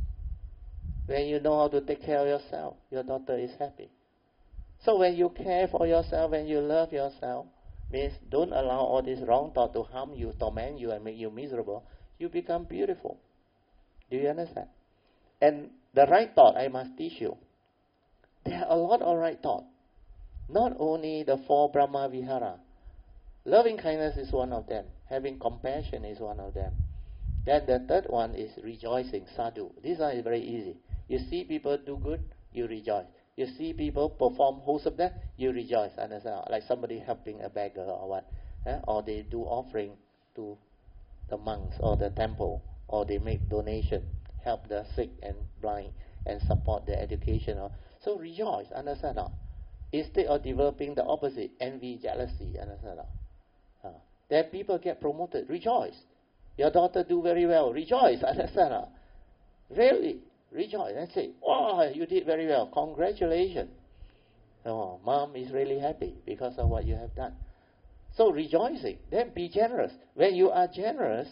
When you know how to take care of yourself, your daughter is happy. So when you care for yourself, when you love yourself, means don't allow all this wrong thought to harm you, torment you, and make you miserable. You become beautiful. Do you understand? And the right thought, I must teach you. There are a lot of right thought. Not only the 4 Brahma Vihara. Loving kindness is one of them. Having compassion is one of them. Then the third one is rejoicing, sadhu. This one is very easy. You see people do good, you rejoice. You see people perform wholesomeness, you rejoice. Understand? Like somebody helping a beggar or what. Or they do offering to the monks or the temple. Or they make donation, help the sick and blind and support their education. So rejoice. Understand? Instead of developing the opposite, envy, jealousy. Understand? Then people get promoted. Rejoice. Your daughter do very well. Rejoice. Understand? Really? Rejoice and say, "Oh, you did very well. Congratulations." Oh, mom is really happy because of what you have done. So rejoicing. Then be generous. When you are generous,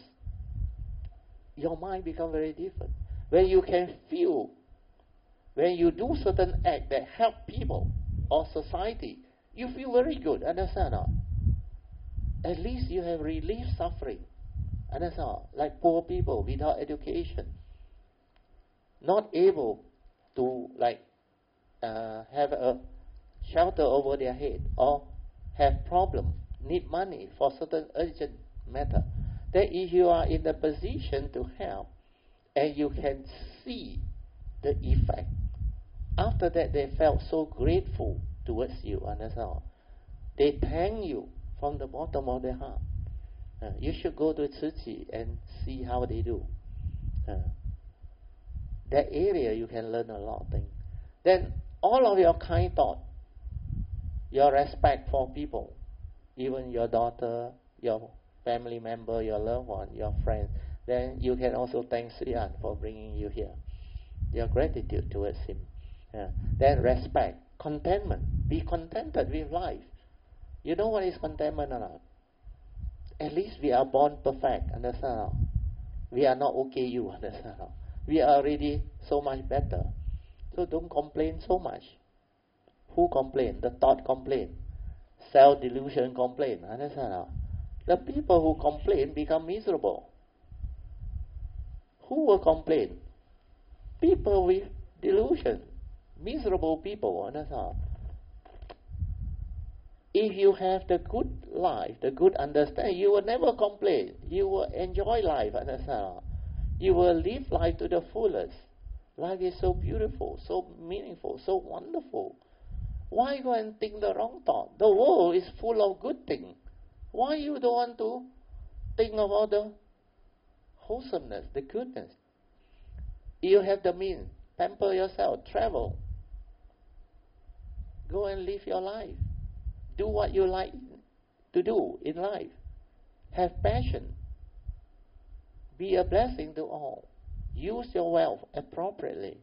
your mind becomes very different. When you can feel, when you do certain acts that help people or society, you feel very good. Understand? At least you have relieved suffering. Understand? Like poor people without education, not able to have a shelter over their head or have problem, need money for certain urgent matter. Then if you are in the position to help and you can see the effect, after that they felt so grateful towards you. Understand? They thank you from the bottom of their heart. You should go to Tzu Chi and see how they do. That area you can learn a lot of things. Then all of your kind thought, your respect for people, even your daughter, your family member, your loved one, your friend, then you can also thank Sri An for bringing you here. Your gratitude towards him. Then respect, contentment. Be contented with life. You know what is contentment or not? At least we are born perfect, understand? We are not OKU, understand? We are already so much better. So don't complain so much. Who complain? The thought complain. Self-delusion complain, understand? The people who complain become miserable. Who will complain? People with delusion. Miserable people, understand? If you have the good life, the good understanding, you will never complain. You will enjoy life, understand? You will live life to the fullest. Life is so beautiful, so meaningful, so wonderful. Why go and think the wrong thought? The world is full of good things. Why you don't want to think about the wholesomeness, the goodness? You have the means. Pamper yourself. Travel. Go and live your life. Do what you like to do in life. Have passion. Be a blessing to all. Use your wealth appropriately.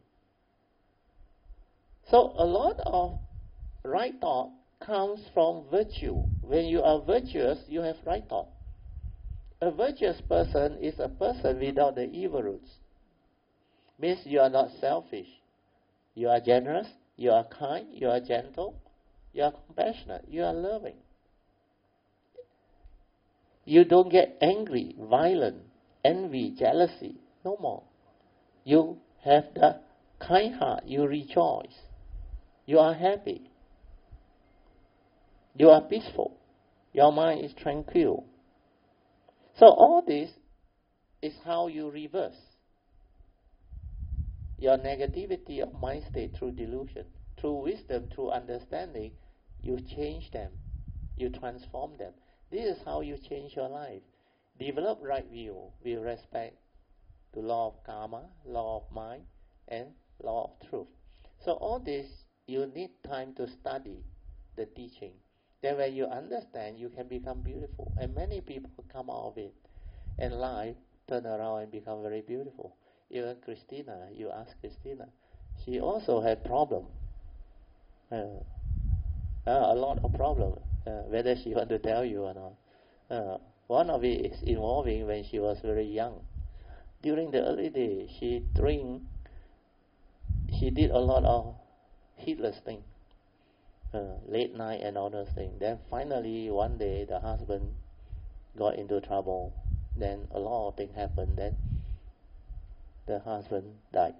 So a lot of right thought comes from virtue. When you are virtuous, you have right thought. A virtuous person is a person without the evil roots. Means you are not selfish. You are generous, you are kind, you are gentle, you are compassionate, you are loving. You don't get angry, violent, envy, jealousy. No more. You have the kind heart. You rejoice. You are happy. You are peaceful. Your mind is tranquil. So all this is how you reverse your negativity of mind state through delusion. Through wisdom, through understanding, you change them. You transform them. This is how you change your life. Develop right view with respect to law of karma, law of mind, and law of truth. So all this, you need time to study the teaching. Then when you understand, you can become beautiful. And many people come out of it. And life turn around and become very beautiful. Even Christina, you ask Christina, she also had problem. A lot of problem. Whether she want to tell you or not. One of it is involving when she was very young. During the early days, she did a lot of heedless things. Late night and all those things. Then finally, one day, the husband got into trouble. Then a lot of things happened. Then the husband died.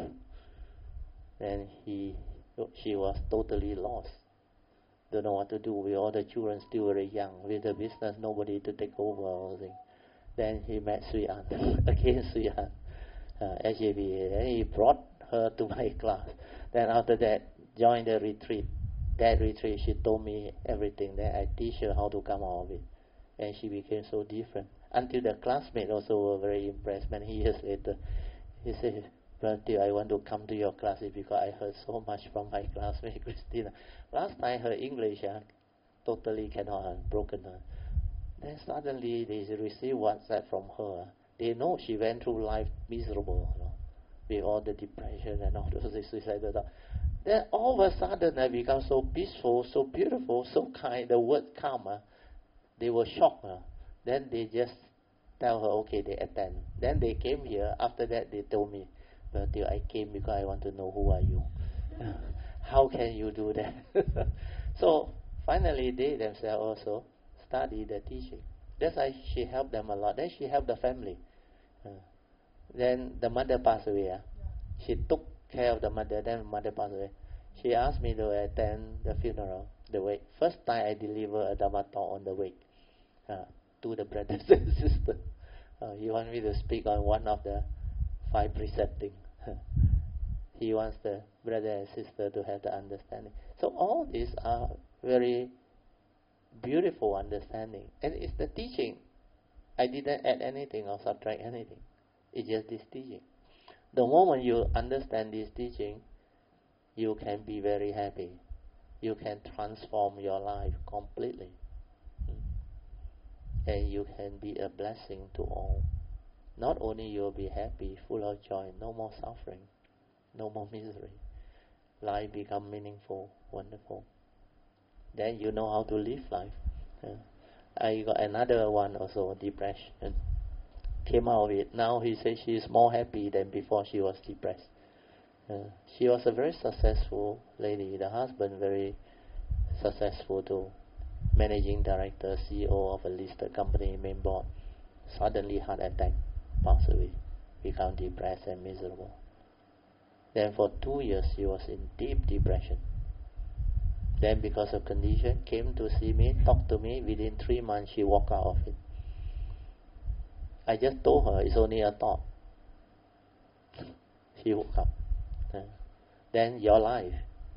Then she was totally lost. Don't know what to do with all the children still very young. With the business, nobody to take over all things. Then he met Sui An, again Sui An, SJB. Then he brought her to my class. Then after that, joined the retreat. That retreat, she told me everything. Then I teach her how to come out of it. And she became so different. Until the classmates also were very impressed. Many years later, he said, "Brother, I want to come to your classes because I heard so much from my classmate Christina. Last time her English totally cannot, broken her. Then suddenly they receive WhatsApp from her. They know she went through life miserable, with all the depression and all those suicidal thoughts. Then all of a sudden I become so peaceful, so beautiful, so kind. The word come, they were shocked. Then they just tell her, okay, they attend. Then they came here. After that, they told me, "But I came because I want to know who are you. How can you do that?" So finally, they themselves also study the teaching. That's why she helped them a lot. Then she helped the family. Then the mother passed away. She took care of the mother. Then the mother passed away. She asked me to attend the funeral, the wake. First time I deliver a Dhamma talk on the wake to the brothers and sisters. He wants me to speak on one of the 5 precepts. He wants the brother and sister to have the understanding. So all these are very beautiful understanding. And it's the teaching. I didn't add anything or subtract anything. It's just this teaching. The moment you understand this teaching, you can be very happy. You can transform your life completely. And you can be a blessing to all. Not only you'll be happy, full of joy, no more suffering, no more misery. Life become meaningful, wonderful. Then you know how to live life. I got another one also, depression. Came out of it. Now he says she is more happy than before she was depressed. She was a very successful lady. The husband very successful too. Managing director, CEO of a listed company, main board. Suddenly heart attack, passed away, become depressed and miserable. Then for 2 years she was in deep depression. Then because of condition, came to see me, talked to me. Within 3 months she walked out of it. I just told her it's only a thought. She woke up. Then your life,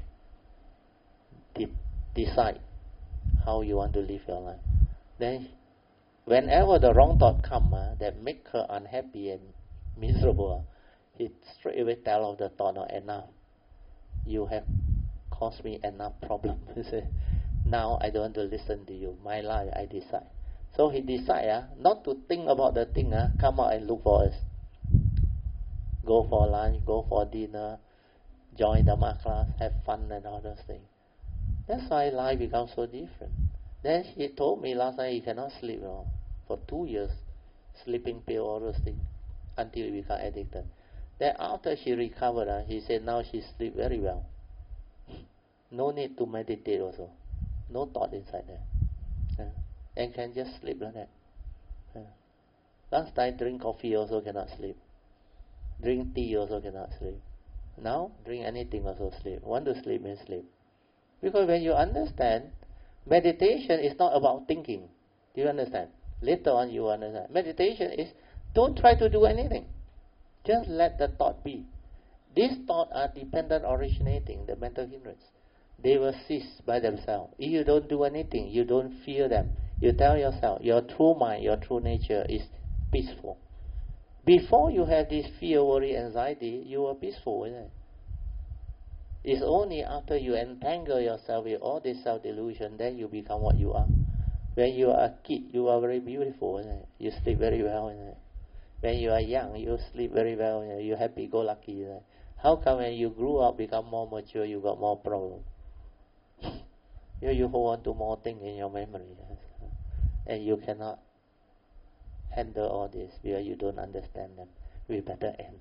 decide how you want to live your life. Then whenever the wrong thought come that make her unhappy and miserable, he straight away tell of the thought, "No, enough. You have caused me enough problem." He say, "Now I don't want to listen to you. My life I decide." So he decide not to think about the thing. Come out and look for us. Go for lunch, go for dinner, join the Dhamma class, have fun and all those things. That's why life becomes so different. Then he told me last night he cannot sleep for 2 years. sleeping pill, all those things, until he become addicted. Then after she recovered, he said now she sleep very well. No need to meditate also. No thought inside there. And can just sleep like that. Last time drink coffee also cannot sleep. Drink tea also cannot sleep. Now drink anything also sleep. Want to sleep means sleep. Because when you understand, meditation is not about thinking. Do you understand? Later on you understand. Meditation is don't try to do anything. Just let the thought be. These thoughts are dependent originating, the mental hindrance. They will cease by themselves. If you don't do anything, you don't fear them. You tell yourself, your true mind, your true nature is peaceful. Before you have this fear, worry, anxiety, you are peaceful, isn't it? It's only after you entangle yourself with all this self-delusion, then you become what you are. When you are a kid, you are very beautiful, isn't it? You sleep very well, isn't it? When you are young, you sleep very well, isn't it? You're happy-go-lucky, isn't it? How come when you grew up, become more mature, you got more problems? You hold on to more things in your memory, yes? And you cannot handle all this because you don't understand them. We better end.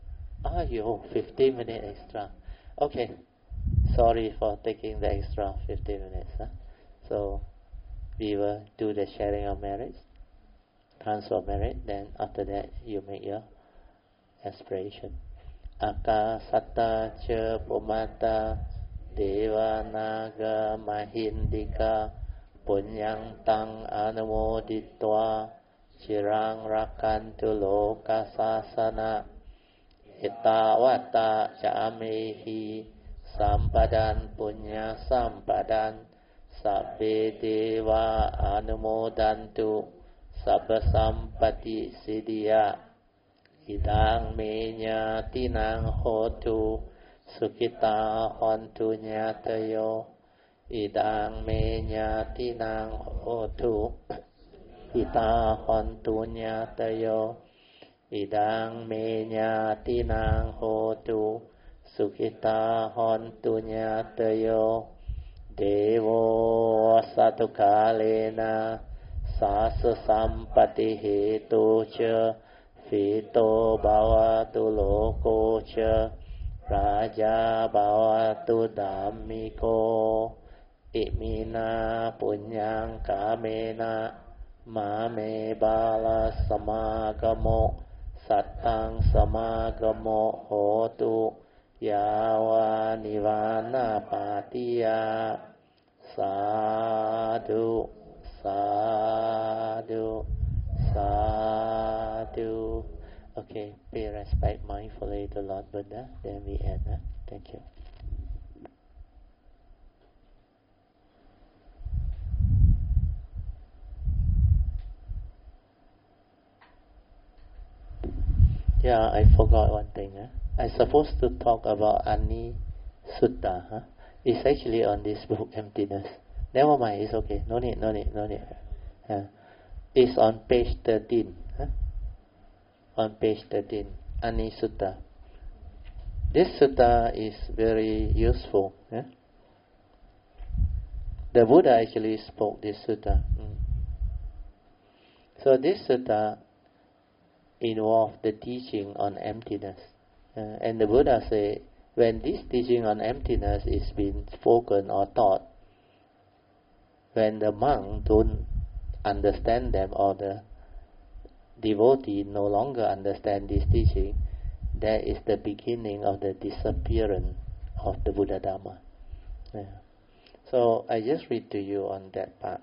15 minutes extra. Okay, sorry for taking the extra 15 minutes. So we will do the sharing of merit, transfer of merit. Then after that, you make your aspiration. Akasatta cha pumata devanaga mahindika punyang tang anumoditva chirang rakantu loka sasana itawata camehi sampadan punya sampadan sabbe deva anumodantu sabba sampati siddhya idang menya tinang hotu sukita hontu nyatayo idang menya tinang hotu kita hontu nyatayo idang menya tinang hotu sukita hontu nyatayo devo satukalena sasa sampati hetu cha Fito bhavatu loko cha raja bhavatu dhammiko imina punyang kamena mame bala samagamo sattang samagamo hotu yawa nivana patiya sadhu sadhu sadhu. Okay, pay respect mindfully to Lord Buddha. Then we end. Thank you. Yeah, I forgot one thing. I'm supposed to talk about Ani Sutta. It's actually on this book, Emptiness. Never mind, it's okay. No need. It's on page 13. On page 13, Ani Sutta. This sutta is very useful. The Buddha actually spoke this sutta. So this sutta involves the teaching on emptiness. And the Buddha said, when this teaching on emptiness is being spoken or taught, when the monk don't understand them or the devotee no longer understand this teaching, that is the beginning of the disappearance of the Buddha Dhamma. So I just read to you on that part.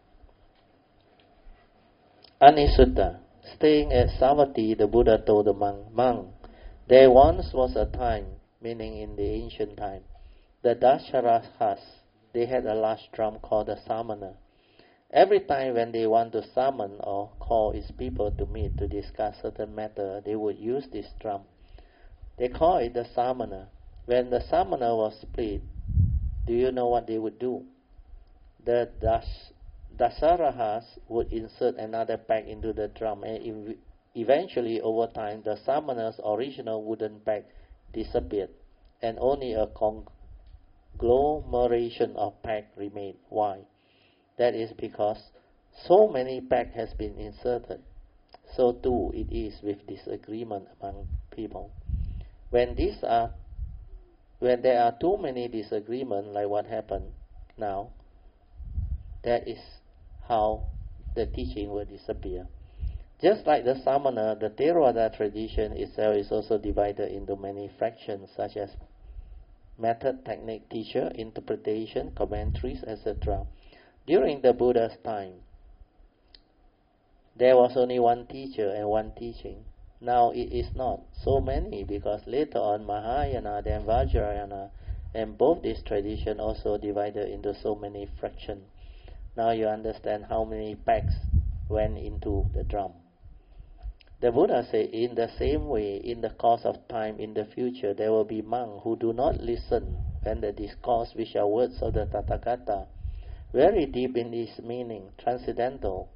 Ani Sutta. Staying at Savatthi, the Buddha told the monk, there once was a time, meaning in the ancient time, the Dasharahas, they had a large drum called the Samana. Every time when they want to summon or call his people to meet to discuss certain matter, they would use this drum. They call it the Samana. When the Samana was split, do you know what they would do? The Dasarahas would insert another pack into the drum, and eventually over time the Samana's original wooden pack disappeared, and only a conglomeration of pack remained. Why? That is because so many pack has been inserted. so too it is with disagreement among people. When there are too many disagreements, like what happened now, that is how the teaching will disappear. Just like the Samana, the Theravada tradition itself is also divided into many fractions, such as method, technique, teacher, interpretation, commentaries, etc. During the Buddha's time, there was only one teacher and one teaching. Now it is not so many, because later on Mahayana, then Vajrayana, and both these traditions also divided into so many fractions. Now you understand how many packs went into the drum. The Buddha said, in the same way, in the course of time, in the future, there will be monks who do not listen when the discourse, which are words of the Tathagata, very deep in its meaning, transcendental.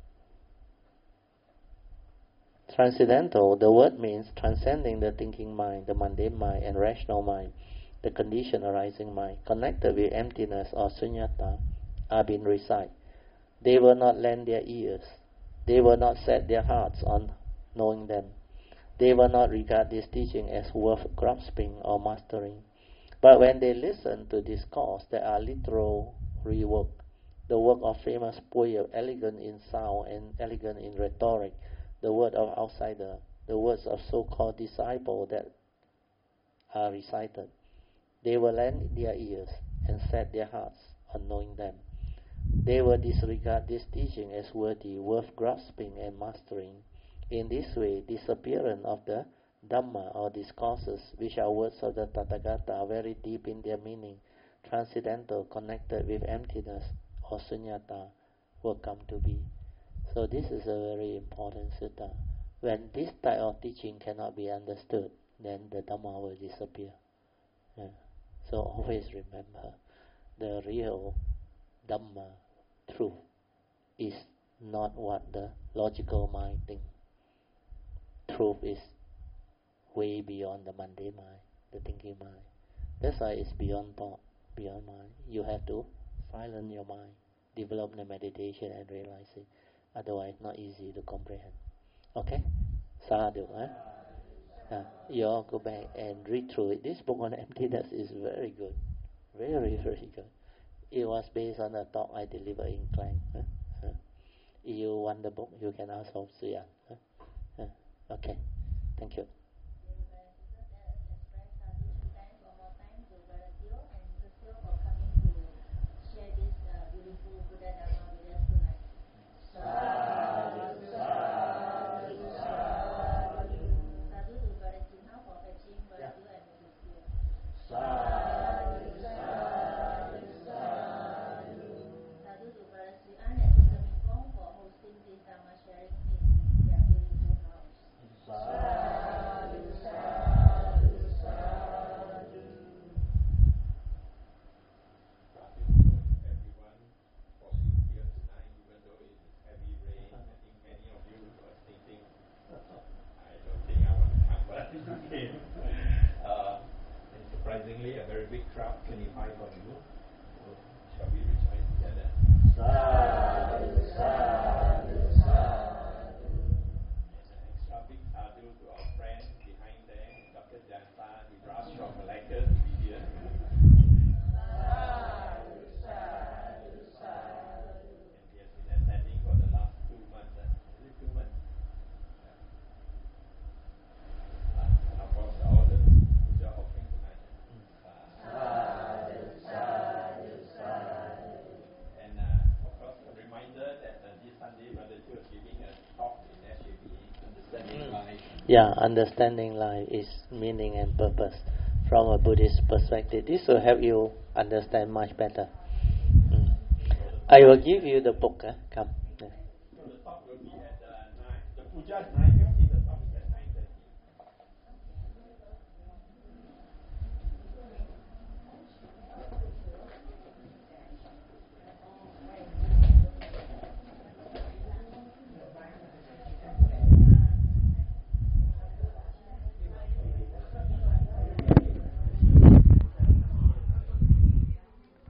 Transcendental, the word means transcending the thinking mind, the mundane mind, and rational mind, the conditioned arising mind, connected with emptiness or sunyata, are being recited. They will not lend their ears. They will not set their hearts on knowing them. They will not regard this teaching as worth grasping or mastering. But when they listen to discourse that are literary work, the work of famous poet, elegant in sound and elegant in rhetoric, the word of outsider, the words of so-called disciples that are recited, they will lend their ears and set their hearts on knowing them. They will disregard this teaching as worthy, worth grasping and mastering. In this way, disappearance of the Dhamma or discourses, which are words of the Tathagata, are very deep in their meaning, transcendental, connected with emptiness or sunyata, will come to be. So this is a very important sutta. When this type of teaching cannot be understood, then the Dhamma will disappear. Yeah. So always remember, the real Dhamma, truth, is not what the logical mind thinks. Truth is way beyond the mundane mind, the thinking mind. That's why it's beyond thought, beyond mind. You have to silence your mind, develop the meditation and realize it. Otherwise, not easy to comprehend. Okay? Sadhu, you all go back and read through it. This book on emptiness is very good. Very, very good. It was based on a talk I delivered in Klang. If you want the book, you can ask for Suyan. Okay. Thank you. Surprisingly, a very big crowd, 25 of you. So, shall we recite together? Sadhu, sadhu, sadhu. And an extra big sadhu to our friend behind there, Dr. Janta. He rushed from Malacca to be here. Sadhu, sadhu, sadhu. And he has been attending for the last 2 months. Is it 2 months? And of course, all the puja offering tonight. Sadhu, sadhu, sadhu. And of course, a reminder that this Sunday, Brother Chu is giving a talk in SJB, Understanding Life. Yeah, understanding life is meaning and purpose from a Buddhist perspective. This will help you understand much better. I will give you the book. Come. So the talk will be at 9. The puja is 9.